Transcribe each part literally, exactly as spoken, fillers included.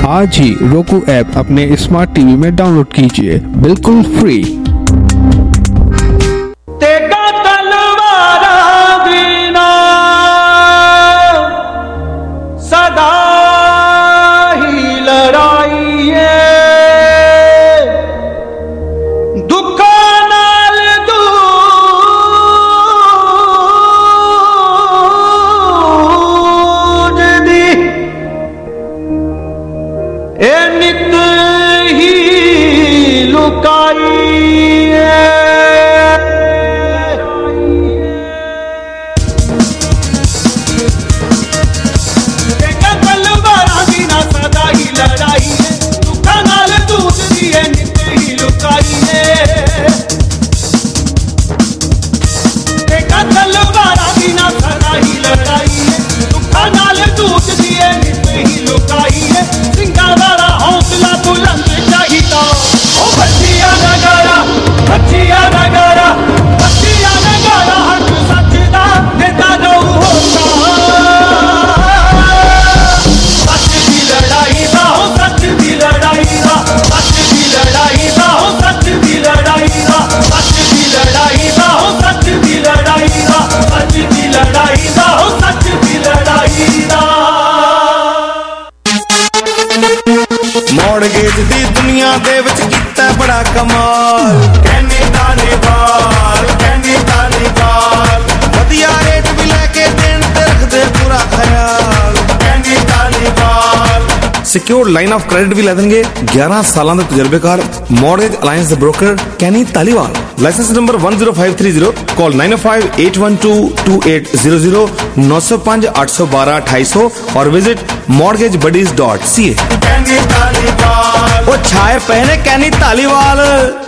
आज ही roku app अपने स्मार्ट टीवी में डाउनलोड कीजिए, बिल्कुल फ्री। ਮੌੜਗੇਜ ਦੀ ਦੁਨੀਆ ਦੇ ਵਿੱਚ ਕੀਤਾ ਬੜਾ ਕਮਾਲ, ਕਹਿੰਦੇ ਧਾਲੀਵਾਲ ਕਹਿੰਦੇ ਧਾਲੀਵਾਲ, ਵਧੀਆ ਰੇਟ ਵੀ ਲੈ ਕੇ ਦੇਣ ਤੇ ਰੱਖਦੇ ਪੂਰਾ ਖਿਆਲ, ਕਹਿੰਦੇ Dhaliwal. Secure line of credit ਵੀ ਲੈ ਦੇਣਗੇ, ਗਿਆਰਾਂ ਸਾਲਾਂ ਦੇ ਤਜਰਬੇਕਾਰ ਮੌੜਗੇਜ ਅਲਾਇੰਸ ਦੇ broker Kenny Dhaliwal. Licence number one zero five three zero, call nine oh five eight one two two eight zero zero, नौ सौ पाँच आठ सौ बारह अट्ठाईस सौ और visit mortgage buddies dot C A. वो छाए पहने कैनी तालीवाल।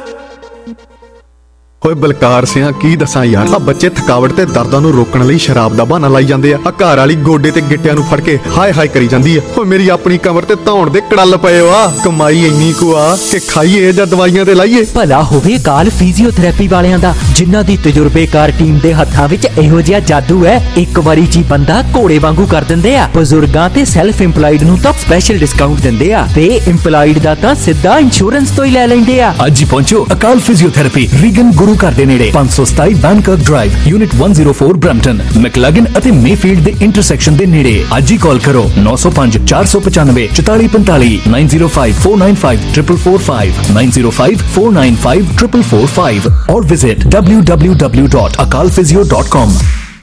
ਓਏ ਬਲਕਾਰ ਸਿਆਂ ਕੀ ਦੱਸਾਂ ਯਾਰ, ਆ ਬੱਚੇ ਥਕਾਵਟ ਤੇ ਦਰਦਾਂ ਨੂੰ ਰੋਕਣ ਲਈ ਸ਼ਰਾਬ ਦਾ ਬਹਾਨਾ ਲਾਈ ਜਾਂਦੇ ਆ। ਆ ਘਰ ਵਾਲੀ ਗੋਡੇ ਤੇ ਗਿੱਟਿਆਂ ਨੂੰ ਫੜ ਕੇ ਹਾਏ ਹਾਏ ਕਰੀ ਜਾਂਦੀ ਆ। ਓਏ ਮੇਰੀ ਆਪਣੀ ਕਮਰ ਤੇ ਧੌਣ ਦੇ ਕੜਲ ਪਏ ਆ। ਕਮਾਈ ਇੰਨੀ ਕੁ ਆ ਕਿ ਖਾਈਏ ਜਾਂ ਦਵਾਈਆਂ ਤੇ ਲਾਈਏ। ਭਲਾ ਹੋਵੇ ਕਾਲ ਫਿਜ਼ੀਓਥੈਰੇਪੀ ਵਾਲਿਆਂ ਦਾ, ਜਿਨ੍ਹਾਂ ਦੀ ਤਜਰਬੇਕਾਰ ਟੀਮ ਦੇ ਹੱਥਾਂ ਵਿੱਚ ਇਹੋ ਜਿਹਾ ਜਾਦੂ ਹੈ, ਇੱਕ ਵਾਰੀ ਜੀ ਬੰਦਾ ਘੋੜੇ ਵਾਂਗੂ ਕਰ ਦਿੰਦੇ ਆ। ਬਜ਼ੁਰਗਾਂ ਤੇ ਸੈਲਫ ਇੰਪਲਾਈਡ ਨੂੰ ਤਾਂ ਸਪੈਸ਼ਲ ਡਿਸਕਾਊਂਟ ਦਿੰਦੇ ਆ ਤੇ ਇੰਪਲਾਈਡ ਦਾ ਤਾਂ ਸਿੱਧਾ ਇੰਸ਼ੋਰੈਂਸ ਤੋਂ ਹੀ ਲੈ ਲੈਂਦੇ ਆ। ਅੱਜ ਹੀ ਪਹੁੰਚੋ ਅਕਾਲ ਫਿਜ਼ੀਓਥੈਰੇਪੀ, ਰੀਗਨ ਗੁਰੂ ਘਰ ਦੇ ਨੇੜੇ, ਪੰਜ ਸੌ ਸਤਾਈ Van Kirk drive, unit one oh four Brampton, McLaughlin ਅਤੇ ਮੇਫੀਲਡ ਦੇ ਇੰਟਰਸੈਕਸ਼ਨ ਦੇ ਨੇੜੇ। ਅੱਜ ਹੀ ਕਾਲ ਕਰੋ ਨौ सौ पाँच चार सौ पचानवे चौताली पैंतालीस nine zero five four nine five four four five nine zero five four nine five four four five और visit w w w dot akal physio dot com।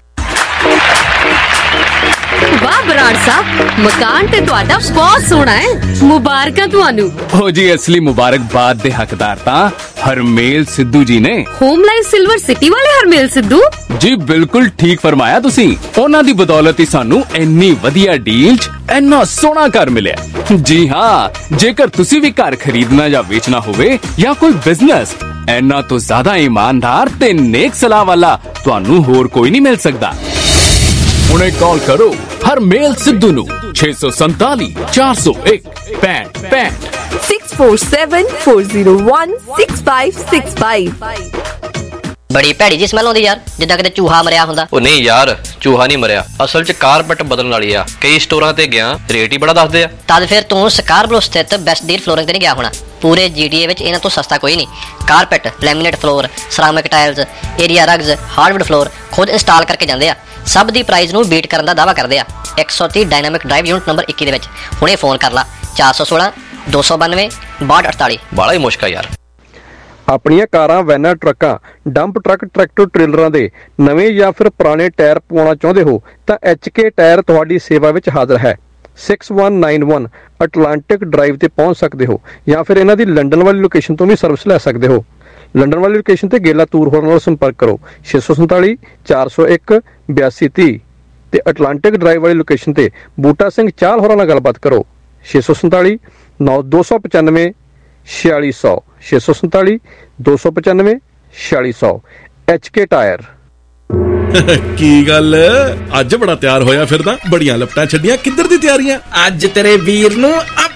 वाह बराड़ साहब, मकान ते तुहाडा बहुत सोहना है, मुबारकां तुहानू। हो जी, असली मुबारकबाद दे हकदार तां हरमेल सिद्धू जी ने। होम लाइफ सिल्वर सिटी वाले हरमेल सिद्धू जी, बिल्कुल ठीक फरमाया तुसी। उन्हां दी बदौलत ही सानू इन्नी वधिया डील च इन्ना सोहना घर मिलिया। जी हां, जेकर तुसी भी घर खरीदना या बेचना होवे या कोई बिजनेस, इन्ना तो ज्यादा ईमानदार ते नेक सलाह वाला तुहानू होर कोई नहीं मिल सकदा। उन्हें कॉल करो हरमेल सिद्धू नू छे सौ संताली चार सौ एक पैंठ पैंठ six four seven four zero one six five six five। ਬੜੀ ਭੈੜੀ ਜੀ ਸਮੈਲ ਆਉਂਦੀ ਯਾਰ, ਜਿੱਦਾਂ ਕਿਤੇ ਚੂਹਾ ਮਰਿਆ ਹੁੰਦਾ। ਉਹ ਨਹੀਂ ਯਾਰ, ਚੂਹਾ ਨਹੀਂ ਮਰਿਆ, ਅਸਲ 'ਚ ਕਾਰਪੈਟ ਬਦਲਣ ਵਾਲੀ ਆ। ਕਈ ਸਟੋਰਾਂ ਤੇ ਗਿਆ, ਰੇਟ ਹੀ ਬੜਾ ਦੱਸਦੇ ਆ। ਤਦ ਫਿਰ ਤੂੰ ਸਕਾਰਬਰੋ ਸਥਿਤ ਬੈਸਟ ਡੀਲ ਫਲੋਰਿੰਗ ਤੇ ਨਹੀਂ ਗਿਆ ਹੋਣਾ। ਪੂਰੇ ਜੀਟੀਏ ਵਿੱਚ ਇਹਨਾਂ ਤੋਂ ਸਸਤਾ ਕੋਈ ਨਹੀਂ। Carpet, laminate floor, ceramic tiles, area rugs, hardwood floor ਖੁਦ ਇੰਸਟਾਲ ਕਰਕੇ ਜਾਂਦੇ ਆ। ਸਭ ਦੀ ਪ੍ਰਾਈਸ ਨੂੰ ਬੀਟ ਕਰਨ ਦਾ ਦਾਅਵਾ ਕਰਦੇ ਆ। ਇੱਕ ਸੌ ਤੀਹ ਡਾਇਨਾਮਿਕ ਡਰਾਈਵ ਯੂਨਿਟ ਨੰਬਰ ਇੱਕੀ ਦੇ ਵਿੱਚ ਹੁਣੇ ਫੋਨ ਕਰ ਲਾ ਚਾਰ ਸੌ ਸੋਲਾਂ ਦੋ ਸੌ ਬਾਨਵੇਂ ਬਾਹਠ ਅਠਤਾਲੀ। ਬਾਲਾ ਹੀ ਮੁਸ਼ਕਲ ਯਾਰ। ਆਪਣੀਆਂ ਕਾਰਾਂ, ਵੈਨਾਂ, ਟਰੱਕਾਂ, ਡੰਪ ਟਰੱਕ, ਟਰੈਕਟਰ ਟ੍ਰੇਲਰਾਂ ਦੇ ਨਵੇਂ ਜਾਂ ਫਿਰ ਪੁਰਾਣੇ ਟਾਇਰ ਪਵਾਉਣਾ ਚਾਹੁੰਦੇ ਹੋ ਤਾਂ ਐਚ ਕੇ ਟਾਇਰ ਤੁਹਾਡੀ ਸੇਵਾ ਵਿੱਚ ਹਾਜ਼ਰ ਹੈ। six one nine one Atlantic drive ਤੇ ਪਹੁੰਚ ਸਕਦੇ ਹੋ ਜਾਂ ਫਿਰ ਇਹਨਾਂ ਦੀ ਲੰਡਨ ਵਾਲੀ ਲੋਕੇਸ਼ਨ ਤੋਂ ਵੀ ਸਰਵਿਸ ਲੈ ਸਕਦੇ ਹੋ। ਲੰਡਨ ਵਾਲੀ ਲੋਕੇਸ਼ਨ ਤੇ ਗੇਲਾ ਤੂਰ ਹੋਰਨ ਨਾਲ ਸੰਪਰਕ ਕਰੋ ਛੇ ਸੌ ਸੰਤਾਲੀ ਚਾਰ ਸੌ ਇੱਕ ਬਿਆਸੀ ਤੀਹ ਤੇ ਅਟਲਾਂਟਿਕ ਡਰਾਈਵ ਵਾਲੀ ਲੋਕੇਸ਼ਨ ਤੇ ਬੂਟਾ ਸਿੰਘ ਚਾਲ ਹੋਰਾਂ ਨਾਲ ਗੱਲਬਾਤ ਕਰੋ ਛੇ ਸੌ ਸੰਤਾਲੀ ਨੌ ਦੋ ਸੌ ਪਚਾਨਵੇਂ छियाली सौ छे सौ संताली दो सौ पचानवे छियाली सौ एच के टायर। की गल अज बड़ा तैयार होया फिरदा, बड़ियां लपटां छड्डियां, किधर दी तैयारियां? अज तेरे वीर नू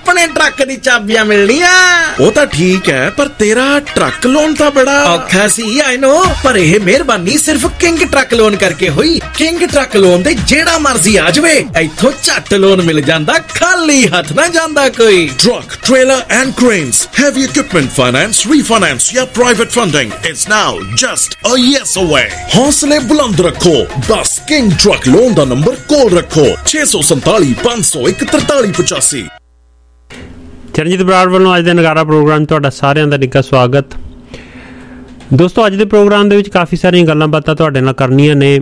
ਆਪਣੇ ਟਰੱਕ ਦੀ ਚਾਬੀਆਂ ਮਿਲਣੀਆਂ। ਉਹ ਤਾਂ ਠੀਕ ਹੈ, ਪਰ ਤੇਰਾ ਟਰੱਕ ਲੋਨ ਤਾਂ ਬੜਾ ਔਖਾ ਸੀ। ਆਈ ਨੋ, ਪਰ ਇਹ ਮਿਹਰਬਾਨੀ ਸਿਰਫ ਕਿੰਗ ਟਰੱਕ ਲੋਨ ਕਰਕੇ ਹੋਈ। ਕਿੰਗ ਟਰੱਕ ਲੋਨ ਦੇ ਜਿਹੜਾ ਮਰਜ਼ੀ ਆ ਜਾਵੇ, ਇੱਥੋਂ ਝੱਟ ਲੋਨ ਮਿਲ ਜਾਂਦਾ, ਖਾਲੀ ਹੱਥ ਨਾ ਜਾਂਦਾ ਕੋਈ। Truck, trailer and cranes, heavy equipment finance, refinance या private funding is now just a yes away। हौसले बुलंद रखो, बस किंग ट्रक लोन का नंबर कॉल रखो छे सौ संताली पांच सौ एक तरताली पचासी। ਚਰਨਜੀਤ ਬਰਾੜ ਵੱਲੋਂ ਅੱਜ ਦੇ ਨਗਾਰਾ ਪ੍ਰੋਗਰਾਮ ਤੁਹਾਡਾ ਸਾਰਿਆਂ ਦਾ ਨਿੱਘਾ ਸਵਾਗਤ। ਦੋਸਤੋ, ਅੱਜ ਦੇ ਪ੍ਰੋਗਰਾਮ ਦੇ ਵਿੱਚ ਕਾਫੀ ਸਾਰੀਆਂ ਗੱਲਾਂ ਬਾਤਾਂ ਤੁਹਾਡੇ ਨਾਲ ਕਰਨੀਆਂ ਨੇ।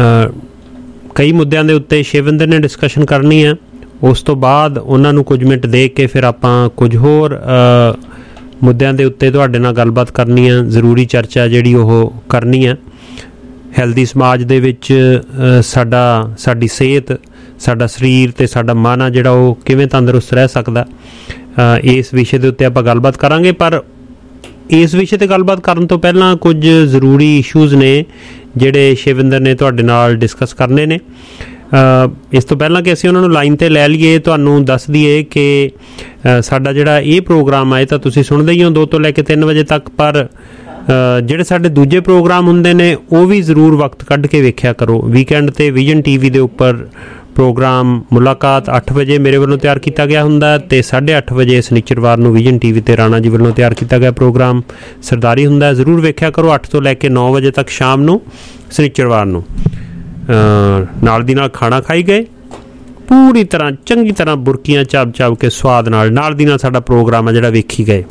ਕਈ ਮੁੱਦਿਆਂ ਦੇ ਉੱਤੇ ਸ਼ਿਵਿੰਦਰ ਨੇ ਡਿਸਕਸ਼ਨ ਕਰਨੀ ਹੈ। ਉਸ ਤੋਂ ਬਾਅਦ ਉਹਨਾਂ ਨੂੰ ਕੁਝ ਮਿੰਟ ਦੇ ਕੇ ਫਿਰ ਆਪਾਂ ਕੁਝ ਹੋਰ ਮੁੱਦਿਆਂ ਦੇ ਉੱਤੇ ਤੁਹਾਡੇ ਨਾਲ ਗੱਲਬਾਤ ਕਰਨੀ ਹੈ। ਜ਼ਰੂਰੀ ਚਰਚਾ ਜਿਹੜੀ ਉਹ ਕਰਨੀ ਹੈ। ਹੈਲਦੀ ਸਮਾਜ ਦੇ ਵਿੱਚ ਸਾਡਾ ਸਾਡੀ ਸਿਹਤ, ਸਾਡਾ ਸਰੀਰ ਅਤੇ ਸਾਡਾ ਮਨ ਆ ਜਿਹੜਾ ਉਹ ਕਿਵੇਂ ਤੰਦਰੁਸਤ ਰਹਿ ਸਕਦਾ, ਇਸ ਵਿਸ਼ੇ ਦੇ ਉੱਤੇ ਆਪਾਂ ਗੱਲਬਾਤ ਕਰਾਂਗੇ। ਪਰ ਇਸ ਵਿਸ਼ੇ 'ਤੇ ਗੱਲਬਾਤ ਕਰਨ ਤੋਂ ਪਹਿਲਾਂ ਕੁਝ ਜ਼ਰੂਰੀ ਇਸ਼ੂਜ਼ ਨੇ ਜਿਹੜੇ ਸ਼ਿਵਿੰਦਰ ਨੇ ਤੁਹਾਡੇ ਨਾਲ ਡਿਸਕਸ ਕਰਨੇ ਨੇ। ਇਸ ਤੋਂ ਪਹਿਲਾਂ ਕਿ ਅਸੀਂ ਉਹਨਾਂ ਨੂੰ ਲਾਈਨ 'ਤੇ ਲੈ ਲਈਏ, ਤੁਹਾਨੂੰ ਦੱਸ ਦਈਏ ਕਿ ਸਾਡਾ ਜਿਹੜਾ ਇਹ ਪ੍ਰੋਗਰਾਮ ਹੈ ਤਾਂ ਤੁਸੀਂ ਸੁਣਦੇ ਹੀ ਹੋ ਦੋ ਤੋਂ ਲੈ ਕੇ ਤਿੰਨ ਵਜੇ ਤੱਕ, ਪਰ ਜਿਹੜੇ ਸਾਡੇ ਦੂਜੇ ਪ੍ਰੋਗਰਾਮ ਹੁੰਦੇ ਨੇ ਉਹ ਵੀ ਜ਼ਰੂਰ ਵਕਤ ਕੱਢ ਕੇ ਵੇਖਿਆ ਕਰੋ। ਵੀਕਐਂਡ 'ਤੇ ਵਿਜ਼ਨ ਟੀ ਵੀ ਦੇ ਉੱਪਰ ਪ੍ਰੋਗਰਾਮ ਮੁਲਾਕਾਤ ਅੱਠ ਵਜੇ ਮੇਰੇ ਵੱਲੋਂ ਤਿਆਰ ਕੀਤਾ ਗਿਆ ਹੁੰਦਾ ਅਤੇ ਸਾਢੇ ਅੱਠ ਵਜੇ ਸ਼ਨੀਚਰਵਾਰ ਨੂੰ ਵਿਜ਼ਨ ਟੀ ਵੀ 'ਤੇ ਰਾਣਾ ਜੀ ਵੱਲੋਂ ਤਿਆਰ ਕੀਤਾ ਗਿਆ ਪ੍ਰੋਗਰਾਮ ਸਰਦਾਰੀ ਹੁੰਦਾ। ਜ਼ਰੂਰ ਵੇਖਿਆ ਕਰੋ ਅੱਠ ਤੋਂ ਲੈ ਕੇ ਨੌ ਵਜੇ ਤੱਕ ਸ਼ਾਮ ਨੂੰ ਸ਼ਨੀਚਰਵਾਰ ਨੂੰ। ਨਾਲ ਦੀ ਨਾਲ ਖਾਣਾ ਖਾਈ ਗਏ, ਪੂਰੀ ਤਰ੍ਹਾਂ ਚੰਗੀ ਤਰ੍ਹਾਂ ਬੁਰਕੀਆਂ ਚਾਬ ਚਾਬ ਕੇ ਸਵਾਦ ਨਾਲ ਨਾਲ ਦੀ ਨਾਲ ਸਾਡਾ ਪ੍ਰੋਗਰਾਮ ਆ ਜਿਹੜਾ ਵੇਖੀ ਗਏ।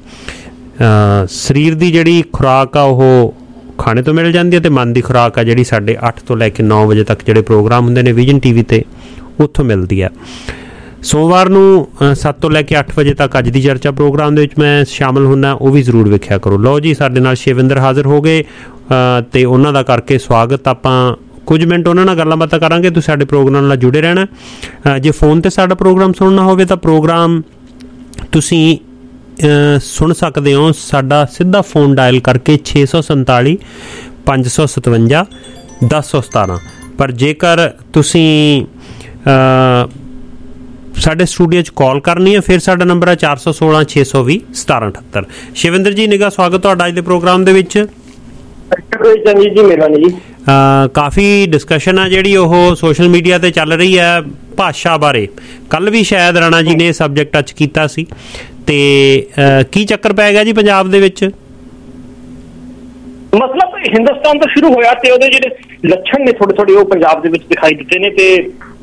ਸਰੀਰ ਦੀ ਜਿਹੜੀ ਖੁਰਾਕ ਆ ਉਹ ਖਾਣੇ ਤੋਂ ਮਿਲ ਜਾਂਦੀ ਹੈ ਅਤੇ ਮਨ ਦੀ ਖੁਰਾਕ ਆ ਜਿਹੜੀ ਸਾਡੇ ਅੱਠ ਤੋਂ ਲੈ ਕੇ ਨੌ ਵਜੇ ਤੱਕ ਜਿਹੜੇ ਪ੍ਰੋਗਰਾਮ ਹੁੰਦੇ ਨੇ ਵਿਜ਼ਨ ਟੀ ਵੀ 'ਤੇ ਉੱਥੋਂ ਮਿਲਦੀ ਹੈ। ਸੋਮਵਾਰ ਨੂੰ ਸੱਤ ਤੋਂ ਲੈ ਕੇ ਅੱਠ ਵਜੇ ਤੱਕ ਅੱਜ ਦੀ ਚਰਚਾ ਪ੍ਰੋਗਰਾਮ ਦੇ ਵਿੱਚ ਮੈਂ ਸ਼ਾਮਲ ਹੁੰਦਾ, ਉਹ ਵੀ ਜ਼ਰੂਰ ਵੇਖਿਆ ਕਰੋ। ਲਓ ਜੀ, ਸਾਡੇ ਨਾਲ ਸ਼ਿਵਿੰਦਰ ਹਾਜ਼ਰ ਹੋ ਗਏ ਅਤੇ ਉਹਨਾਂ ਦਾ ਕਰਕੇ ਸਵਾਗਤ। ਆਪਾਂ ਕੁਝ ਮਿੰਟ ਉਹਨਾਂ ਨਾਲ ਗੱਲਾਂ ਬਾਤਾਂ ਕਰਾਂਗੇ। ਤੁਸੀਂ ਸਾਡੇ ਪ੍ਰੋਗਰਾਮ ਨਾਲ ਜੁੜੇ ਰਹਿਣਾ। ਜੇ ਫੋਨ 'ਤੇ ਸਾਡਾ ਪ੍ਰੋਗਰਾਮ ਸੁਣਨਾ ਹੋਵੇ ਤਾਂ ਪ੍ਰੋਗਰਾਮ ਤੁਸੀਂ ਸੁਣ ਸਕਦੇ ਹੋ ਸਾਡਾ ਸਿੱਧਾ ਫੋਨ ਡਾਇਲ ਕਰਕੇ ਛੇ ਸੌ ਸੰਤਾਲੀ ਪੰਜ ਸੌ ਸਤਵੰਜਾ ਦਸ ਸੌ ਸਤਾਰਾਂ। ਪਰ ਜੇਕਰ ਤੁਸੀਂ ਸਾਡੇ ਸਟੂਡੀਓ 'ਚ ਕਾਲ ਕਰਨੀ ਹੈ ਫਿਰ ਸਾਡਾ ਨੰਬਰ ਹੈ ਚਾਰ ਸੌ ਸੋਲਾਂ ਛੇ ਸੌ ਵੀਹ ਸਤਾਰਾਂ ਅਠੱਤਰ। ਸ਼ਿਵਿੰਦਰ ਜੀ, ਨਿੱਘਾ ਸਵਾਗਤ ਤੁਹਾਡਾ ਅੱਜ ਦੇ ਪ੍ਰੋਗਰਾਮ ਦੇ ਵਿੱਚ। ਕਾਫੀ ਡਿਸਕਸ਼ਨ ਆ ਜਿਹੜੀ ਉਹ ਸੋਸ਼ਲ ਮੀਡੀਆ 'ਤੇ ਚੱਲ ਰਹੀ ਹੈ ਭਾਸ਼ਾ ਬਾਰੇ। ਕੱਲ੍ਹ ਵੀ ਸ਼ਾਇਦ ਰਾਣਾ ਜੀ ਨੇ ਇਹ ਸਬਜੈਕਟ ਟੱਚ ਕੀਤਾ ਸੀ, ਤੇ ਕੀ ਚੱਕਰ ਪੈ ਗਿਆ ਜੀ ਪੰਜਾਬ ਦੇ ਵਿੱਚ? ਮਤਲਬ ਹਿੰਦੁਸਤਾਨ ਤੋਂ ਸ਼ੁਰੂ ਹੋਇਆ ਤੇ ਉਹਦੇ ਜਿਹੜੇ ਲੱਛਣ ਨੇ ਥੋੜੇ ਥੋੜੇ ਉਹ ਪੰਜਾਬ ਦੇ ਵਿੱਚ ਦਿਖਾਈ ਦਿੱਤੇ ਨੇ, ਤੇ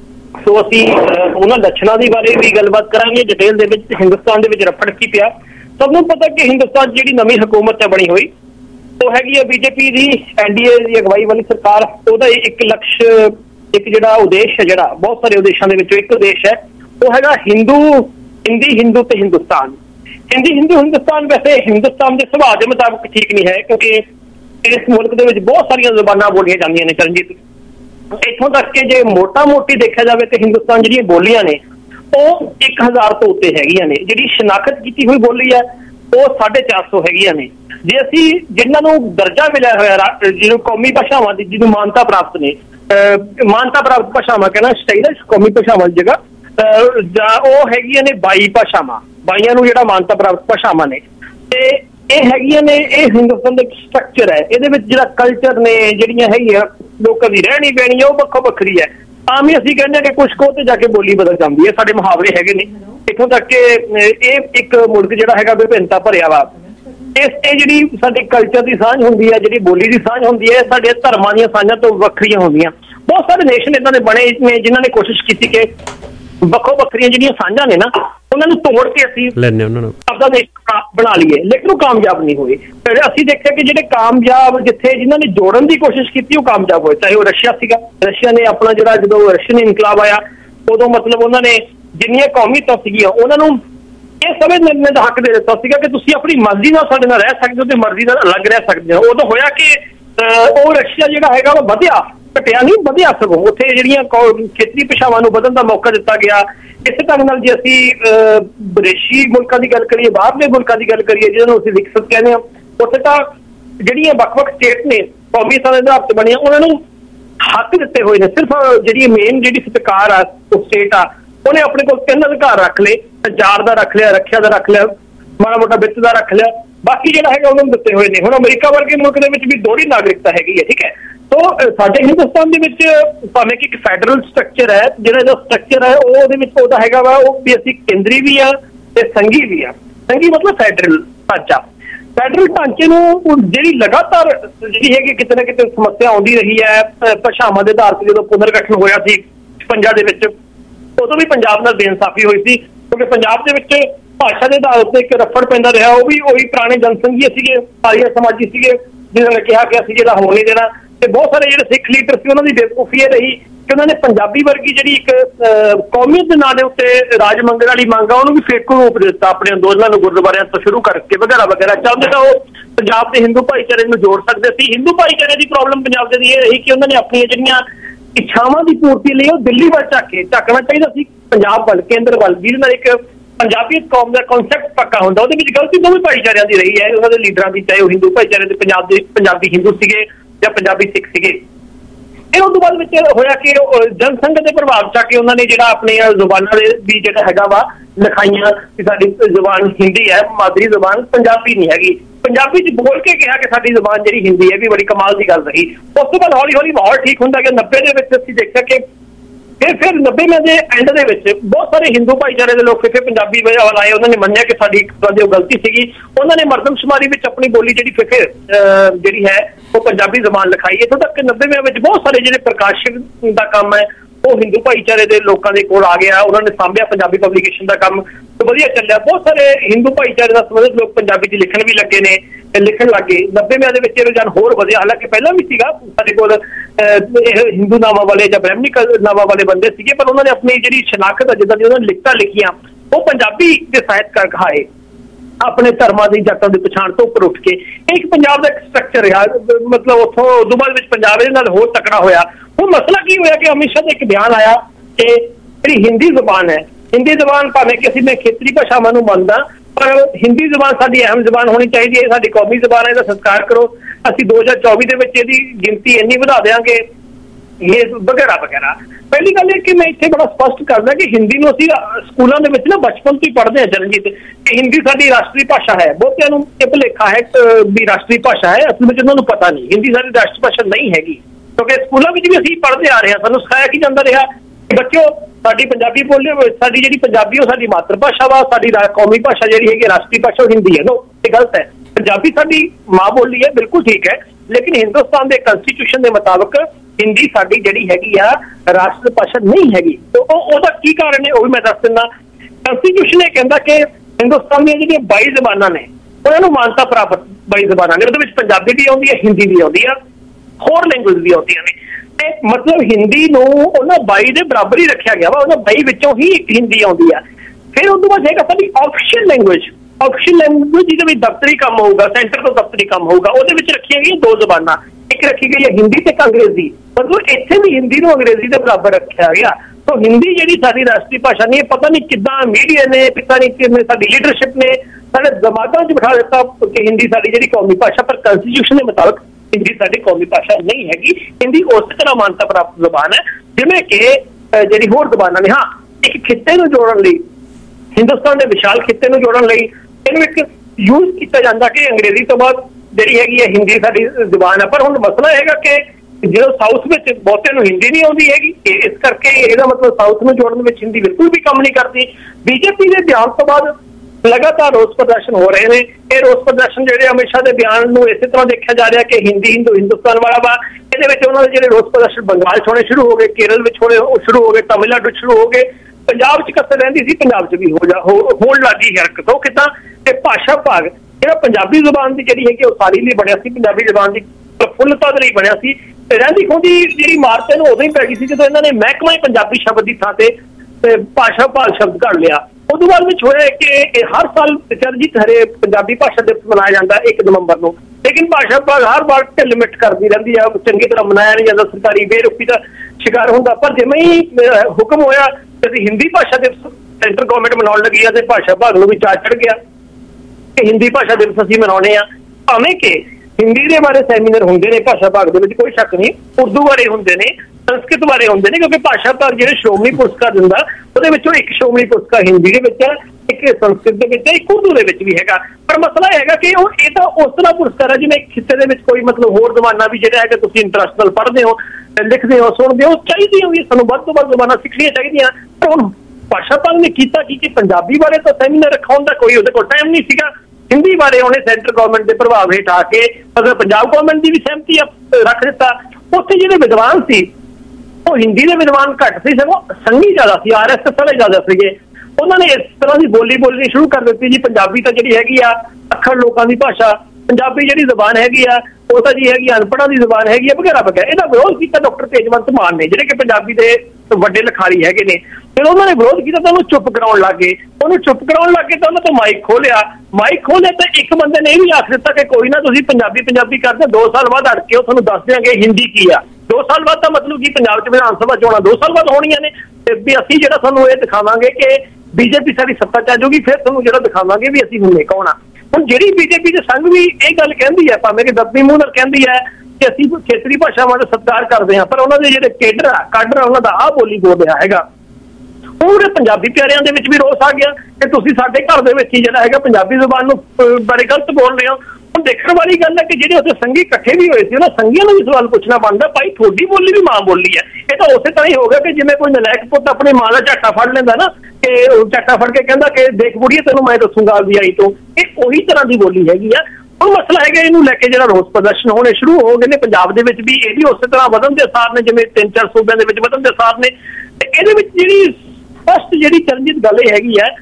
ਸੋ ਅਸੀਂ ਉਹਨਾਂ ਲੱਛਣਾਂ ਦੇ ਬਾਰੇ ਵੀ ਗੱਲਬਾਤ ਕਰਾਂਗੇ ਡਿਟੇਲ ਦੇ ਵਿੱਚ। ਹਿੰਦੁਸਤਾਨ ਦੇ ਵਿੱਚ ਰਫੜ ਕੀ ਪਿਆ, ਸਭ ਨੂੰ ਪਤਾ ਕਿ ਹਿੰਦੁਸਤਾਨ ਜਿਹੜੀ ਨਵੀਂ ਹਕੂਮਤ ਹੈ ਬਣੀ ਹੋਈ ਉਹ ਹੈਗੀ ਹੈ ਬੀਜੇਪੀ ਦੀ, ਐਨਡੀਏ ਦੀ ਅਗਵਾਈ ਵਾਲੀ ਸਰਕਾਰ। ਉਹਦਾ ਇੱਕ ਲਕਸ਼, ਇੱਕ ਜਿਹੜਾ ਉਦੇਸ਼ ਹੈ, ਜਿਹੜਾ ਬਹੁਤ ਸਾਰੇ ਉਦੇਸ਼ਾਂ ਦੇ ਵਿੱਚੋਂ ਇੱਕ ਉਦੇਸ਼ ਹੈ, ਉਹ ਹੈਗਾ ਹਿੰਦੂ ਹਿੰਦੀ ਹਿੰਦੂ ਤੇ ਹਿੰਦੁਸਤਾਨ। ਹਿੰਦੀ ਹਿੰਦੂ ਹਿੰਦੁਸਤਾਨ ਵੈਸੇ ਹਿੰਦੁਸਤਾਨ ਦੇ ਸੁਭਾਅ ਦੇ ਮੁਤਾਬਕ ਠੀਕ ਨਹੀਂ ਹੈ, ਕਿਉਂਕਿ ਇਸ ਮੁਲਕ ਦੇ ਵਿੱਚ ਬਹੁਤ ਸਾਰੀਆਂ ਜ਼ੁਬਾਨਾਂ ਬੋਲੀਆਂ ਜਾਂਦੀਆਂ ਨੇ ਚਰਨਜੀਤ। ਇੱਥੋਂ ਤੱਕ ਕਿ ਜੇ ਮੋਟਾ ਮੋਟੀ ਦੇਖਿਆ ਜਾਵੇ ਤਾਂ ਹਿੰਦੁਸਤਾਨ ਜਿਹੜੀਆਂ ਬੋਲੀਆਂ ਨੇ ਉਹ ਇੱਕ ਹਜ਼ਾਰ ਤੋਂ ਉੱਤੇ ਹੈਗੀਆਂ ਨੇ। ਜਿਹੜੀ ਸ਼ਨਾਖਤ ਕੀਤੀ ਹੋਈ ਬੋਲੀ ਹੈ ਉਹ ਸਾਢੇ ਚਾਰ ਸੌ ਹੈਗੀਆਂ ਨੇ। ਜੇ ਅਸੀਂ ਜਿਨ੍ਹਾਂ ਨੂੰ ਦਰਜਾ ਮਿਲਿਆ ਹੋਇਆ ਜਿਹਨੂੰ ਕੌਮੀ ਭਾਸ਼ਾਵਾਂ ਦੀ, ਜਿਹਨੂੰ ਮਾਨਤਾ ਪ੍ਰਾਪਤ ਨੇ, ਮਾਨਤਾ ਪ੍ਰਾਪਤ ਭਾਸ਼ਾਵਾਂ ਕਹਿਣਾ ਚਾਹੀਦਾ ਕੌਮੀ ਭਾਸ਼ਾਵਾਂ ਦੀ ਜਗ੍ਹਾ, ਜਾਂ ਉਹ ਹੈਗੀਆਂ ਨੇ ਬਾਈ ਭਾਸ਼ਾਵਾਂ, ਬਾਈਆਂ ਨੂੰ ਜਿਹੜਾ ਮਾਨਤਾ ਪ੍ਰਾਪਤ ਭਾਸ਼ਾਵਾਂ ਨੇ। ਤੇ ਇਹ ਹੈਗੀਆਂ ਨੇ, ਇਹ ਹਿੰਦੁਸਤਾਨ ਦਾ ਸਟਰਕਚਰ ਹੈ। ਇਹਦੇ ਵਿੱਚ ਜਿਹੜਾ ਕਲਚਰ ਨੇ, ਜਿਹੜੀਆਂ ਹੈਗੀਆਂ ਲੋਕਾਂ ਦੀ ਰਹਿਣੀ ਬਹਿਣੀ, ਉਹ ਵੱਖੋ ਵੱਖਰੀ ਹੈ। ਆਮ ਹੀ ਅਸੀਂ ਕਹਿੰਦੇ ਹਾਂ ਕਿ ਕੁਛ ਕੁ ਤੇ ਜਾ ਕੇ ਬੋਲੀ ਬਦਲ ਜਾਂਦੀ ਹੈ। ਸਾਡੇ ਮੁਹਾਵਰੇ ਹੈਗੇ ਨੇ ਇੱਥੋਂ ਤੱਕ ਕਿ ਇਹ ਇੱਕ ਮੁਲਕ ਜਿਹੜਾ ਹੈਗਾ ਵਿਭਿੰਨਤਾ ਭਰਿਆ ਵਾ। ਇਸ ਇਹ ਜਿਹੜੀ ਸਾਡੇ ਕਲਚਰ ਦੀ ਸਾਂਝ ਹੁੰਦੀ ਹੈ, ਜਿਹੜੀ ਬੋਲੀ ਦੀ ਸਾਂਝ ਹੁੰਦੀ ਹੈ, ਸਾਡੇ ਧਰਮਾਂ ਦੀਆਂ ਸਾਂਝਾਂ ਤੋਂ ਵੱਖਰੀਆਂ ਹੁੰਦੀਆਂ। ਬਹੁਤ ਸਾਰੇ ਨੇਸ਼ਨ ਏਦਾਂ ਦੇ ਬਣੇ ਨੇ ਜਿਨ੍ਹਾਂ ਨੇ ਕੋਸ਼ਿਸ਼ ਕੀਤੀ ਕਿ ਵੱਖੋ ਵੱਖਰੀਆਂ ਜਿਹੜੀਆਂ ਸਾਂਝਾਂ ਨੇ ਨਾ ਉਹਨਾਂ ਨੂੰ ਤੋੜ ਕੇ ਅਸੀਂ ਆਪਦਾ ਦੇਸ਼ ਬਣਾ ਲਈਏ, ਲੇਕਿਨ ਉਹ ਕਾਮਯਾਬ ਨਹੀਂ ਹੋਏ। ਅਸੀਂ ਦੇਖਿਆ ਕਿ ਜਿਹੜੇ ਕਾਮਯਾਬ, ਜਿੱਥੇ ਜਿਨ੍ਹਾਂ ਨੇ ਜੋੜਨ ਦੀ ਕੋਸ਼ਿਸ਼ ਕੀਤੀ ਉਹ ਕਾਮਯਾਬ ਹੋਏ, ਚਾਹੇ ਉਹ ਰਸ਼ੀਆ ਸੀਗਾ। ਰਸ਼ੀਆ ਨੇ ਆਪਣਾ ਜਿਹੜਾ ਜਦੋਂ ਰਸ਼ੀਅਨ ਇਨਕਲਾਬ ਆਇਆ ਉਦੋਂ ਮਤਲਬ ਉਹਨਾਂ ਨੇ ਜਿੰਨੀਆਂ ਕੌਮੀਅਤਾਂ ਸੀਗੀਆਂ ਉਹਨਾਂ ਨੂੰ ਇਹ ਸਮਝਣ ਦਾ ਹੱਕ ਦੇ ਦਿੱਤਾ ਸੀਗਾ ਕਿ ਤੁਸੀਂ ਆਪਣੀ ਮਰਜ਼ੀ ਨਾਲ ਸਾਡੇ ਨਾਲ ਰਹਿ ਸਕਦੇ ਹੋ ਤੇ ਮਰਜ਼ੀ ਨਾਲ ਅਲੱਗ ਰਹਿ ਸਕਦੇ ਹੋ। ਉਦੋਂ ਹੋਇਆ ਕਿ ਉਹ ਰਸ਼ੀਆ ਜਿਹੜਾ ਹੈਗਾ ਉਹ ਵਧਿਆ, ਘਟਿਆ ਨਹੀਂ, ਵਧਿਆ ਸਗੋਂ। ਉੱਥੇ ਜਿਹੜੀਆਂ ਖੇਤਰੀ ਭਾਸ਼ਾਵਾਂ ਨੂੰ ਵਧਣ ਦਾ ਮੌਕਾ ਦਿੱਤਾ ਗਿਆ। ਇਸੇ ਢੰਗ ਨਾਲ ਜੇ ਅਸੀਂ ਵਿਦੇਸ਼ੀ ਮੁਲਕਾਂ ਦੀ ਗੱਲ ਕਰੀਏ, ਬਾਹਰਲੇ ਮੁਲਕਾਂ ਦੀ ਗੱਲ ਕਰੀਏ ਜਿਹਨਾਂ ਨੂੰ ਅਸੀਂ ਵਿਕਸਿਤ ਕਹਿੰਦੇ ਹਾਂ, ਉੱਥੇ ਤਾਂ ਜਿਹੜੀਆਂ ਵੱਖ-ਵੱਖ ਸਟੇਟ ਨੇ ਕੌਮੀਅਤਾਂ ਦੇ ਆਧਾਰ ਤੇ ਬਣੀਆਂ, ਉਹਨਾਂ ਨੂੰ ਹੱਕ ਦਿੱਤੇ ਹੋਏ ਨੇ। ਸਿਰਫ ਜਿਹੜੀ ਮੇਨ ਜਿਹੜੀ ਸਰਕਾਰ ਆ, ਉਹ ਸਟੇਟ ਆ, ਉਹਨੇ ਆਪਣੇ ਕੋਲ ਤਿੰਨ ਅਧਿਕਾਰ ਰੱਖ ਲਏ ਸੰਚਾਰ ਦਾ ਰੱਖ ਲਿਆ, ਰੱਖਿਆ ਦਾ ਰੱਖ ਲਿਆ, ਮਾੜਾ ਮੋਟਾ ਵਿੱਤ ਦਾ ਰੱਖ ਲਿਆ, ਬਾਕੀ ਜਿਹੜਾ ਹੈਗਾ ਉਹਨਾਂ ਨੂੰ ਦਿੱਤੇ ਹੋਏ ਨੇ। ਹੁਣ ਅਮਰੀਕਾ ਵਰਗੇ ਮੁਲਕ ਦੇ ਵਿੱਚ ਵੀ ਦੋਹਰੀ ਨਾਗਰਿਕਤਾ ਹੈਗੀ ਹੈ, ਠੀਕ ਹੈ। ਸੋ ਸਾਡੇ ਹਿੰਦੁਸਤਾਨ ਦੇ ਵਿੱਚ ਭਾਵੇਂ ਕਿ ਇੱਕ ਫੈਡਰਲ ਸਟਰਕਚਰ ਹੈ, ਜਿਹੜਾ ਜੋ ਸਟਰਕਚਰ ਹੈ ਉਹ ਉਹਦੇ ਵਿੱਚ ਉਹਦਾ ਹੈਗਾ ਵਾ ਉਹ ਵੀ ਅਸੀਂ ਕੇਂਦਰੀ ਵੀ ਆ ਤੇ ਸੰਘੀ ਵੀ ਆ। ਸੰਘੀ ਮਤਲਬ ਫੈਡਰਲ ਢਾਂਚਾ। ਫੈਡਰਲ ਢਾਂਚੇ ਨੂੰ ਜਿਹੜੀ ਲਗਾਤਾਰ ਜਿਹੜੀ ਹੈਗੀ ਕਿਤੇ ਨਾ ਕਿਤੇ ਸਮੱਸਿਆ ਆਉਂਦੀ ਰਹੀ ਹੈ। ਭਾਸ਼ਾਵਾਂ ਦੇ ਆਧਾਰ ਤੇ ਜਦੋਂ ਪੁਨਰ ਗਠਨ ਹੋਇਆ ਸੀ ਛਪੰਜਾ ਦੇ ਵਿੱਚ, ਉਦੋਂ ਵੀ ਪੰਜਾਬ ਨਾਲ ਬੇਇਨਸਾਫੀ ਹੋਈ ਸੀ, ਕਿਉਂਕਿ ਪੰਜਾਬ ਦੇ ਵਿੱਚ ਭਾਸ਼ਾ ਦੇ ਆਧਾਰ ਤੇ ਇੱਕ ਰਫੜ ਪੈਂਦਾ ਰਿਹਾ। ਉਹ ਵੀ ਉਹੀ ਪੁਰਾਣੇ ਜਨਸੰਘੀ ਸੀਗੇ, ਆਰੀਆ ਸਮਾਜੀ ਸੀਗੇ, ਜਿਨ੍ਹਾਂ ਨੇ ਕਿਹਾ ਕਿ ਅਸੀਂ ਜਿਹੜਾ ਹੋਣ ਨਹੀਂ ਦੇਣਾ। ਤੇ ਬਹੁਤ ਸਾਰੇ ਜਿਹੜੇ ਸਿੱਖ ਲੀਡਰ ਸੀ ਉਹਨਾਂ ਦੀ ਬੇਵਕੂਫੀ ਇਹ ਰਹੀ ਕਿ ਉਹਨਾਂ ਨੇ ਪੰਜਾਬੀ ਵਰਗੀ ਜਿਹੜੀ ਇੱਕ ਕੌਮੀਅਤ ਦੇ ਨਾਂ ਦੇ ਉੱਤੇ ਰਾਜ ਮੰਗਣ ਵਾਲੀ ਮੰਗ ਆ ਉਹਨੂੰ ਵੀ ਫੇਕੂ ਰੂਪ ਦਿੱਤਾ। ਆਪਣੇ ਅੰਦੋਲਨਾਂ ਨੂੰ ਗੁਰਦੁਆਰਿਆਂ ਤੋਂ ਸ਼ੁਰੂ ਕਰਕੇ ਵਗੈਰਾ ਵਗੈਰਾ ਚਾਹੁੰਦੇ ਤਾਂ ਉਹ ਪੰਜਾਬ ਦੇ ਹਿੰਦੂ ਭਾਈਚਾਰੇ ਨੂੰ ਜੋੜ ਸਕਦੇ ਸੀ। ਹਿੰਦੂ ਭਾਈਚਾਰੇ ਦੀ ਪ੍ਰੋਬਲਮ ਪੰਜਾਬ ਦੇ ਇਹ ਰਹੀ ਕਿ ਉਹਨਾਂ ਨੇ ਆਪਣੀਆਂ ਜਿਹੜੀਆਂ ਇੱਛਾਵਾਂ ਦੀ ਪੂਰਤੀ ਲਈ ਉਹ ਦਿੱਲੀ ਵੱਲ ਝਾਕ ਕੇ ਝਾਕਣਾ ਚਾਹੀਦਾ ਸੀ, ਪੰਜਾਬ ਵੱਲ, ਕੇਂਦਰ ਵੱਲ, ਜਿਹਦੇ ਨਾਲ ਇੱਕ ਪੰਜਾਬੀਅਤ ਕੌਮ ਦਾ ਕਨਸੈਪਟ ਪੱਕਾ ਹੁੰਦਾ। ਉਹਦੇ ਵਿੱਚ ਗਲਤੀ ਦੋਵੇਂ ਭਾਈਚਾਰਿਆਂ ਦੀ ਰਹੀ ਹੈ, ਉਹਨਾਂ ਦੇ ਲੀਡਰਾਂ ਦੀ, ਚਾਹੇ ਉਹ ਹਿੰਦੂ ਭਾਈਚਾਰੇ ਦੇ ਪੰਜਾਬ ਦੇ ਪੰਜਾਬੀ ਹਿੰਦੂ ਸੀਗੇ ਜਾਂ ਪੰਜਾਬੀ ਸਿੱਖ ਸੀਗੇ। ਇਹ ਉਸ ਤੋਂ ਬਾਅਦ ਵਿੱਚ ਹੋਇਆ ਕਿ ਜਨਸੰਘ ਦੇ ਪ੍ਰਭਾਵ ਚ ਆ ਕੇ ਉਹਨਾਂ ਨੇ ਜਿਹੜਾ ਆਪਣੀਆਂ ਜ਼ੁਬਾਨਾਂ ਦੇ ਵੀ ਜਿਹੜਾ ਹੈਗਾ ਵਾ ਲਿਖਾਈਆਂ ਕਿ ਸਾਡੀ ਜ਼ੁਬਾਨ ਹਿੰਦੀ ਹੈ, ਮਾਦਰੀ ਜ਼ੁਬਾਨ ਪੰਜਾਬੀ ਨਹੀਂ ਹੈਗੀ। ਪੰਜਾਬੀ ਚ ਬੋਲ ਕੇ ਕਿਹਾ ਕਿ ਸਾਡੀ ਜ਼ੁਬਾਨ ਜਿਹੜੀ ਹਿੰਦੀ ਹੈ, ਵੀ ਬੜੀ ਕਮਾਲ ਦੀ ਗੱਲ ਰਹੀ। ਉਸ ਤੋਂ ਬਾਅਦ ਹੌਲੀ ਹੌਲੀ ਮਾਹੌਲ ਠੀਕ ਹੁੰਦਾ ਕਿ ਨੱਬੇ ਦੇ ਵਿੱਚ ਅਸੀਂ ਦੇਖਿਆ ਕਿ ਫਿਰ ਫਿਰ ਨੱਬੇਵੇਂ ਦੇ ਐਂਡ ਦੇ ਵਿੱਚ ਬਹੁਤ ਸਾਰੇ ਹਿੰਦੂ ਭਾਈਚਾਰੇ ਦੇ ਲੋਕ ਫਿਰ ਪੰਜਾਬੀ ਵੱਲ ਆਏ। ਉਹਨਾਂ ਨੇ ਮੰਨਿਆ ਕਿ ਸਾਡੀ ਇੱਕ ਤਰ੍ਹਾਂ ਦੀ ਗਲਤੀ ਸੀਗੀ। ਉਹਨਾਂ ਨੇ ਮਰਦਮਸ਼ੁਮਾਰੀ ਵਿੱਚ ਆਪਣੀ ਬੋਲੀ ਜਿਹੜੀ ਫਿਰ ਜਿਹੜੀ ਹੈ ਉਹ ਪੰਜਾਬੀ ਜ਼ਬਾਨ ਲਿਖਾਈ। ਇੱਥੋਂ ਤੱਕ ਕਿ ਨੱਬੇਵੇਂ ਵਿੱਚ ਬਹੁਤ ਸਾਰੇ ਜਿਹੜੇ ਪ੍ਰਕਾਸ਼ਕ ਦਾ ਕੰਮ ਹੈ ਉਹ ਹਿੰਦੂ ਭਾਈਚਾਰੇ ਦੇ ਲੋਕਾਂ ਦੇ ਕੋਲ ਆ ਗਿਆ। ਉਹਨਾਂ ਨੇ ਸਾਂਭਿਆ ਪੰਜਾਬੀ ਪਬਲੀਕੇਸ਼ਨ ਦਾ ਕੰਮ, ਵਧੀਆ ਚੱਲਿਆ। ਬਹੁਤ ਸਾਰੇ ਹਿੰਦੂ ਭਾਈਚਾਰੇ ਨਾਲ ਸੰਬੰਧਿਤ ਲੋਕ ਪੰਜਾਬੀ 'ਚ ਲਿਖਣ ਵੀ ਲੱਗੇ ਨੇ, ਲਿਖਣ ਲੱਗੇ। ਨੱਬੇਵਿਆਂ ਦੇ ਵਿੱਚ ਇਹ ਰੁਝਾਨ ਹੋਰ ਵਧਿਆ, ਹਾਲਾਂਕਿ ਪਹਿਲਾਂ ਵੀ ਸੀਗਾ ਸਾਡੇ ਕੋਲ ਇਹ ਹਿੰਦੂ ਨਾਵਾਂ ਵਾਲੇ ਜਾਂ ਬ੍ਰਹਮਣਿਕ ਨਾਵਾਂ ਵਾਲੇ ਬੰਦੇ ਸੀਗੇ, ਪਰ ਉਹਨਾਂ ਨੇ ਆਪਣੀ ਜਿਹੜੀ ਸ਼ਨਾਖਤ ਹੈ, ਜਿੱਦਾਂ ਦੀ ਉਹਨਾਂ ਨੇ ਲਿਖਤਾਂ ਲਿਖੀਆਂ, ਉਹ ਪੰਜਾਬੀ ਦੇ ਸਾਹਿਤਕਾਰ ਕਹਾਏ ਆਪਣੇ ਧਰਮਾਂ ਦੀ ਜਾਤਾਂ ਦੀ ਪਛਾਣ ਤੋਂ ਉੱਪਰ ਉੱਠ ਕੇ। ਇਹ ਇੱਕ ਪੰਜਾਬ ਦਾ ਇੱਕ ਸਟਰਕਚਰ ਰਿਹਾ, ਮਤਲਬ ਉੱਥੋਂ ਉਦੋਂ ਬਾਅਦ ਵਿੱਚ ਪੰਜਾਬ ਇਹਦੇ ਨਾਲ ਹੋਰ ਤਕੜਾ ਹੋਇਆ। ਹੁਣ ਮਸਲਾ ਕੀ ਹੋਇਆ ਕਿ ਅਮਿਤ ਸ਼ਾਹ ਦਾ ਇੱਕ ਬਿਆਨ ਆਇਆ ਕਿ ਜਿਹੜੀ ਹਿੰਦੀ ਜ਼ੁਬਾਨ ਹੈ, ਹਿੰਦੀ ਜ਼ੁਬਾਨ ਭਾਵੇਂ ਕਿ ਅਸੀਂ ਮੈਂ ਖੇਤਰੀ ਭਾਸ਼ਾਵਾਂ ਨੂੰ ਮੰਨਦਾ, ਪਰ ਹਿੰਦੀ ਜ਼ੁਬਾਨ ਸਾਡੀ ਅਹਿਮ ਜ਼ੁਬਾਨ ਹੋਣੀ ਚਾਹੀਦੀ ਹੈ, ਸਾਡੀ ਕੌਮੀ ਜ਼ੁਬਾਨ ਹੈ, ਇਹਦਾ ਸਤਿਕਾਰ ਕਰੋ। ਅਸੀਂ ਦੋ ਹਜ਼ਾਰ ਚੌਵੀ ਦੇ ਵਿੱਚ ਇਹਦੀ ਗਿਣਤੀ ਇੰਨੀ ਵਧਾ ਦਿਆਂਗੇ, ਇਹ ਵਗੈਰਾ ਵਗੈਰਾ। ਪਹਿਲੀ ਗੱਲ ਇਹ ਕਿ ਮੈਂ ਇੱਥੇ ਬੜਾ ਸਪਸ਼ਟ ਕਰਦਾ ਕਿ ਹਿੰਦੀ ਨੂੰ ਅਸੀਂ ਸਕੂਲਾਂ ਦੇ ਵਿੱਚ ਨਾ ਬਚਪਨ ਤੋਂ ਹੀ ਪੜ੍ਹਦੇ ਹਾਂ ਚਰਨਜੀਤ, ਕਿ ਹਿੰਦੀ ਸਾਡੀ ਰਾਸ਼ਟਰੀ ਭਾਸ਼ਾ ਹੈ। ਬਹੁਤਿਆਂ ਨੂੰ ਇਹ ਭੁਲੇਖਾ ਹੈ ਵੀ ਰਾਸ਼ਟਰੀ ਭਾਸ਼ਾ ਹੈ, ਅਸਲ ਵਿੱਚ ਉਹਨਾਂ ਨੂੰ ਪਤਾ ਨਹੀਂ ਹਿੰਦੀ ਸਾਡੀ ਰਾਸ਼ਟਰੀ ਭਾਸ਼ਾ ਨਹੀਂ ਹੈਗੀ। ਕਿਉਂਕਿ ਸਕੂਲਾਂ ਵਿੱਚ ਵੀ ਅਸੀਂ ਪੜ੍ਹਦੇ ਆ ਰਹੇ ਹਾਂ, ਸਾਨੂੰ ਸਿਖਾਇਆ ਕੀ ਜਾਂਦਾ ਰਿਹਾ ਕਿ ਬੱਚਿਓ ਸਾਡੀ ਪੰਜਾਬੀ ਬੋਲੀ, ਸਾਡੀ ਜਿਹੜੀ ਪੰਜਾਬੀ ਉਹ ਸਾਡੀ ਮਾਤਰ ਭਾਸ਼ਾ ਵਾ, ਸਾਡੀ ਕੌਮੀ ਭਾਸ਼ਾ ਜਿਹੜੀ ਹੈਗੀ ਰਾਸ਼ਟਰੀ ਭਾਸ਼ਾ ਉਹ ਹਿੰਦੀ ਹੈ। ਨੋ, ਇਹ ਗਲਤ ਹੈ। ਪੰਜਾਬੀ ਸਾਡੀ ਮਾਂ ਬੋਲੀ ਹੈ, ਬਿਲਕੁਲ ਠੀਕ ਹੈ, ਲੇਕਿਨ ਹਿੰਦੁਸਤਾਨ ਦੇ ਕੰਸਟੀਟਿਊਸ਼ਨ ਦੇ ਮੁਤਾਬਕ ਹਿੰਦੀ ਸਾਡੀ ਜਿਹੜੀ ਹੈਗੀ ਆ ਰਾਸ਼ਟਰੀ ਭਾਸ਼ਾ ਨਹੀਂ ਹੈਗੀ। ਉਹ ਉਹਦਾ ਕੀ ਕਾਰਨ ਹੈ ਉਹ ਵੀ ਮੈਂ ਦੱਸ ਦਿੰਦਾ। ਕੰਸਟੀਟਿਊਸ਼ਨ ਇਹ ਕਹਿੰਦਾ ਕਿ ਹਿੰਦੁਸਤਾਨ ਦੀਆਂ ਜਿਹੜੀਆਂ ਬਾਈ ਜ਼ਬਾਨਾਂ ਨੇ ਉਹਨਾਂ ਨੂੰ ਮਾਨਤਾ ਪ੍ਰਾਪਤ ਬਾਈ ਜ਼ਬਾਨਾਂ ਨੇ, ਉਹਦੇ ਵਿੱਚ ਪੰਜਾਬੀ ਵੀ ਆਉਂਦੀ ਹੈ, ਹਿੰਦੀ ਵੀ ਆਉਂਦੀ ਆ, ਹੋਰ ਲੈਂਗੁਏਜ ਵੀ ਆਉਂਦੀਆਂ ਨੇ। ਤੇ ਮਤਲਬ ਹਿੰਦੀ ਨੂੰ ਉਹਨਾਂ ਬਾਈ ਦੇ ਬਰਾਬਰ ਹੀ ਰੱਖਿਆ ਗਿਆ ਵਾ, ਉਹਨਾਂ ਬਾਈ ਵਿੱਚੋਂ ਹੀ ਇੱਕ ਹਿੰਦੀ ਆਉਂਦੀ ਆ। ਫਿਰ ਉਹ ਤੋਂ ਬਾਅਦ ਹੈਗਾ ਸਾਡੀ ਆਫੀਸ਼ੀਅਲ ਲੈਂਗੁਏਜ, ਆਫੀਸ਼ੀਅਲ ਲੈਂਗੁਏਜ ਜਿਹਦੇ ਵਿੱਚ ਦਫ਼ਤਰੀ ਕੰਮ ਹੋਊਗਾ, ਸੈਂਟਰ ਤੋਂ ਦਫ਼ਤਰੀ ਕੰਮ ਹੋਊਗਾ, ਉਹਦੇ ਵਿੱਚ ਰੱਖੀਆਂ ਗਈਆਂ ਦੋ ਜ਼ਬਾਨਾਂ, ਇੱਕ ਰੱਖੀ ਗਈ ਹੈ ਹਿੰਦੀ ਤੇ ਇੱਕ ਅੰਗਰੇਜ਼ੀ। ਮਤਲਬ ਇੱਥੇ ਵੀ ਹਿੰਦੀ ਨੂੰ ਅੰਗਰੇਜ਼ੀ ਦੇ ਬਰਾਬਰ ਰੱਖਿਆ ਗਿਆ। ਸੋ ਹਿੰਦੀ ਜਿਹੜੀ ਸਾਡੀ ਰਾਸ਼ਟਰੀ ਭਾਸ਼ਾ ਨਹੀਂ, ਪਤਾ ਨਹੀਂ ਕਿੱਦਾਂ ਮੀਡੀਆ ਨੇ, ਪਤਾ ਨਹੀਂ ਕਿਵੇਂ ਸਾਡੀ ਲੀਡਰਸ਼ਿਪ ਨੇ ਸਾਡੇ ਦਿਮਾਗਾਂ 'ਚ ਬਿਠਾ ਦਿੱਤਾ ਕਿ ਹਿੰਦੀ ਸਾਡੀ ਜਿਹੜੀ ਕੌਮੀ ਭਾਸ਼ਾ, ਪਰ ਕੰਸਟੀਟਿਊਸ਼ਨ ਦੇ ਮੁਤਾਬਕ ਹਿੰਦੀ ਸਾਡੀ ਕੌਮੀ ਭਾਸ਼ਾ ਨਹੀਂ ਹੈਗੀ। ਹਿੰਦੀ ਉਸ ਤਰ੍ਹਾਂ ਮਾਨਤਾ ਪ੍ਰਾਪਤ ਜ਼ਬਾਨ ਹੈ ਜਿਵੇਂ ਕਿ ਜਿਹੜੀ ਹੋਰ ਜ਼ਬਾਨਾਂ ਨੇ। ਹਾਂ, ਇੱਕ ਖਿੱਤੇ ਨੂੰ ਜੋੜਨ ਲਈ, ਹਿੰਦੁਸਤਾਨ ਦੇ ਵਿਸ਼ਾਲ ਖਿੱਤੇ ਨੂੰ ਜੋੜਨ ਲਈ ਇਹਨੂੰ ਇੱਕ ਯੂਜ਼ ਕੀਤਾ ਜਾਂਦਾ ਕਿ ਅੰਗਰੇਜ਼ੀ ਤੋਂ ਬਾਅਦ ਜਿਹੜੀ ਹੈਗੀ ਹੈ ਹਿੰਦੀ ਸਾਡੀ ਜ਼ੁਬਾਨ ਹੈ। ਪਰ ਹੁਣ ਮਸਲਾ ਹੈਗਾ ਕਿ ਜਦੋਂ ਸਾਊਥ ਵਿੱਚ ਬਹੁਤਿਆਂ ਨੂੰ ਹਿੰਦੀ ਨਹੀਂ ਆਉਂਦੀ ਹੈਗੀ, ਇਸ ਕਰਕੇ ਇਹਦਾ ਮਤਲਬ ਸਾਊਥ ਨੂੰ ਜੋੜਨ ਵਿੱਚ ਹਿੰਦੀ ਬਿਲਕੁਲ ਵੀ ਕੰਮ ਨਹੀਂ ਕਰਦੀ। ਬੀਜੇਪੀ ਦੇ ਬਿਆਨ ਤੋਂ ਬਾਅਦ ਲਗਾਤਾਰ ਰੋਸ ਪ੍ਰਦਰਸ਼ਨ ਹੋ ਰਹੇ ਨੇ। ਇਹ ਰੋਸ ਪ੍ਰਦਰਸ਼ਨ ਜਿਹੜੇ ਅਮਿਤ ਸ਼ਾਹ ਦੇ ਬਿਆਨ ਨੂੰ ਇਸੇ ਤਰ੍ਹਾਂ ਦੇਖਿਆ ਜਾ ਰਿਹਾ ਕਿ ਹਿੰਦੀ ਹਿੰਦੂ ਹਿੰਦੁਸਤਾਨ ਵਾਲਾ ਵਾ। ਇਹਦੇ ਵਿੱਚ ਉਹਨਾਂ ਦੇ ਜਿਹੜੇ ਰੋਸ ਪ੍ਰਦਰਸ਼ਨ ਬੰਗਾਲ 'ਚ ਹੋਣੇ ਸ਼ੁਰੂ ਹੋ ਗਏ, ਕੇਰਲ ਵਿੱਚ ਹੋਣੇ ਸ਼ੁਰੂ ਹੋ ਗਏ, ਤਮਿਲਨਾਡੂ 'ਚ ਸ਼ੁਰੂ ਹੋ ਗਏ, ਪੰਜਾਬ 'ਚ ਕਸਰ ਰਹਿੰਦੀ ਸੀ, ਪੰਜਾਬ 'ਚ ਵੀ ਹੋ ਜਾ ਹੋਣ ਲੱਗੀ ਹਰਕਤ। ਉਹ ਕਿੱਦਾਂ ਤੇ ਭਾਸ਼ਾ ਭਾਗ ਜਿਹੜਾ ਪੰਜਾਬੀ ਜ਼ੁਬਾਨ ਦੀ ਜਿਹੜੀ ਹੈਗੀ ਉਹ ਸਾਰੀ ਲਈ ਬਣਿਆ ਸੀ, ਪੰਜਾਬੀ ਜ਼ੁਬਾਨ ਦੀ ਪ੍ਰਫੁੱਲਤਾ ਦੇ ਲਈ ਬਣਿਆ ਸੀ। ਰਹਿੰਦੀ ਖੁੰਦੀ ਜਿਹੜੀ ਇਮਾਰਤ ਇਹਨੂੰ ਉਦੋਂ ਹੀ ਪੈ ਗਈ ਸੀ ਜਦੋਂ ਇਹਨਾਂ ਨੇ ਮਹਿਕਮਾ ਪੰਜਾਬੀ ਸ਼ਬਦ ਦੀ ਥਾਂ ਤੇ ਭਾਸ਼ਾ ਭਾਗ ਸ਼ਬਦ ਘੜ ਲਿਆ। ਉਦੋਂ ਬਾਅਦ ਵਿੱਚ ਹੋਇਆ ਕਿ ਹਰ ਸਾਲ ਚਰਨਜੀਤ ਹਰੇ ਪੰਜਾਬੀ ਭਾਸ਼ਾ ਦਿਵਸ ਮਨਾਇਆ ਜਾਂਦਾ ਇੱਕ ਨਵੰਬਰ ਨੂੰ, ਲੇਕਿਨ ਭਾਸ਼ਾ ਭਾਗ ਹਰ ਵਾਰ ਢਿੱਲ ਮਿੱਟ ਕਰਦੀ ਰਹਿੰਦੀ ਆ, ਚੰਗੀ ਤਰ੍ਹਾਂ ਮਨਾਇਆ ਨਹੀਂ ਜਾਂਦਾ, ਸਰਕਾਰੀ ਬੇਰੁਖੀ ਦਾ ਸ਼ਿਕਾਰ ਹੁੰਦਾ। ਪਰ ਜਿਵੇਂ ਹੀ ਹੁਕਮ ਹੋਇਆ ਕਿ ਅਸੀਂ ਹਿੰਦੀ ਭਾਸ਼ਾ ਦਿਵਸ ਸੈਂਟਰ ਗੌਰਮੈਂਟ ਮਨਾਉਣ ਲੱਗੀ ਆ ਤੇ ਭਾਸ਼ਾ ਭਾਗ ਨੂੰ ਵੀ ਚਾਅ ਚੜ੍ਹ ਗਿਆ ਕਿ ਹਿੰਦੀ ਭਾਸ਼ਾ ਦਿਵਸ ਅਸੀਂ ਮਨਾਉਣੇ ਆ। ਭਾਵੇਂ ਕਿ ਹਿੰਦੀ ਦੇ ਬਾਰੇ ਸੈਮੀਨਾਰ ਹੁੰਦੇ ਨੇ ਭਾਸ਼ਾ ਭਾਗ ਦੇ ਵਿੱਚ, ਕੋਈ ਸ਼ੱਕ ਨਹੀਂ, ਉਰਦੂ ਬਾਰੇ ਹੁੰਦੇ ਨੇ, ਸੰਸਕ੍ਰਿਤ ਬਾਰੇ ਹੁੰਦੇ ਨੇ, ਕਿਉਂਕਿ ਭਾਸ਼ਾ ਤਾਂ ਜਿਹੜੇ ਸ਼੍ਰੋਮਣੀ ਪੁਰਸਕਾਰ ਦਿੰਦਾ ਉਹਦੇ ਵਿੱਚੋਂ ਇੱਕ ਸ਼੍ਰੋਮਣੀ ਪੁਰਸਕਾਰ ਹਿੰਦੀ ਦੇ ਵਿੱਚ ਹੈ, ਇੱਕ ਸੰਸਕ੍ਰਿਤ ਦੇ ਵਿੱਚ ਹੈ, ਇੱਕ ਉਰਦੂ ਦੇ ਵਿੱਚ ਵੀ ਹੈਗਾ। ਪਰ ਮਸਲਾ ਇਹ ਹੈਗਾ ਕਿ ਉਹ ਇਹ ਤਾਂ ਉਸ ਤਰ੍ਹਾਂ ਪੁਰਸਕਾਰ ਹੈ ਜਿਵੇਂ ਖਿੱਤੇ ਦੇ ਵਿੱਚ ਕੋਈ ਮਤਲਬ ਹੋਰ ਜ਼ਬਾਨਾਂ ਵੀ ਜਿਹੜਾ ਹੈਗਾ ਤੁਸੀਂ ਇੰਟਰਨੈਸ਼ਨਲ ਪੜ੍ਹਦੇ ਹੋ, ਲਿਖਦੇ ਹੋ, ਸੁਣਦੇ ਹੋ, ਚਾਹੀਦੀਆਂ ਵੀ ਸਾਨੂੰ ਵੱਧ ਤੋਂ ਵੱਧ ਜ਼ਬਾਨਾਂ ਸਿੱਖਣੀਆਂ ਚਾਹੀਦੀਆਂ। ਪਰ ਹੁਣ ਭਾਸ਼ਾ ਪਾਲ ਨੇ ਕੀਤਾ ਕੀ ਕਿ ਪੰਜਾਬੀ ਬਾਰੇ ਤਾਂ ਸੈਮੀਨਾਰ ਰਖਾਉਣ ਦਾ ਕੋਈ ਉਹਦੇ ਕੋਲ ਟਾਈਮ ਨਹੀਂ ਸੀਗਾ। ਹਿੰਦੀ ਬਾਰੇ ਉਹਨੇ ਸੈਂਟਰ ਗਵਰਨਮੈਂਟ ਦੇ ਪ੍ਰਭਾਵ ਹੇਠ ਆ ਕੇ ਅਗਰ ਪੰਜਾਬ ਗਵਰਨਮੈਂਟ ਦੀ ਵੀ ਸਹਿਮਤੀ ਰੱਖ ਦਿੱਤਾ। ਉੱਥੇ ਜਿਹੜੇ ਵਿਦਵਾਨ ਸੀ ਉਹ ਹਿੰਦੀ ਦੇ ਵਿਦਵਾਨ ਘੱਟ ਸੀ, ਸਗੋਂ ਸੰਘੀ ਜ਼ਿਆਦਾ ਸੀ, ਆਰ ਐਸ ਐਸ ਵਾਲੇ ਜ਼ਿਆਦਾ ਸੀਗੇ। ਉਹਨਾਂ ਨੇ ਇਸ ਤਰ੍ਹਾਂ ਦੀ ਬੋਲੀ ਬੋਲਣੀ ਸ਼ੁਰੂ ਕਰ ਦਿੱਤੀ ਜੀ, ਪੰਜਾਬੀ ਤਾਂ ਜਿਹੜੀ ਹੈਗੀ ਆ ਅੱਖਰ ਲੋਕਾਂ ਦੀ ਭਾਸ਼ਾ, ਪੰਜਾਬੀ ਜਿਹੜੀ ਜ਼ਬਾਨ ਹੈਗੀ ਆ ਉਹ ਤਾਂ ਜੀ ਹੈਗੀ ਅਨਪੜ੍ਹਾਂ ਦੀ ਜ਼ਬਾਨ ਹੈਗੀ ਆ ਵਗੈਰਾ ਵਗੈਰਾ। ਇਹਦਾ ਵਿਰੋਧ ਕੀਤਾ ਡਾਕਟਰ ਤੇਜਵੰਤ ਮਾਨ ਨੇ, ਜਿਹੜੇ ਕਿ ਪੰਜਾਬੀ ਦੇ ਵੱਡੇ ਲਿਖਾਰੀ ਹੈਗੇ ਨੇ। ਫਿਰ ਉਹਨਾਂ ਨੇ ਵਿਰੋਧ ਕੀਤਾ ਤਾਂ ਉਹਨੂੰ ਚੁੱਪ ਕਰਾਉਣ ਲੱਗ ਗਏ। ਉਹਨੂੰ ਚੁੱਪ ਕਰਾਉਣ ਲੱਗ ਗਏ ਤਾਂ ਉਹਨਾਂ ਤੋਂ ਮਾਈਕ ਖੋਲਿਆ। ਮਾਈਕ ਖੋਲਿਆ ਤਾਂ ਇੱਕ ਬੰਦੇ ਨੇ ਇਹ ਵੀ ਆਖ ਦਿੱਤਾ ਕਿ ਕੋਈ ਨਾ ਤੁਸੀਂ ਪੰਜਾਬੀ ਪੰਜਾਬੀ ਕਰਦੇ, ਦੋ ਸਾਲ ਬਾਅਦ ਅੜ ਕੇ ਉਹ ਤੁਹਾਨੂੰ ਦੱਸ ਦਿਆਂਗੇ ਹਿੰਦੀ ਕੀ ਆ। ਦੋ ਸਾਲ ਬਾਅਦ ਤਾਂ ਮਤਲਬ ਕਿ ਪੰਜਾਬ 'ਚ ਵਿਧਾਨ ਸਭਾ ਚੋਣਾਂ ਦੋ ਸਾਲ ਬਾਅਦ ਹੋਣੀਆਂ ਨੇ, ਤੇ ਵੀ ਅਸੀਂ ਜਿਹੜਾ ਤੁਹਾਨੂੰ ਇਹ ਦਿਖਾਵਾਂਗੇ ਕਿ ਬੀਜੇਪੀ ਸਾਡੀ ਸੱਤਾ 'ਚ ਆ ਜਾਊਗੀ, ਫਿਰ ਤੁਹਾਨੂੰ ਜਿਹੜਾ ਦਿਖਾਵਾਂਗੇ ਵੀ ਅਸੀਂ ਹੁੰਨੇ ਕੌਣ ਆ। ਹੁਣ ਜਿਹੜੀ ਬੀਜੇਪੀ ਦੇ ਸੰਗ ਵੀ ਇਹ ਗੱਲ ਕਹਿੰਦੀ ਹੈ, ਭਾਵੇਂ ਕਿ ਦੱਬੀ ਮੂੰਹ ਨਾਲ ਕਹਿੰਦੀ ਹੈ ਕਿ ਅਸੀਂ ਖੇਤਰੀ ਭਾਸ਼ਾਵਾਂ ਦਾ ਸਤਿਕਾਰ ਕਰਦੇ ਹਾਂ, ਪਰ ਉਹਨਾਂ ਦੇ ਜਿਹੜੇ ਕੇਡਰ ਆ ਕਾਡਰ ਆ ਉਹਨਾਂ ਦਾ ਆਹ ਬੋਲੀ ਬੋਲ ਰਿਹਾ ਹੈਗਾ। ਪੂਰੇ ਪੰਜਾਬੀ ਪਿਆਰਿਆਂ ਦੇ ਵਿੱਚ ਵੀ ਰੋਸ ਆ ਗਿਆ ਕਿ ਤੁਸੀਂ ਸਾਡੇ ਘਰ ਦੇ ਵਿੱਚ ਹੀ ਜਿਹੜਾ ਹੈਗਾ ਪੰਜਾਬੀ ਜ਼ੁਬਾਨ ਨੂੰ ਬਾਰੇ ਗਲਤ ਬੋਲ ਰਹੇ ਹੋ। ਹੁਣ ਦੇਖਣ ਵਾਲੀ ਗੱਲ ਹੈ ਕਿ ਜਿਹੜੇ ਉੱਥੇ ਸੰਗੀ ਇਕੱਠੇ ਵੀ ਹੋਏ ਸੀ ਉਹਨਾਂ ਸੰਗੀਆਂ ਨੂੰ ਵੀ ਸਵਾਲ ਪੁੱਛਣਾ ਬਣਦਾ, ਭਾਈ ਤੁਹਾਡੀ ਬੋਲੀ ਵੀ ਮਾਂ ਬੋਲੀ ਹੈ। ਇਹ ਤਾਂ ਉਸੇ ਤਰ੍ਹਾਂ ਹੀ ਹੋ ਗਿਆ ਕਿ ਜਿਵੇਂ ਕੋਈ ਨਲਾਇਕ ਪੁੱਤ ਆਪਣੀ ਮਾਂ ਦਾ ਝਾਟਾ ਫੜ ਲੈਂਦਾ ਨਾ, ਕਿ ਝਾਟਾ ਫੜ ਕੇ ਕਹਿੰਦਾ ਕਿ ਦੇਖ ਬੁੜੀਏ ਤੈਨੂੰ ਮੈਂ ਦੱਸੂਗਾ ਆਪਦੀ ਆਈ ਤੋਂ। ਇਹ ਉਹੀ ਤਰ੍ਹਾਂ ਦੀ ਬੋਲੀ ਹੈਗੀ ਆ। ਹੁਣ ਮਸਲਾ ਹੈਗਾ ਇਹਨੂੰ ਲੈ ਕੇ ਜਿਹੜਾ ਰੋਸ ਪ੍ਰਦਰਸ਼ਨ ਹੋਣੇ ਸ਼ੁਰੂ ਹੋ ਗਏ ਨੇ ਪੰਜਾਬ ਦੇ ਵਿੱਚ ਵੀ, ਇਹ ਵੀ ਉਸੇ ਤਰ੍ਹਾਂ ਵਧਣ ਦੇ ਅਸਾਰ ਨੇ ਜਿਵੇਂ ਤਿੰਨ ਚਾਰ ਸੂਬਿਆਂ ਦੇ ਵਿੱਚ ਵਧਣ ਦੇ ਅਸਾਰ ਨੇ। ਤੇ ਇਹਦੇ ਵਿੱਚ ਜਿਹੜੀ ਸਪਸ਼ਟ ਜਿਹੜੀ ਚਰਨਜੀਤ ਗੱਲ ਇਹ ਹੈਗੀ ਹੈ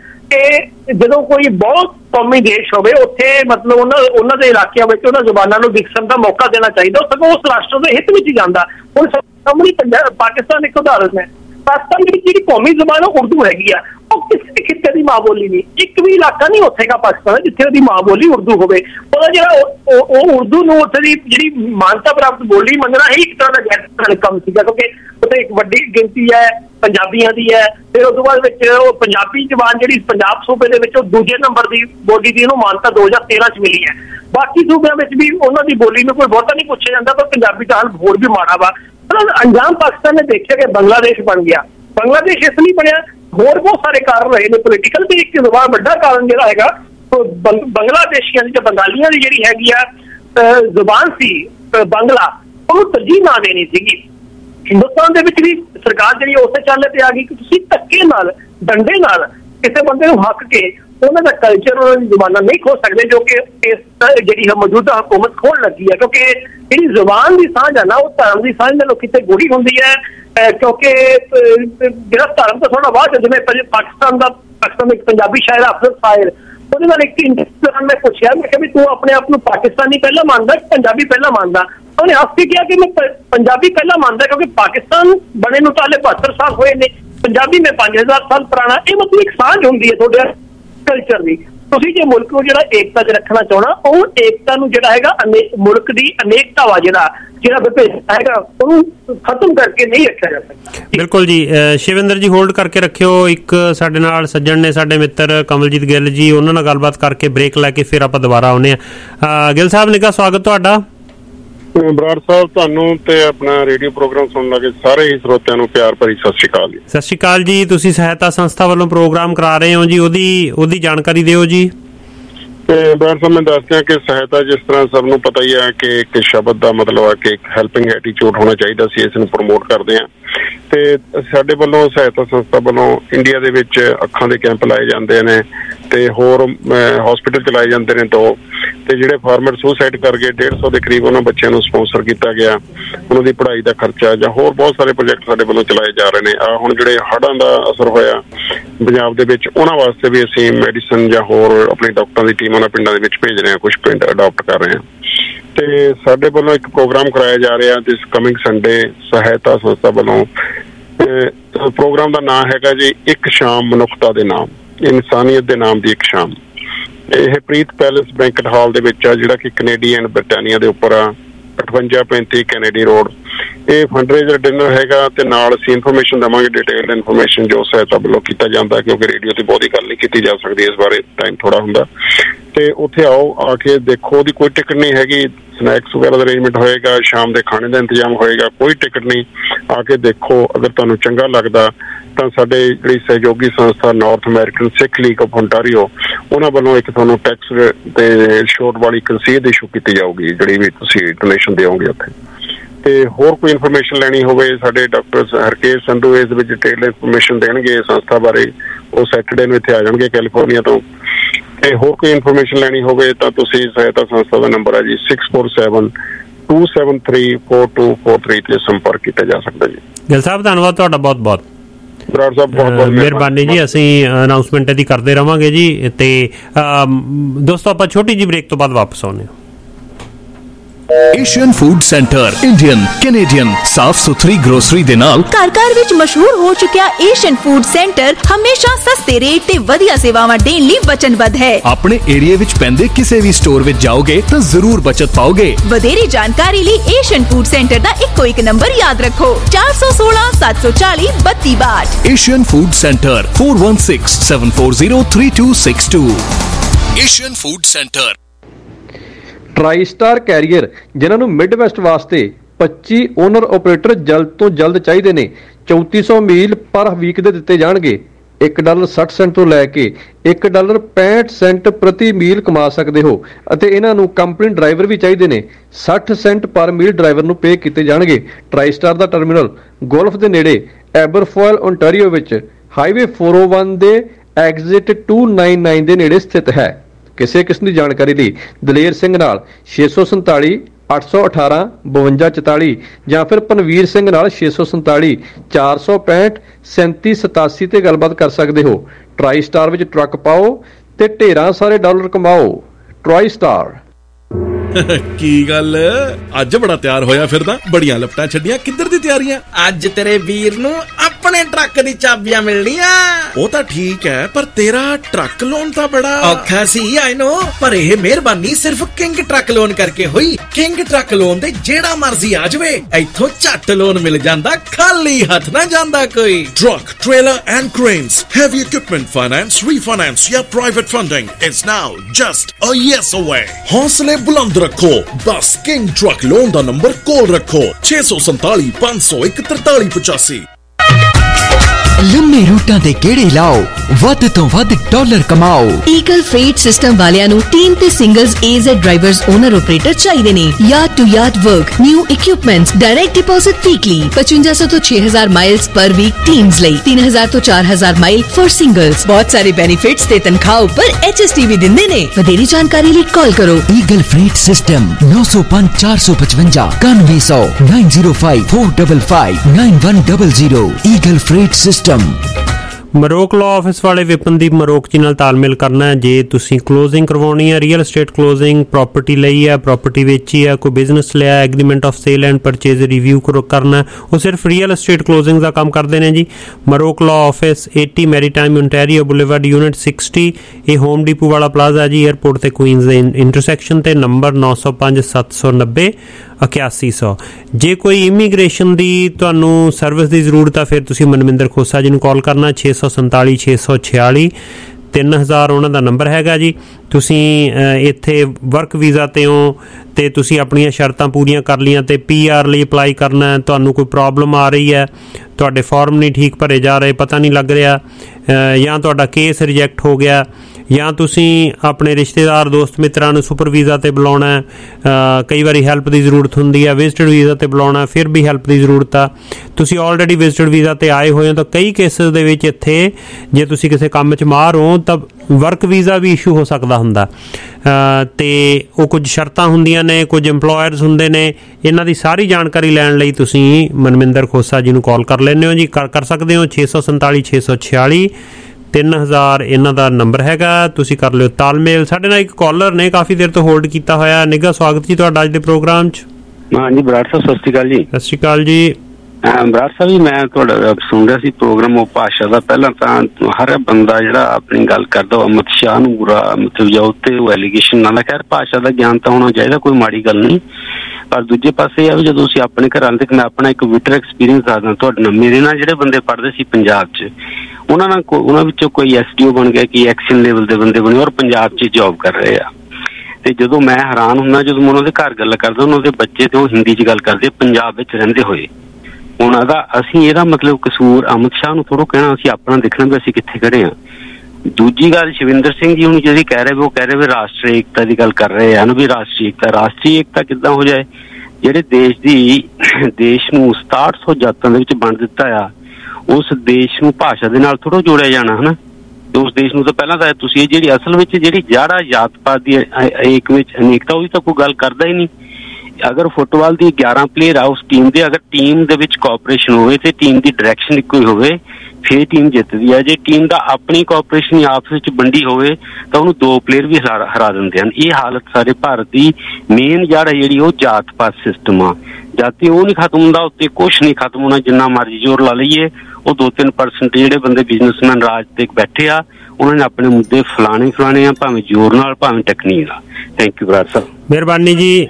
ਕਿ ਜਦੋਂ ਕੋਈ ਬਹੁਤ ਕੌਮੀ ਦੇਸ਼ ਹੋਵੇ ਉੱਥੇ ਮਤਲਬ ਉਹਨਾਂ ਉਹਨਾਂ ਦੇ ਇਲਾਕਿਆਂ ਵਿੱਚ ਉਹਨਾਂ ਜ਼ੁਬਾਨਾਂ ਨੂੰ ਵਿਕਸਣ ਦਾ ਮੌਕਾ ਦੇਣਾ ਚਾਹੀਦਾ, ਸਗੋਂ ਉਸ ਰਾਸ਼ਟਰ ਦੇ ਹਿੱਤ ਵਿੱਚ ਹੀ ਜਾਂਦਾ। ਹੁਣ ਸਾਹਮਣੇ ਪੰਜਾਬ ਪਾਕਿਸਤਾਨ ਇੱਕ ਉਦਾਹਰਨ ਹੈ। ਪਾਕਿਸਤਾਨ ਦੀ ਜਿਹੜੀ ਕੌਮੀ ਜ਼ੁਬਾਨ ਉਹ ਉਰਦੂ ਹੈਗੀ ਆ, ਉਹ ਕਿਸੇ ਖਿੱਤੇ ਦੀ ਮਾਂ ਬੋਲੀ ਨਹੀਂ। ਇੱਕ ਵੀ ਇਲਾਕਾ ਨਹੀਂ ਉੱਥੇਗਾ ਪਾਕਿਸਤਾਨ ਜਿੱਥੇ ਉਹਦੀ ਮਾਂ ਬੋਲੀ ਉਰਦੂ ਹੋਵੇ। ਉਹਦਾ ਜਿਹੜਾ ਉਹ ਉਰਦੂ ਨੂੰ ਉੱਥੇ ਦੀ ਜਿਹੜੀ ਮਾਨਤਾ ਪ੍ਰਾਪਤ ਬੋਲੀ ਮੰਨਣਾ ਹੀ ਇੱਕ ਤਰ੍ਹਾਂ ਦਾ ਗੈਰ ਕੰਮ ਸੀਗਾ, ਕਿਉਂਕਿ ਉੱਥੇ ਇੱਕ ਵੱਡੀ ਗਿਣਤੀ ਹੈ ਪੰਜਾਬੀਆਂ ਦੀ ਹੈ। ਫਿਰ ਉਸ ਤੋਂ ਬਾਅਦ ਵਿੱਚ ਉਹ ਪੰਜਾਬੀ ਜ਼ਬਾਨ ਜਿਹੜੀ ਪੰਜਾਬ ਸੂਬੇ ਦੇ ਵਿੱਚ ਉਹ ਦੂਜੇ ਨੰਬਰ ਦੀ ਬੋਲੀ ਦੀ ਉਹਨੂੰ ਮਾਨਤਾ ਦੋ ਹਜ਼ਾਰ ਤੇਰਾਂ 'ਚ ਮਿਲੀ ਹੈ। ਬਾਕੀ ਸੂਬਿਆਂ ਵਿੱਚ ਵੀ ਉਹਨਾਂ ਦੀ ਬੋਲੀ ਨੂੰ ਕੋਈ ਬਹੁਤਾ ਨਹੀਂ ਪੁੱਛਿਆ ਜਾਂਦਾ, ਪਰ ਪੰਜਾਬੀ ਦਾ ਹਾਲ ਹੋਰ ਵੀ ਮਾੜਾ ਵਾ। ਅੰਜਾਮ ਪਾਕਿਸਤਾਨ ਨੇ ਦੇਖਿਆ ਕਿ ਬੰਗਲਾਦੇਸ਼ ਬਣ ਗਿਆ। ਬੰਗਲਾਦੇਸ਼ ਇਸ ਲਈ ਬਣਿਆ, ਹੋਰ ਬਹੁਤ ਸਾਰੇ ਕਾਰਨ ਰਹੇ ਨੇ ਪੋਲੀਟੀਕਲ, ਤੇ ਇੱਕ ਵੱਡਾ ਕਾਰਨ ਜਿਹੜਾ ਹੈਗਾ ਬੰਗਲਾਦੇਸ਼ੀਆਂ ਦੀ ਜਾਂ ਬੰਗਾਲੀਆਂ ਦੀ ਜਿਹੜੀ ਹੈਗੀ ਆ ਜ਼ੁਬਾਨ ਸੀ ਬੰਗਲਾ, ਉਹਨੂੰ ਤਰਜੀਹ ਨਾ ਦੇਣੀ ਸੀਗੀ। ਹਿੰਦੁਸਤਾਨ ਦੇ ਵਿੱਚ ਵੀ ਸਰਕਾਰ ਜਿਹੜੀ ਉਸੇ ਚਾਲੇ ਤੇ ਆ ਗਈ ਕਿ ਤੁਸੀਂ ਧੱਕੇ ਨਾਲ ਡੰਡੇ ਨਾਲ ਕਿਸੇ ਬੰਦੇ ਨੂੰ ਹੱਕ ਕੇ ਉਹਨਾਂ ਦਾ ਕਲਚਰ ਉਹਨਾਂ ਦੀ ਜ਼ੁਬਾਨਾਂ ਨਹੀਂ ਖੋਹ ਸਕਦੇ, ਜੋ ਕਿ ਇਸ ਜਿਹੜੀ ਮੌਜੂਦਾ ਹੁਕੂਮਤ ਖੋਹਣ ਲੱਗੀ ਹੈ। ਕਿਉਂਕਿ ਜਿਹੜੀ ਜ਼ੁਬਾਨ ਦੀ ਸਾਂਝ ਹੈ ਨਾ ਉਹ ਧਰਮ ਦੀ ਸਾਂਝ ਨਾਲੋਂ ਕਿਤੇ ਗੂੜੀ ਹੁੰਦੀ ਹੈ, ਕਿਉਂਕਿ ਜਿਹੜਾ ਧਰਮ ਤਾਂ ਥੋੜਾ ਬਾਅਦ ਜਿਵੇਂ ਪਾਕਿਸਤਾਨ ਦਾ ਪਾਕਿਸਤਾਨ ਇੱਕ ਪੰਜਾਬੀ ਸ਼ਾਇਰ ਅਫਜ਼ਲ ਸਾਇਰ, ਉਹਦੇ ਨਾਲ ਇੱਕ ਇੰਟਰਵਿਊ ਮੈਂ ਪੁੱਛਿਆ, ਮੈਂ ਕਿਹਾ ਵੀ ਤੂੰ ਆਪਣੇ ਆਪ ਨੂੰ ਪਾਕਿਸਤਾਨੀ ਪਹਿਲਾਂ ਮੰਨਦਾ ਪੰਜਾਬੀ ਪਹਿਲਾਂ ਮੰਨਦਾ? ਉਹਨੇ ਹੱਸ ਕੇ ਕਿਹਾ ਕਿ ਮੈਂ ਪੰਜਾਬੀ ਪਹਿਲਾਂ ਮੰਨਦਾ ਕਿਉਂਕਿ ਪਾਕਿਸਤਾਨ ਬਣੇ ਨੂੰ ਤਾਂ ਹਾਲੇ ਬਹੱਤਰ ਸਾਲ ਹੋਏ ਨੇ, ਪੰਜਾਬੀ ਮੈਂ ਪੰਜ ਹਜ਼ਾਰ ਸਾਲ ਪੁਰਾਣਾ। ਇਹ ਮਤਲਬ ਇੱਕ ਸਾਂਝ ਹੁੰਦੀ ਹੈ ਤੁਹਾਡੇ ਕਲਚਰ ਦੀ। ਤੁਸੀਂ ਜੇ ਮੁਲਕ ਨੂੰ ਜਿਹੜਾ ਏਕਤਾ 'ਚ ਰੱਖਣਾ ਚਾਹੁੰਦਾ, ਉਹ ਏਕਤਾ ਨੂੰ ਜਿਹੜਾ ਹੈਗਾ ਅਨੇਕ ਮੁਲਕ ਦੀ ਅਨੇਕਤਾ ਵਾ ਜਿਹੜਾ ਜਿਹੜਾ ਵਿਭੇਦਤਾ ਹੈਗਾ ਉਹਨੂੰ ਖਤਮ ਕਰਕੇ ਨਹੀਂ ਰੱਖਿਆ ਜਾ ਸਕਦਾ। ਬਿਲਕੁਲ ਜੀ। ਸ਼ਿਵਿੰਦਰ ਜੀ ਹੋਲਡ ਕਰਕੇ ਰੱਖਿਓ। ਇੱਕ ਸਾਡੇ ਨਾਲ ਸੱਜਣ ਨੇ ਸਾਡੇ ਮਿੱਤਰ ਕਮਲਜੀਤ ਗਿੱਲ ਜੀ, ਉਹਨਾਂ ਨਾਲ ਗੱਲਬਾਤ ਕਰਕੇ ਬ੍ਰੇਕ ਲੈ ਕੇ ਫਿਰ ਆਪਾਂ ਦੁਬਾਰਾ ਆਉਂਦੇ ਹਾਂ। ਗਿੱਲ ਸਾਹਿਬ ਨਿੱਘਾ ਸਵਾਗਤ ਤੁਹਾਡਾ। ਬਰਾੜ ਸਾਹਿਬ ਤੁਹਾਨੂੰ ਤੇ ਆਪਣਾ ਰੇਡੀਓ ਪ੍ਰੋਗਰਾਮ ਸੁਣਨ ਲੱਗੇ ਸਾਰੇ ਹੀ ਸਰੋਤਿਆਂ ਨੂੰ ਪਿਆਰ ਭਰੀ ਸਤਿ ਸ਼੍ਰੀ ਅਕਾਲ ਜੀ। ਸਤਿ ਸ਼੍ਰੀ ਅਕਾਲ ਜੀ। ਤੁਸੀਂ ਸਹਾਇਤਾ ਸੰਸਥਾ ਵੱਲੋਂ ਪ੍ਰੋਗਰਾਮ ਕਰਾ ਰਹੇ ਹੋ ਜੀ, ਉਹਦੀ ਉਹਦੀ ਜਾਣਕਾਰੀ ਦਿਓ ਜੀ। ਤੇ ਬਰਾੜ ਸਾਹਿਬ ਮੈਂ ਦੱਸਦਾ ਕਿ ਸਹਾਇਤਾ ਜਿਸ ਤਰ੍ਹਾਂ ਸਭ ਨੂੰ ਪਤਾ ਹੀ ਹੈ ਕਿ ਇੱਕ ਸ਼ਬਦ ਦਾ ਮਤਲਬ ਹੈ ਕਿ ਇੱਕ ਹੈਲਪਿੰਗ ਐਟੀਟਿਊਡ ਹੋਣਾ ਚਾਹੀਦਾ ਸੀ, ਇਸ ਨੂੰ ਪ੍ਰਮੋਟ ਕਰਦੇ ਹਾਂ। ਤੇ ਸਾਡੇ ਵੱਲੋਂ ਸਹਾਇਤਾ ਸੰਸਥਾ ਵੱਲੋਂ ਇੰਡੀਆ ਦੇ ਵਿੱਚ ਅੱਖਾਂ ਦੇ ਕੈਂਪ ਲਾਏ ਜਾਂਦੇ ਨੇ ਤੇ ਹੋਰ ਹਸਪੀਟਲ ਚਲਾਏ ਜਾਂਦੇ ਨੇ ਦੋ, ਤੇ ਜਿਹੜੇ ਫਾਰਮਰ ਸੁਸਾਈਡ ਕਰ ਗਏ ਡੇਢ ਸੌ ਦੇ ਕਰੀਬ ਉਹਨਾਂ ਬੱਚਿਆਂ ਨੂੰ ਸਪਾਂਸਰ ਕੀਤਾ ਗਿਆ, ਉਹਨਾਂ ਦੀ ਪੜ੍ਹਾਈ ਦਾ ਖਰਚਾ ਜਾਂ ਹੋਰ ਬਹੁਤ ਸਾਰੇ ਪ੍ਰੋਜੈਕਟ ਸਾਡੇ ਵੱਲੋਂ ਚਲਾਏ ਜਾ ਰਹੇ ਨੇ। ਆ ਹੁਣ ਜਿਹੜੇ ਹੜ੍ਹਾਂ ਦਾ ਅਸਰ ਹੋਇਆ ਪੰਜਾਬ ਦੇ ਵਿੱਚ ਉਹਨਾਂ ਵਾਸਤੇ ਵੀ ਅਸੀਂ ਮੈਡੀਸਨ ਜਾਂ ਹੋਰ ਆਪਣੀ ਡਾਕਟਰਾਂ ਦੀ ਟੀਮ ਉਹਨਾਂ ਪਿੰਡਾਂ ਦੇ ਵਿੱਚ ਭੇਜ ਰਹੇ ਹਾਂ, ਕੁਛ ਪਿੰਡ ਅਡਾਪਟ ਕਰ ਰਹੇ ਹਾਂ। ਤੇ ਸਾਡੇ ਵੱਲੋਂ ਇੱਕ ਪ੍ਰੋਗਰਾਮ ਕਰਾਇਆ ਜਾ ਰਿਹਾ ਦਿਸ ਕਮਿੰਗ ਸੰਡੇ ਸਹਾਇਤਾ ਸੰਸਥਾ ਵੱਲੋਂ। ਪ੍ਰੋਗਰਾਮ ਦਾ ਨਾਮ ਹੈਗਾ ਜੀ ਇੱਕ ਸ਼ਾਮ ਮਨੁੱਖਤਾ ਦੇ ਨਾਮ, ਇਨਸਾਨੀਅਤ ਦੇ ਨਾਮ ਦੀ ਇੱਕ ਸ਼ਾਮ। ਇਹ ਪ੍ਰੀਤ ਪੈਲੇਸ ਬੈਂਕਟ ਹਾਲ ਦੇ ਵਿੱਚ ਆ, ਜਿਹੜਾ ਕਿ ਕੈਨੇਡੀਅਨ ਬ੍ਰਿਟਾਨੀਆ ਦੇ ਉੱਪਰ ਆ, ਅਠਵੰਜਾ ਪੈਂਤੀ ਕੈਨੇਡੀ ਰੋਡ। ਇਹ ਫੰਡਰੇਜ਼ਰ ਡਿਨਰ ਹੈਗਾ ਤੇ ਨਾਲ ਅਸੀਂ ਇਨਫੋਰਮੇਸ਼ਨ ਦੇਵਾਂਗੇ, ਡਿਟੇਲਡ ਇਨਫੋਰਮੇਸ਼ਨ ਜੋ ਸਹਾਇਤਾ ਵੱਲੋਂ ਕੀਤਾ ਜਾਂਦਾ, ਕਿਉਂਕਿ ਰੇਡੀਓ ਤੇ ਬਹੁਤੀ ਗੱਲ ਨਹੀਂ ਕੀਤੀ ਜਾ ਸਕਦੀ ਇਸ ਬਾਰੇ, ਟਾਈਮ ਥੋੜਾ ਹੁੰਦਾ। ਤੇ ਉੱਥੇ ਆਓ, ਆ ਕੇ ਦੇਖੋ, ਉਹਦੀ ਕੋਈ ਟਿਕਟ ਨਹੀਂ ਹੈਗੀ, ਸਨੈਕਸ ਵਗੈਰਾ ਦਾ ਅਰੇਂਜਮੈਂਟ ਹੋਏਗਾ, ਸ਼ਾਮ ਦੇ ਖਾਣੇ ਦਾ ਇੰਤਜ਼ਾਮ ਹੋਏਗਾ। ਕੋਈ ਟਿਕਟ ਨਹੀਂ, ਆ ਕੇ ਦੇਖੋ। ਅਗਰ ਤੁਹਾਨੂੰ ਚੰਗਾ ਲੱਗਦਾ ਤਾਂ ਸਾਡੇ ਜਿਹੜੀ ਸਹਿਯੋਗੀ ਸੰਸਥਾ North American Sikh league of Ontario, ਉਹਨਾਂ ਵੱਲੋਂ ਇੱਕ ਤੁਹਾਨੂੰ ਟੈਕਸ ਤੇ ਛੋਟ ਵਾਲੀ ਇੱਕ ਰਸੀਦ ਇਸ਼ੂ ਕੀਤੀ ਜਾਊਗੀ ਜਿਹੜੀ ਵੀ ਤੁਸੀਂ ਡੋਨੇਸ਼ਨ ਦਿਓਗੇ ਉੱਥੇ। ਤੇ ਹੋਰ ਕੋਈ ਇਨਫੋਰਮੇਸ਼ਨ ਲੈਣੀ ਹੋਵੇ, ਸਾਡੇ ਡਾਕਟਰ ਹਰਕੇਸ਼ ਸੰਧੂ ਇਸ ਵਿੱਚ ਡਿਟੇਲ ਇਨਫੋਰਮੇਸ਼ਨ ਦੇਣਗੇ ਸੰਸਥਾ ਬਾਰੇ। ਉਹ ਸੈਟਰਡੇ ਨੂੰ ਇੱਥੇ ਆ ਜਾਣਗੇ ਕੈਲੀਫੋਰਨੀਆ ਤੋਂ। ਤੇ ਹੋਰ ਕੋਈ ਇਨਫੋਰਮੇਸ਼ਨ ਲੈਣੀ ਹੋਵੇ ਤਾਂ ਤੁਸੀਂ ਸਹਾਇਤਾ ਸੰਸਥਾ ਦਾ ਨੰਬਰ ਹੈ ਜੀ six four seven two seven three four two four three ਤੇ ਸੰਪਰਕ ਕੀਤਾ ਜਾ ਸਕਦਾ ਜੀ। ਗਿੱਲ ਸਾਹਿਬ ਧੰਨਵਾਦ ਤੁਹਾਡਾ ਬਹੁਤ ਬਹੁਤ। ਬਰਾੜ ਸਾਹਿਬ ਬਹੁਤ ਬਹੁਤ ਮਿਹਰਬਾਨੀ ਜੀ। ਅਸੀਂ ਅਨਾਉਂਸਮੈਂਟ ਇਹਦੀ ਕਰਦੇ ਰਵਾਂਗੇ ਜੀ। ਤੇ ਦੋਸਤੋ ਆਪਾਂ ਛੋਟੀ ਜਿਹੀ ਬ੍ਰੇਕ ਤੋਂ ਬਾਅਦ ਵਾਪਸ ਆਉਂਦੇ ਹਾਂ। Asian food centre Indian Canadian ਸਾਫ ਸੁਥਰੀ ਗਰੋਸਰੀ ਦੇ ਨਾਲ ਘਰ ਘਰ ਵਿੱਚ ਮਸ਼ਹੂਰ ਹੋ ਚੁੱਕਿਆ ਏਸ਼ੀਅਨ ਫੂਡ ਸੈਂਟਰ ਹਮੇਸ਼ਾ ਸਸਤੇ ਰੇਟ ਤੇ ਵਧੀਆ ਸੇਵਾਵਾਂ ਦੇਣ ਲਈ ਵਚਨਬੱਧ ਹੈ। ਆਪਣੇ ਏਰੀਆ ਵਿੱਚ ਪੈਂਦੇ ਕਿਸੇ ਵੀ ਸਟੋਰ ਵਿੱਚ ਜਾਓਗੇ ਤਾਂ ਜ਼ਰੂਰ ਬਚਤ ਪਾਓਗੇ। ਵਧੇਰੀ ਜਾਣਕਾਰੀ ਲਈ ਏਸ਼ੀਅਨ ਫੂਡ ਸੈਂਟਰ ਦਾ ਇੱਕੋ ਇੱਕ ਨੰਬਰ ਯਾਦ ਰੱਖੋ ਚਾਰ ਸੌ ਸੋਲਾਂ ਸੱਤ ਸੌ ਚਾਲੀ ਬੱਤੀ ਬਾਹਠ। Asian food centre four one six seven four zero three two six two। Asian food centre. Tri star carrier ਜਿਨ੍ਹਾਂ ਨੂੰ ਮਿਡਵੈਸਟ ਵਾਸਤੇ ਪੱਚੀ ਓਨਰ ਆਪਰੇਟਰ ਜਲਦ ਤੋਂ ਜਲਦ ਚਾਹੀਦੇ ਨੇ, ਚੌਂਤੀ ਸੌ ਮੀਲ ਪਰ ਵੀਕ ਦੇ ਦਿੱਤੇ ਜਾਣਗੇ। ਇੱਕ ਡਾਲਰ ਸੱਠ ਸੈਂਟ ਤੋਂ ਲੈ ਕੇ ਇੱਕ ਡਾਲਰ ਪੈਂਹਠ ਸੈਂਟ ਪ੍ਰਤੀ ਮੀਲ ਕਮਾ ਸਕਦੇ ਹੋ। ਅਤੇ ਇਹਨਾਂ ਨੂੰ ਕੰਪਨੀ ਡਰਾਈਵਰ ਵੀ ਚਾਹੀਦੇ ਨੇ, ਸੱਠ ਸੈਂਟ ਪਰ ਮੀਲ ਡਰਾਈਵਰ ਨੂੰ ਪੇ ਕੀਤੇ ਜਾਣਗੇ। ਟਰਾਈ ਸਟਾਰ ਦਾ ਟਰਮੀਨਲ ਗੋਲਫ ਦੇ ਨੇੜੇ ਐਬਰਫੋਇਲ ਓਨਟਾਰੀਓ ਵਿੱਚ ਹਾਈਵੇ ਚਾਰ ਸੌ ਇੱਕ ਦੇ ਐਗਜ਼ਿਟ ਦੋ ਸੌ ਨਿਨਆਨਵੇਂ ਦੇ ਨੇੜੇ ਸਥਿਤ ਹੈ। ਕਿਸੇ ਕਿਸਮ ਦੀ ਜਾਣਕਾਰੀ ਲਈ ਦਲੇਰ ਸਿੰਘ ਨਾਲ ਛੇ ਸੌ ਸੰਤਾਲੀ ਅੱਠ ਸੌ ਅਠਾਰਾਂ ਬਵੰਜਾ ਚੁਤਾਲੀ ਜਾਂ ਫਿਰ ਪਨਵੀਰ ਸਿੰਘ ਨਾਲ ਛੇ ਸੌ ਸੰਤਾਲੀ ਚਾਰ ਸੌ ਪੈਂਹਠ ਸੈਂਤੀ ਸਤਾਸੀ ਤੇ ਗੱਲਬਾਤ ਕਰ ਸਕਦੇ ਹੋ। ਟਰਾਈ ਸਟਾਰ ਵਿੱਚ ਟਰੱਕ ਪਾਓ ਤੇ ਢੇਰਾਂ ਸਾਰੇ ਡਾਲਰ ਕਮਾਓ। Tri star. ਕੀ ਗੱਲ ਅੱਜ ਬੜਾ ਤਿਆਰ ਹੋਇਆ ਫਿਰਦਾ, ਬੜੀਆਂ ਲਪਟਾਂ ਛੱਡੀਆਂ, ਕਿੱਧਰ ਦੀ ਤਿਆਰੀਆਂ? ਅੱਜ ਤੇਰੇ ਵੀਰ ਨੂੰ ਆਪਣੇ ਟਰੱਕ ਦੀ ਚਾਬੀਆਂ ਮਿਲਣੀਆਂ। ਉਹ ਤਾਂ ਠੀਕ ਹੈ, ਪਰ ਤੇਰਾ ਟਰੱਕ ਲੋਨ ਤਾਂ ਬੜਾ ਔਖਾ ਸੀ ਆਈ ਨੋ, ਪਰ ਇਹ ਮਿਹਰਬਾਨੀ ਸਿਰਫ ਕਿੰਗ ਟਰੱਕ ਲੋਨ ਕਰਕੇ ਹੋਈ। ਕਿੰਗ ਟਰੱਕ ਲੋਨ ਦੇ ਜਿਹੜਾ ਮਰਜ਼ੀ ਆ ਜਾਵੇ, ਇੱਥੋਂ ਝੱਟ ਲੋਨ ਮਿਲ ਜਾਂਦਾ, ਖਾਲੀ ਹੱਥ ਨਾ ਜਾਂਦਾ ਕੋਈ। Truck, trailer and cranes, heavy equipment finance, refinance या private funding is now just a yes away। हौसले बुलंद रखो, बस किंग ट्रक लोन का नंबर कॉल रखो छे सौ संताली पांच सौ एक तरताली पचासी। ਲੰਮੇ ਰੂਟਾਂ ਦੇ ਗੇੜੇ ਲਾਓ, ਵੱਧ ਤੋਂ ਵੱਧ ਡਾਲਰ ਕਮਾਓ। ਈਗਲ ਫਰੇਟ ਸਿਸਟਮ ਵਾਲਿਆਂ ਨੂੰ ਟੀਮ ਤੇ singles A Z drivers owner operator ਚਾਹੀਦੇ ਨੇ। Yard to yard work, new equipments, direct deposit weekly ਪਚਵੰਜਾ ਸੌ ਤੋਂ ਛੇ ਹਜ਼ਾਰ ਮਾਈਲਸ ਪਰ ਵੀਕ ਟੀਮਸ ਲਈ, ਤਿੰਨ ਹਜ਼ਾਰ ਤੋਂ ਚਾਰ ਹਜ਼ਾਰ ਮਾਈਲ ਫॉर ਸਿੰਗਲਸ। ਬਹੁਤ ਸਾਰੇ ਬੈਨੀਫਿਟਸ ਤੇ ਤਨਖਾਹ ਉੱਪਰ ਐਚ ਐਸ ਟੀ ਵੀ ਦਿੰਦੇ ਨੇ। ਵਧੇਰੀ ਜਾਣਕਾਰੀ ਲਈ ਕਾਲ ਕਰੋ ਈਗਲ ਫਰੇਟ ਸਿਸਟਮ ਨੌ ਸੌ ਪੰਜ ਚਾਰ ਸੌ ਪਚਵੰਜਾ ਇਕਾਨਵੇਂ ਸੌ nine zero five four five five nine one zero zero. Eagle freight system. ਮਰੋਕ ਲਾਅ ਆਫਿਸ ਵਾਲੇ ਵਿਪਨਦੀਪ ਮਰੋਕ ਜੀ ਨਾਲ ਤਾਲਮੇਲ ਕਰਨਾ ਹੈ। ਜੇ ਤੁਸੀਂ ਕਲੋਜ਼ਿੰਗ ਕਰਵਾਉਣੀ ਹੈ, ਰੀਅਲ ਐਸਟੇਟ ਕਲੋਜ਼ਿੰਗ, ਪ੍ਰਾਪਰਟੀ ਲਈ ਹੈ, ਪ੍ਰਾਪਰਟੀ ਵੇਚੀ ਹੈ, ਕੋਈ ਬਿਜ਼ਨਸ ਲਿਆ, agreement of sale and purchase review ਕਰਨਾ, ਉਹ ਸਿਰਫ ਰੀਅਲ ਐਸਟੇਟ ਕਲੋਜ਼ਿੰਗ ਦਾ ਕੰਮ ਕਰਦੇ ਨੇ ਜੀ। ਮਰੋਕ ਲਾਅ ਆਫਿਸ अस्सी maritime Ontario boulevard unit sixty, ਇਹ ਹੋਮ ਡੀਪੂ ਵਾਲਾ ਪਲਾਜ਼ਾ ਜੀ, ਏਅਰਪੋਰਟ ਤੇ ਕੁਈਨਜ਼ ਦੇ ਇੰਟਰਸੈਕਸ਼ਨ ਤੇ। ਨੰਬਰ ਨੌ ਸੌ ਪੰਜ ਸੱਤ ਸੌ ਨੱਬੇ ਇਕਿਆਸੀ ਸੌ। ਜੇ ਕੋਈ ਇਮੀਗ੍ਰੇਸ਼ਨ ਦੀ ਤੁਹਾਨੂੰ ਸਰਵਿਸ ਦੀ ਜ਼ਰੂਰਤ ਆ, ਫਿਰ ਤੁਸੀਂ ਮਨਵਿੰਦਰ ਖੋਸਾ ਜੀ ਨੂੰ ਕਾਲ ਕਰਨਾ ਛੇ ਸੌ ਸੰਤਾਲੀ ਛੇ ਸੌ ਛਿਆਲੀ ਤਿੰਨ ਹਜ਼ਾਰ ਉਹਨਾਂ ਦਾ ਨੰਬਰ ਹੈਗਾ ਜੀ। ਤੁਸੀਂ ਇੱਥੇ ਵਰਕ ਵੀਜ਼ਾ 'ਤੇ ਹੋ ਅਤੇ ਤੁਸੀਂ ਆਪਣੀਆਂ ਸ਼ਰਤਾਂ ਪੂਰੀਆਂ ਕਰ ਲਈਆਂ ਅਤੇ ਪੀ ਆਰ ਲਈ ਅਪਲਾਈ ਕਰਨਾ, ਤੁਹਾਨੂੰ ਕੋਈ ਪ੍ਰੋਬਲਮ ਆ ਰਹੀ ਹੈ, ਤੁਹਾਡੇ ਫਾਰਮ ਨਹੀਂ ਠੀਕ ਭਰੇ ਜਾ ਰਹੇ, ਪਤਾ ਨਹੀਂ ਲੱਗ ਰਿਹਾ, ਜਾਂ ਤੁਹਾਡਾ ਕੇਸ ਰਿਜੈਕਟ ਹੋ ਗਿਆ, ਜਾਂ ਤੁਸੀਂ ਆਪਣੇ ਰਿਸ਼ਤੇਦਾਰ ਦੋਸਤ ਮਿੱਤਰਾਂ ਨੂੰ ਸੁਪਰ ਵੀਜ਼ਾ 'ਤੇ ਬੁਲਾਉਣਾ, ਕਈ ਵਾਰੀ ਹੈਲਪ ਦੀ ਜ਼ਰੂਰਤ ਹੁੰਦੀ ਹੈ, ਵਿਜ਼ਟਡ ਵੀਜ਼ਾ 'ਤੇ ਬੁਲਾਉਣਾ, ਫਿਰ ਵੀ ਹੈਲਪ ਦੀ ਜ਼ਰੂਰਤ ਆ, ਤੁਸੀਂ ਆਲਰੇਡੀ ਵਿਜ਼ਟਡ ਵੀਜ਼ਾ 'ਤੇ ਆਏ ਹੋਏ ਹੋ, ਤਾਂ ਕਈ ਕੇਸਿਸ ਦੇ ਵਿੱਚ ਇੱਥੇ ਜੇ ਤੁਸੀਂ ਕਿਸੇ ਕੰਮ 'ਚ ਮਾਹਰ ਹੋ ਤਾਂ ਵਰਕ ਵੀਜ਼ਾ ਵੀ ਇਸ਼ੂ ਹੋ ਸਕਦਾ ਹੁੰਦਾ। ਅਤੇ ਉਹ ਕੁਝ ਸ਼ਰਤਾਂ ਹੁੰਦੀਆਂ ਨੇ, ਕੁਝ ਇੰਪਲੋਇਰਸ ਹੁੰਦੇ ਨੇ। ਇਹਨਾਂ ਦੀ ਸਾਰੀ ਜਾਣਕਾਰੀ ਲੈਣ ਲਈ ਤੁਸੀਂ ਮਨਵਿੰਦਰ ਖੋਸਾ ਜੀ ਨੂੰ ਕਾਲ ਕਰ ਲੈਂਦੇ ਹੋ ਜੀ, ਕਰ ਕਰ ਸਕਦੇ ਹੋ ਛੇ ਸੌ ਸੰਤਾਲੀ ਛੇ ਸੌ ਛਿਆਲੀ ਤਿੰਨ ਹਜ਼ਾਰ ਇਹਨਾਂ ਦਾ ਨੰਬਰ ਹੈਗਾ। ਤੁਸੀਂ ਕਰ ਲਿਓ ਤਾਲਮੇਲ। ਸਾਡੇ ਨਾਲ ਇੱਕ ਕਾਲਰ ਨੇ ਕਾਫੀ ਦੇਰ ਤੋਂ ਹੋਲਡ ਕੀਤਾ ਹੋਇਆ। ਨਿੱਘਾ ਸਵਾਗਤ ਜੀ ਤੁਹਾਡਾ ਅੱਜ ਦੇ ਪ੍ਰੋਗਰਾਮ 'ਚ। ਹਾਂਜੀ ਬਰਾੜ ਸਾਹਿਬ ਸਤਿ ਸ਼੍ਰੀ ਅਕਾਲ ਜੀ। ਸਤਿ ਸ਼੍ਰੀ ਅਕਾਲ ਜੀ। ਬਰਾੜ ਸਾਹਿਬ ਜੀ, ਮੈਂ ਤੁਹਾਡਾ ਸੁਣ ਰਿਹਾ ਸੀ ਪ੍ਰੋਗਰਾਮ, ਉਹ ਭਾਸ਼ਾ ਦਾ ਪਹਿਲਾਂ ਤਾਂ ਹਰ ਬੰਦਾ ਜਿਹੜਾ ਆਪਣੀ ਗੱਲ ਕਰਦਾ ਉਹ ਅਮਿਤ ਸ਼ਾਹ ਨੂੰ ਬੁਰਾ ਮਤਲਬ ਜਾਂ ਉੱਤੇ ਉਹ ਐਲੀਗੇਸ਼ਨ ਨਾਲ, ਖੈਰ ਭਾਸ਼ਾ ਦਾ ਗਿਆਨ ਤਾਂ ਹੋਣਾ ਚਾਹੀਦਾ, ਕੋਈ ਮਾੜੀ ਗੱਲ ਨਹੀਂ। ਪਰ ਦੂਜੇ ਪਾਸੇ ਇਹ ਆ ਵੀ ਜਦੋਂ ਅਸੀਂ ਆਪਣੇ ਘਰਾਂ ਦੇ, ਮੈਂ ਆਪਣਾ ਇੱਕ ਬਿਟਰ ਐਕਸਪੀਰੀਅੰਸ ਦੱਸਦਾ ਤੁਹਾਡੇ ਨਾਲ। ਮੇਰੇ ਨਾਲ ਜਿਹੜੇ ਬੰਦੇ ਪੜ੍ਹਦੇ ਸੀ ਪੰਜਾਬ 'ਚ, ਉਹਨਾਂ ਨਾਲ ਉਹਨਾਂ ਵਿੱਚੋਂ ਕੋਈ ਐਸ ਡੀ ਓ ਬਣ ਗਿਆ, ਕਿ ਐਕਸ਼ਨ ਲੈਵਲ ਦੇ ਬੰਦੇ ਬਣੇ ਔਰ ਪੰਜਾਬ 'ਚ ਜੋਬ ਕਰ ਰਹੇ ਆ। ਤੇ ਜਦੋਂ ਮੈਂ ਹੈਰਾਨ ਹੁੰਦਾ ਜਦੋਂ ਮੈਂ ਉਹਨਾਂ ਦੇ ਘਰ ਗੱਲ ਕਰਦਾ ਉਹਨਾਂ ਦੇ ਬੱਚੇ ਤੇ ਉਹ ਹਿੰਦੀ 'ਚ ਗੱਲ ਕਰਦੇ ਪੰਜਾਬ ਵਿੱਚ ਰਹਿੰਦੇ ਹੋਏ। ਉਹਨਾਂ ਦਾ ਅਸੀਂ ਇਹਦਾ ਮਤਲਬ ਕਸੂਰ ਅਮਿਤ ਸ਼ਾਹ ਨੂੰ ਥੋੜ੍ਹਾ ਕਹਿਣਾ, ਅਸੀਂ ਆਪਣਾ ਦੇਖਣਾ ਵੀ ਅਸੀਂ ਕਿੱਥੇ ਖੜੇ ਹਾਂ। ਦੂਜੀ ਗੱਲ ਸ਼ਿਵਿੰਦਰ ਸਿੰਘ ਜੀ ਹੁਣ ਜਿਹੜੀ ਕਹਿ ਰਹੇ ਵੀ ਉਹ ਕਹਿ ਰਹੇ ਵੀ ਰਾਸ਼ਟਰੀ ਏਕਤਾ ਦੀ ਗੱਲ ਕਰ ਰਹੇ ਹਨ ਵੀ ਰਾਸ਼ਟਰੀ ਏਕਤਾ ਰਾਸ਼ਟਰੀ ਏਕਤਾ ਕਿੱਦਾਂ ਹੋ ਜਾਏ? ਜਿਹੜੇ ਦੇਸ਼ ਦੀ ਦੇਸ਼ ਨੂੰ ਸਤਾਹਠ ਸੌ ਜਾਤਾਂ ਦੇ ਵਿੱਚ ਵੰਡ ਦਿੱਤਾ ਆ, ਉਸ ਦੇਸ਼ ਨੂੰ ਭਾਸ਼ਾ ਦੇ ਨਾਲ ਥੋੜ੍ਹਾ ਜੋੜਿਆ ਜਾਣਾ ਹੈ ਨਾ। ਤੇ ਉਸ ਦੇਸ਼ ਨੂੰ ਤਾਂ ਪਹਿਲਾਂ ਤਾਂ ਤੁਸੀਂ ਇਹ ਜਿਹੜੀ ਅਸਲ ਵਿੱਚ ਜਿਹੜੀ ਜੜਾ ਜਾਤ ਪਾਤ ਦੀ ਏਕ ਵਿੱਚ ਅਨੇਕਤਾ ਉਹਦੀ ਤਾਂ ਕੋਈ ਗੱਲ ਕਰਦਾ ਹੀ ਨਹੀਂ। ਅਗਰ ਫੁੱਟਬਾਲ ਦੀ ਗਿਆਰਾਂ ਪਲੇਅਰ ਆ ਉਸ ਟੀਮ ਦੇ, ਅਗਰ ਟੀਮ ਦੇ ਵਿੱਚ ਕੋਆਪਰੇਸ਼ਨ ਹੋਵੇ ਤੇ ਟੀਮ ਦੀ ਡਾਇਰੈਕਸ਼ਨ ਇੱਕੋ ਹੀ ਹੋਵੇ ਫੇਰ ਟੀਮ ਜਿੱਤਦੀ ਹੈ। ਜੇ ਟੀਮ ਦਾ ਆਪਣੀ ਕੋਆਪਰੇਸ਼ਨ ਆਪਸ ਵਿੱਚ ਵੰਡੀ ਹੋਵੇ ਤਾਂ ਉਹਨੂੰ ਦੋ ਪਲੇਅਰ ਵੀ ਹਰਾ ਹਰਾ ਦਿੰਦੇ ਹਨ। ਇਹ ਹਾਲਤ ਸਾਰੇ ਭਾਰਤ ਦੀ ਮੇਨ ਜੜ ਹੈ ਜਿਹੜੀ ਉਹ ਜਾਤ ਪਾਤ ਸਿਸਟਮ ਆ। ਜਾਤੀ ਉਹ ਨਹੀਂ ਖਤਮ ਹੁੰਦਾ, ਉੱਤੇ ਕੁਛ ਨਹੀਂ ਖਤਮ ਹੋਣਾ ਜਿੰਨਾ ਮਰਜ਼ੀ ਜ਼ੋਰ ਲਾ ਲਈਏ। ਉਹ ਦੋ ਤਿੰਨ ਪਰਸੈਂਟ ਜਿਹੜੇ ਬੰਦੇ ਬਿਜ਼ਨਸਮੈਨ ਰਾਜ ਤੇ ਬੈਠੇ ਆ ਉਹਨਾਂ ਨੇ ਆਪਣੇ ਮੁੱਦੇ ਫਲਾਣੇ ਫਲਾਣੇ ਆ, ਭਾਵੇਂ ਜ਼ੋਰ ਨਾਲ ਭਾਵੇਂ ਟੈਕਨੀਕ ਨਾਲ। Thank you Brar sahib. ਮਿਹਰਬਾਨੀ ਜੀ।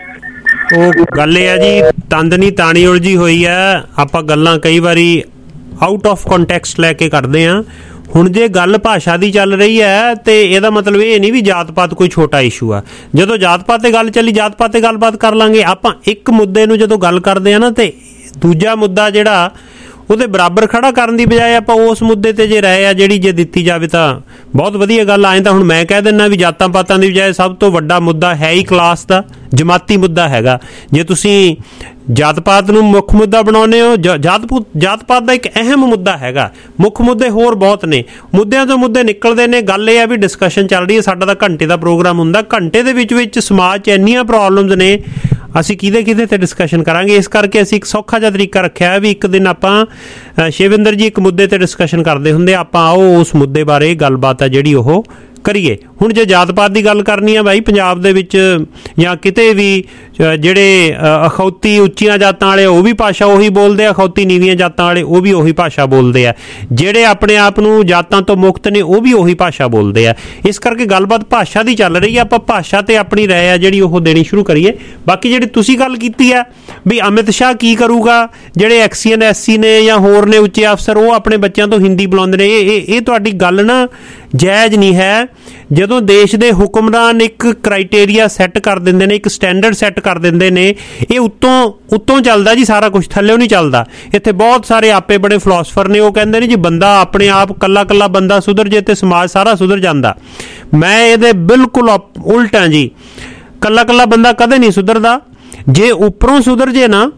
ਉਹ ਗੱਲ ਇਹ ਆ ਜੀ, ਤੰਦ ਨਹੀਂ ਤਾਣੀ ਉਲਝੀ ਹੋਈ ਆ। ਆਪਾਂ ਗੱਲਾਂ ਕਈ ਵਾਰੀ ਆਊਟ ਆਫ ਕੰਟੈਕਸਟ ਲੈ ਕੇ ਕਰਦੇ ਹਾਂ। ਹੁਣ ਜੇ ਗੱਲ ਭਾਸ਼ਾ ਦੀ ਚੱਲ ਰਹੀ ਹੈ ਤੇ ਇਹਦਾ ਮਤਲਬ ਇਹ ਨਹੀਂ ਵੀ ਜਾਤ ਪਾਤ ਕੋਈ ਛੋਟਾ ਇਸ਼ੂ ਆ। ਜਦੋਂ ਜਾਤ ਪਾਤ ਤੇ ਗੱਲ ਚੱਲੀ ਜਾਤ ਪਾਤ ਤੇ ਗੱਲਬਾਤ ਕਰ ਲਾਂਗੇ ਆਪਾਂ। ਇੱਕ ਮੁੱਦੇ ਨੂੰ ਜਦੋਂ ਗੱਲ ਕਰਦੇ ਆ ਨਾ ਤੇ ਦੂਜਾ ਮੁੱਦਾ ਜਿਹੜਾ ਉਹਦੇ ਬਰਾਬਰ ਖੜਾ ਕਰਨ ਦੀ ਬਜਾਏ ਆਪਾਂ ਉਸ ਮੁੱਦੇ ਤੇ ਜੇ ਰਹੇ ਆ ਜਿਹੜੀ ਜੇ ਦਿੱਤੀ ਜਾਵੇ ਤਾਂ ਬਹੁਤ ਵਧੀਆ ਗੱਲ। ਆਏ ਤਾਂ ਹੁਣ ਮੈਂ ਕਹਿ ਦਿੰਦਾ ਵੀ ਜਾਤਾਂ ਪਾਤਾਂ ਦੀ ਬਜਾਏ ਸਭ ਤੋਂ ਵੱਡਾ ਮੁੱਦਾ ਹੈ ਹੀ ਕਲਾਸ ਦਾ, ਜਮਾਤੀ ਮੁੱਦਾ ਹੈਗਾ। ਜੇ ਤੁਸੀਂ ਜਾਤ ਪਾਤ ਨੂੰ ਮੁੱਖ ਮੁੱਦਾ ਬਣਾਉਂਦੇ ਹੋ, ਜਾਤ ਜਾਤ ਪਾਤ ਦਾ ਇੱਕ ਅਹਿਮ ਮੁੱਦਾ ਹੈਗਾ, ਮੁੱਖ ਮੁੱਦੇ ਹੋਰ ਬਹੁਤ ਨੇ। ਮੁੱਦਿਆਂ ਤੋਂ ਮੁੱਦੇ ਨਿਕਲਦੇ ਨੇ। ਗੱਲ ਇਹ ਆ ਵੀ ਡਿਸਕਸ਼ਨ ਚੱਲ ਰਹੀ ਹੈ, ਸਾਡਾ ਤਾਂ ਘੰਟੇ ਦਾ ਪ੍ਰੋਗਰਾਮ ਹੁੰਦਾ। ਘੰਟੇ ਦੇ ਵਿੱਚ ਵਿੱਚ ਸਮਾਜ 'ਚ ਇੰਨੀਆਂ ਪ੍ਰੋਬਲਮਸ ਨੇ, ਅਸੀਂ ਕਿਹਦੇ ਕਿਹਦੇ ਤੇ ਡਿਸਕਸ਼ਨ ਕਰਾਂਗੇ। ਇਸ ਕਰਕੇ ਅਸੀਂ ਇੱਕ ਸੌਖਾ ਜਿਹਾ ਤਰੀਕਾ ਰੱਖਿਆ ਹੈ ਵੀ ਇੱਕ ਦਿਨ ਆਪਾਂ ਸ਼ਿਵਿੰਦਰ ਜੀ ਇੱਕ ਮੁੱਦੇ ਤੇ ਡਿਸਕਸ਼ਨ ਕਰਦੇ ਹੁੰਦੇ, ਆਪਾਂ ਆਓ ਉਸ ਮੁੱਦੇ ਬਾਰੇ ਗੱਲਬਾਤ ਆ ਜਿਹੜੀ ਉਹ ਕਰੀਏ। ਹੁਣ ਜੇ ਜਾਤ ਪਾਤ ਦੀ ਗੱਲ ਕਰਨੀ ਆ ਬਾਈ, ਪੰਜਾਬ ਦੇ ਵਿੱਚ ਜਾਂ ਕਿਤੇ ਵੀ ਜਿਹੜੇ ਅਖੌਤੀ ਉੱਚੀਆਂ ਜਾਤਾਂ ਵਾਲੇ ਉਹ ਵੀ ਭਾਸ਼ਾ ਉਹੀ ਬੋਲਦੇ ਆ, ਅਖੌਤੀ ਨੀਵੀਆਂ ਜਾਤਾਂ ਵਾਲੇ ਉਹ ਵੀ ਉਹੀ ਭਾਸ਼ਾ ਬੋਲਦੇ ਆ, ਜਿਹੜੇ ਆਪਣੇ ਆਪ ਨੂੰ ਜਾਤਾਂ ਤੋਂ ਮੁਕਤ ਨੇ ਉਹ ਵੀ ਉਹੀ ਭਾਸ਼ਾ ਬੋਲਦੇ ਆ। ਇਸ ਕਰਕੇ ਗੱਲਬਾਤ ਭਾਸ਼ਾ ਦੀ ਚੱਲ ਰਹੀ ਆ। ਆਪਾਂ ਭਾਸ਼ਾ ਤੇ ਆਪਣੀ ਰਾਏ ਆ ਜਿਹੜੀ ਉਹ ਦੇਣੀ ਸ਼ੁਰੂ ਕਰੀਏ। ਬਾਕੀ ਜਿਹੜੀ ਤੁਸੀਂ ਗੱਲ ਕੀਤੀ ਆ ਵੀ ਅਮਿਤ ਸ਼ਾਹ ਕੀ ਕਰੂਗਾ, ਜਿਹੜੇ ਐਕਸੀਅਨ ਐਸਸੀ ਨੇ ਜਾਂ ਹੋਰ ਨੇ ਉੱਚੇ ਅਫਸਰ ਉਹ ਆਪਣੇ ਬੱਚਿਆਂ ਤੋਂ ਹਿੰਦੀ ਬੁਲਾਉਂਦੇ ਨੇ, ਇਹ ਇਹ ਤੁਹਾਡੀ ਗੱਲ ਨਾ ਜਾਇਜ਼ ਨਹੀਂ ਹੈ। ਜਦੋਂ ਦੇਸ਼ ਦੇ ਹੁਕਮਰਾਨ ਇੱਕ ਕ੍ਰਾਈਟੇਰੀਆ ਸੈੱਟ ਕਰ ਦਿੰਦੇ ਨੇ, ਇੱਕ ਸਟੈਂਡਰਡ ਸੈੱਟ ਕਰ ਦਿੰਦੇ ਨੇ, ਇਹ ਉੱਤੋਂ ਉੱਤੋਂ ਚੱਲਦਾ ਜੀ ਸਾਰਾ ਕੁਝ, ਥੱਲਿਓਂ ਨਹੀਂ ਚੱਲਦਾ। ਇੱਥੇ ਬਹੁਤ ਸਾਰੇ ਆਪੇ ਬੜੇ ਫਿਲਾਸਫਰ ਨੇ, ਉਹ ਕਹਿੰਦੇ ਨੇ ਜੀ ਬੰਦਾ ਆਪਣੇ ਆਪ ਕੱਲਾ ਕੱਲਾ ਬੰਦਾ ਸੁਧਰ ਜੇ ਤੇ ਸਮਾਜ ਸਾਰਾ ਸੁਧਰ ਜਾਂਦਾ। ਮੈਂ ਇਹਦੇ ਬਿਲਕੁਲ ਉਲਟਾ ਜੀ, ਕੱਲਾ ਕੱਲਾ ਬੰਦਾ ਕਦੇ ਨਹੀਂ ਸੁਧਰਦਾ। ਜੇ ਉੱਪਰੋਂ ਸੁਧਰ ਜੇ ਨਾ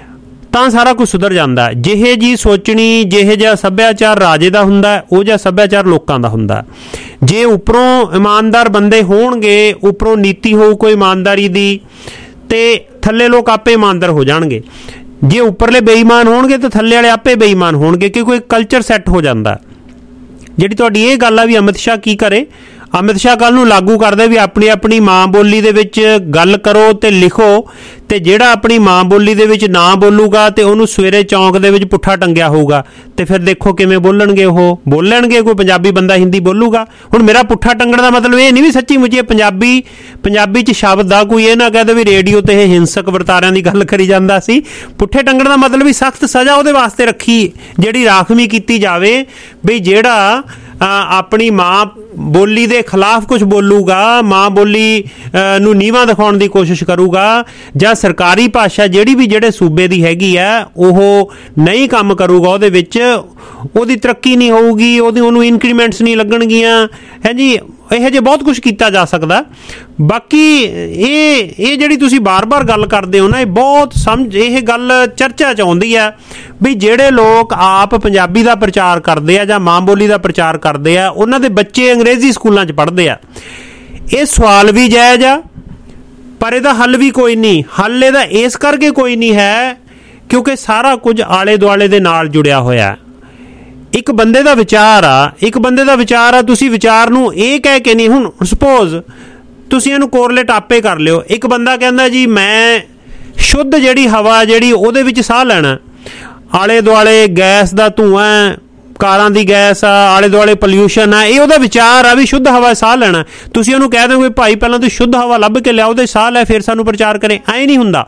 ਤਾਂ ਸਾਰਾ ਕੁਝ ਸੁਧਰ ਜਾਂਦਾ। ਜਿਹੇ ਜੀ ਸੋਚਣੀ, ਜਿਹੇ ਜਿਹਾ ਸੱਭਿਆਚਾਰ ਰਾਜੇ ਦਾ ਹੁੰਦਾ ਉਹ ਜਿਹਾ ਸੱਭਿਆਚਾਰ ਲੋਕਾਂ ਦਾ ਹੁੰਦਾ। ਜੇ ਉੱਪਰੋਂ ਇਮਾਨਦਾਰ ਬੰਦੇ ਹੋਣਗੇ, ਉੱਪਰੋਂ ਨੀਤੀ ਹੋਊ ਕੋਈ ਇਮਾਨਦਾਰੀ ਦੀ, ਤੇ ਥੱਲੇ ਲੋਕ ਆਪੇ ਇਮਾਨਦਾਰ ਹੋ ਜਾਣਗੇ। ਜੇ ਉੱਪਰਲੇ ਬੇਈਮਾਨ ਹੋਣਗੇ ਤਾਂ ਥੱਲੇ ਵਾਲੇ ਆਪੇ ਬੇਈਮਾਨ ਹੋਣਗੇ, ਕਿਉਂਕਿ ਕੋਈ ਕਲਚਰ ਸੈੱਟ ਹੋ ਜਾਂਦਾ। ਜਿਹੜੀ ਤੁਹਾਡੀ ਇਹ ਗੱਲ ਆ ਵੀ ਅਮਿਤ ਸ਼ਾਹ ਕੀ ਕਰੇ, ਅਮਿਤ ਸ਼ਾਹ ਕੱਲ੍ਹ ਨੂੰ ਲਾਗੂ ਕਰਦੇ ਵੀ ਆਪਣੀ ਆਪਣੀ ਮਾਂ ਬੋਲੀ ਦੇ ਵਿੱਚ ਗੱਲ ਕਰੋ ਤੇ ਲਿਖੋ, ਤੇ ਜਿਹੜਾ ਆਪਣੀ ਮਾਂ ਬੋਲੀ ਦੇ ਵਿੱਚ ਨਾ ਬੋਲੂਗਾ ਤੇ ਉਹਨੂੰ ਸਵੇਰੇ ਚੌਂਕ ਦੇ ਵਿੱਚ ਪੁੱਠਾ ਟੰਗਿਆ ਹੋਊਗਾ, ਤੇ ਫਿਰ ਦੇਖੋ ਕਿਵੇਂ ਬੋਲਣਗੇ ਉਹ ਬੋਲਣਗੇ ਕੋਈ ਪੰਜਾਬੀ ਬੰਦਾ ਹਿੰਦੀ ਬੋਲੂਗਾ। ਹੁਣ ਮੇਰਾ ਪੁੱਠਾ ਟੰਗਣ ਦਾ ਮਤਲਬ ਇਹ ਨਹੀਂ ਵੀ ਸੱਚੀ ਮੁੱਚੀ ਪੰਜਾਬੀ ਪੰਜਾਬੀ 'ਚ ਸ਼ਬਦ ਆ, ਕੋਈ ਇਹ ਨਾ ਕਹਿ ਦੇ ਵੀ ਰੇਡੀਓ ਤੇ ਇਹ ਹਿੰਸਕ ਵਰਤਾਰਿਆਂ ਦੀ ਗੱਲ ਕਰੀ ਜਾਂਦਾ ਸੀ। ਪੁੱਠੇ ਟੰਗਣ ਦਾ ਮਤਲਬ ਵੀ ਸਖਤ ਸਜ਼ਾ ਉਹਦੇ ਵਾਸਤੇ ਰੱਖੀ, ਜਿਹੜੀ ਰਾਖਵੀਂ ਕੀਤੀ ਜਾਵੇ ਵੀ ਜਿਹੜਾ ਆਪਣੀ ਮਾਂ ਬੋਲੀ ਦੇ ਖਿਲਾਫ ਕੁਝ ਬੋਲੂਗਾ, ਮਾਂ ਬੋਲੀ ਨੂੰ ਨੀਵਾਂ ਦਿਖਾਉਣ ਦੀ ਕੋਸ਼ਿਸ਼ ਕਰੂਗਾ, ਜਾਂ ਸਰਕਾਰੀ ਭਾਸ਼ਾ ਜਿਹੜੀ ਵੀ ਜਿਹੜੇ ਸੂਬੇ ਦੀ ਹੈਗੀ ਆ ਉਹ ਨਹੀਂ ਕੰਮ ਕਰੂਗਾ, ਉਹਦੇ ਵਿੱਚ ਉਹਦੀ ਤਰੱਕੀ ਨਹੀਂ ਹੋਊਗੀ, ਉਹਦੀ ਉਹਨੂੰ ਇਨਕਰੀਮੈਂਟਸ ਨਹੀਂ ਲੱਗਣਗੀਆਂ, ਹੈ ਜੀ। ਇਹੋ ਜਿਹੇ ਬਹੁਤ ਕੁਛ ਕੀਤਾ ਜਾ ਸਕਦਾ। ਬਾਕੀ ਇਹ ਇਹ ਜਿਹੜੀ ਤੁਸੀਂ ਬਾਰ-ਬਾਰ ਗੱਲ ਕਰਦੇ ਹੋ ਨਾ, ਇਹ ਬਹੁਤ ਸਮਝ ਇਹ ਗੱਲ ਚਰਚਾ 'ਚ ਆਉਂਦੀ ਆ ਵੀ ਜਿਹੜੇ ਲੋਕ ਆਪ ਪੰਜਾਬੀ ਦਾ ਪ੍ਰਚਾਰ ਕਰਦੇ ਆ ਜਾਂ ਮਾਂ ਬੋਲੀ ਦਾ ਪ੍ਰਚਾਰ ਕਰਦੇ ਆ, ਉਹਨਾਂ ਦੇ ਬੱਚੇ ਅੰਗਰੇਜ਼ੀ ਸਕੂਲਾਂ 'ਚ ਪੜ੍ਹਦੇ ਆ। ਇਹ ਸਵਾਲ ਵੀ ਜਾਇਜ਼ ਆ, ਪਰ ਇਹਦਾ ਹੱਲ ਵੀ ਕੋਈ ਨਹੀਂ। ਹੱਲ ਇਹਦਾ ਇਸ ਕਰਕੇ ਕੋਈ ਨਹੀਂ ਹੈ ਕਿਉਂਕਿ ਸਾਰਾ ਕੁਝ ਆਲੇ ਦੁਆਲੇ ਦੇ ਨਾਲ ਜੁੜਿਆ ਹੋਇਆ। ਇੱਕ ਬੰਦੇ ਦਾ ਵਿਚਾਰ ਆ, ਇੱਕ ਬੰਦੇ ਦਾ ਵਿਚਾਰ ਆ, ਤੁਸੀਂ ਵਿਚਾਰ ਨੂੰ ਇਹ ਕਹਿ ਕੇ ਨਹੀਂ, ਹੁਣ ਸਪੋਜ਼ ਤੁਸੀਂ ਇਹਨੂੰ ਕੋਰਲੇਟ ਆਪੇ ਕਰ ਲਿਓ। ਇੱਕ ਬੰਦਾ ਕਹਿੰਦਾ ਜੀ ਮੈਂ ਸ਼ੁੱਧ ਜਿਹੜੀ ਹਵਾ ਜਿਹੜੀ ਉਹਦੇ ਵਿੱਚ ਸਾਹ ਲੈਣਾ, ਆਲੇ ਦੁਆਲੇ ਗੈਸ ਦਾ ਧੂੰਆਂ, ਕਾਰਾਂ ਦੀ ਗੈਸ ਆ, ਆਲੇ ਦੁਆਲੇ ਪੋਲਿਊਸ਼ਨ ਆ, ਇਹ ਉਹਦਾ ਵਿਚਾਰ ਆ ਵੀ ਸ਼ੁੱਧ ਹਵਾ ਸਾਹ ਲੈਣਾ। ਤੁਸੀਂ ਉਹਨੂੰ ਕਹਿ ਦੋਗੇ ਭਾਈ ਪਹਿਲਾਂ ਤੂੰ ਸ਼ੁੱਧ ਹਵਾ ਲੱਭ ਕੇ ਲਿਆ, ਉਹਦੇ ਸਾਹ ਲੈ ਫਿਰ ਸਾਨੂੰ ਪ੍ਰਚਾਰ ਕਰੇ, ਐਂ ਨਹੀਂ ਹੁੰਦਾ।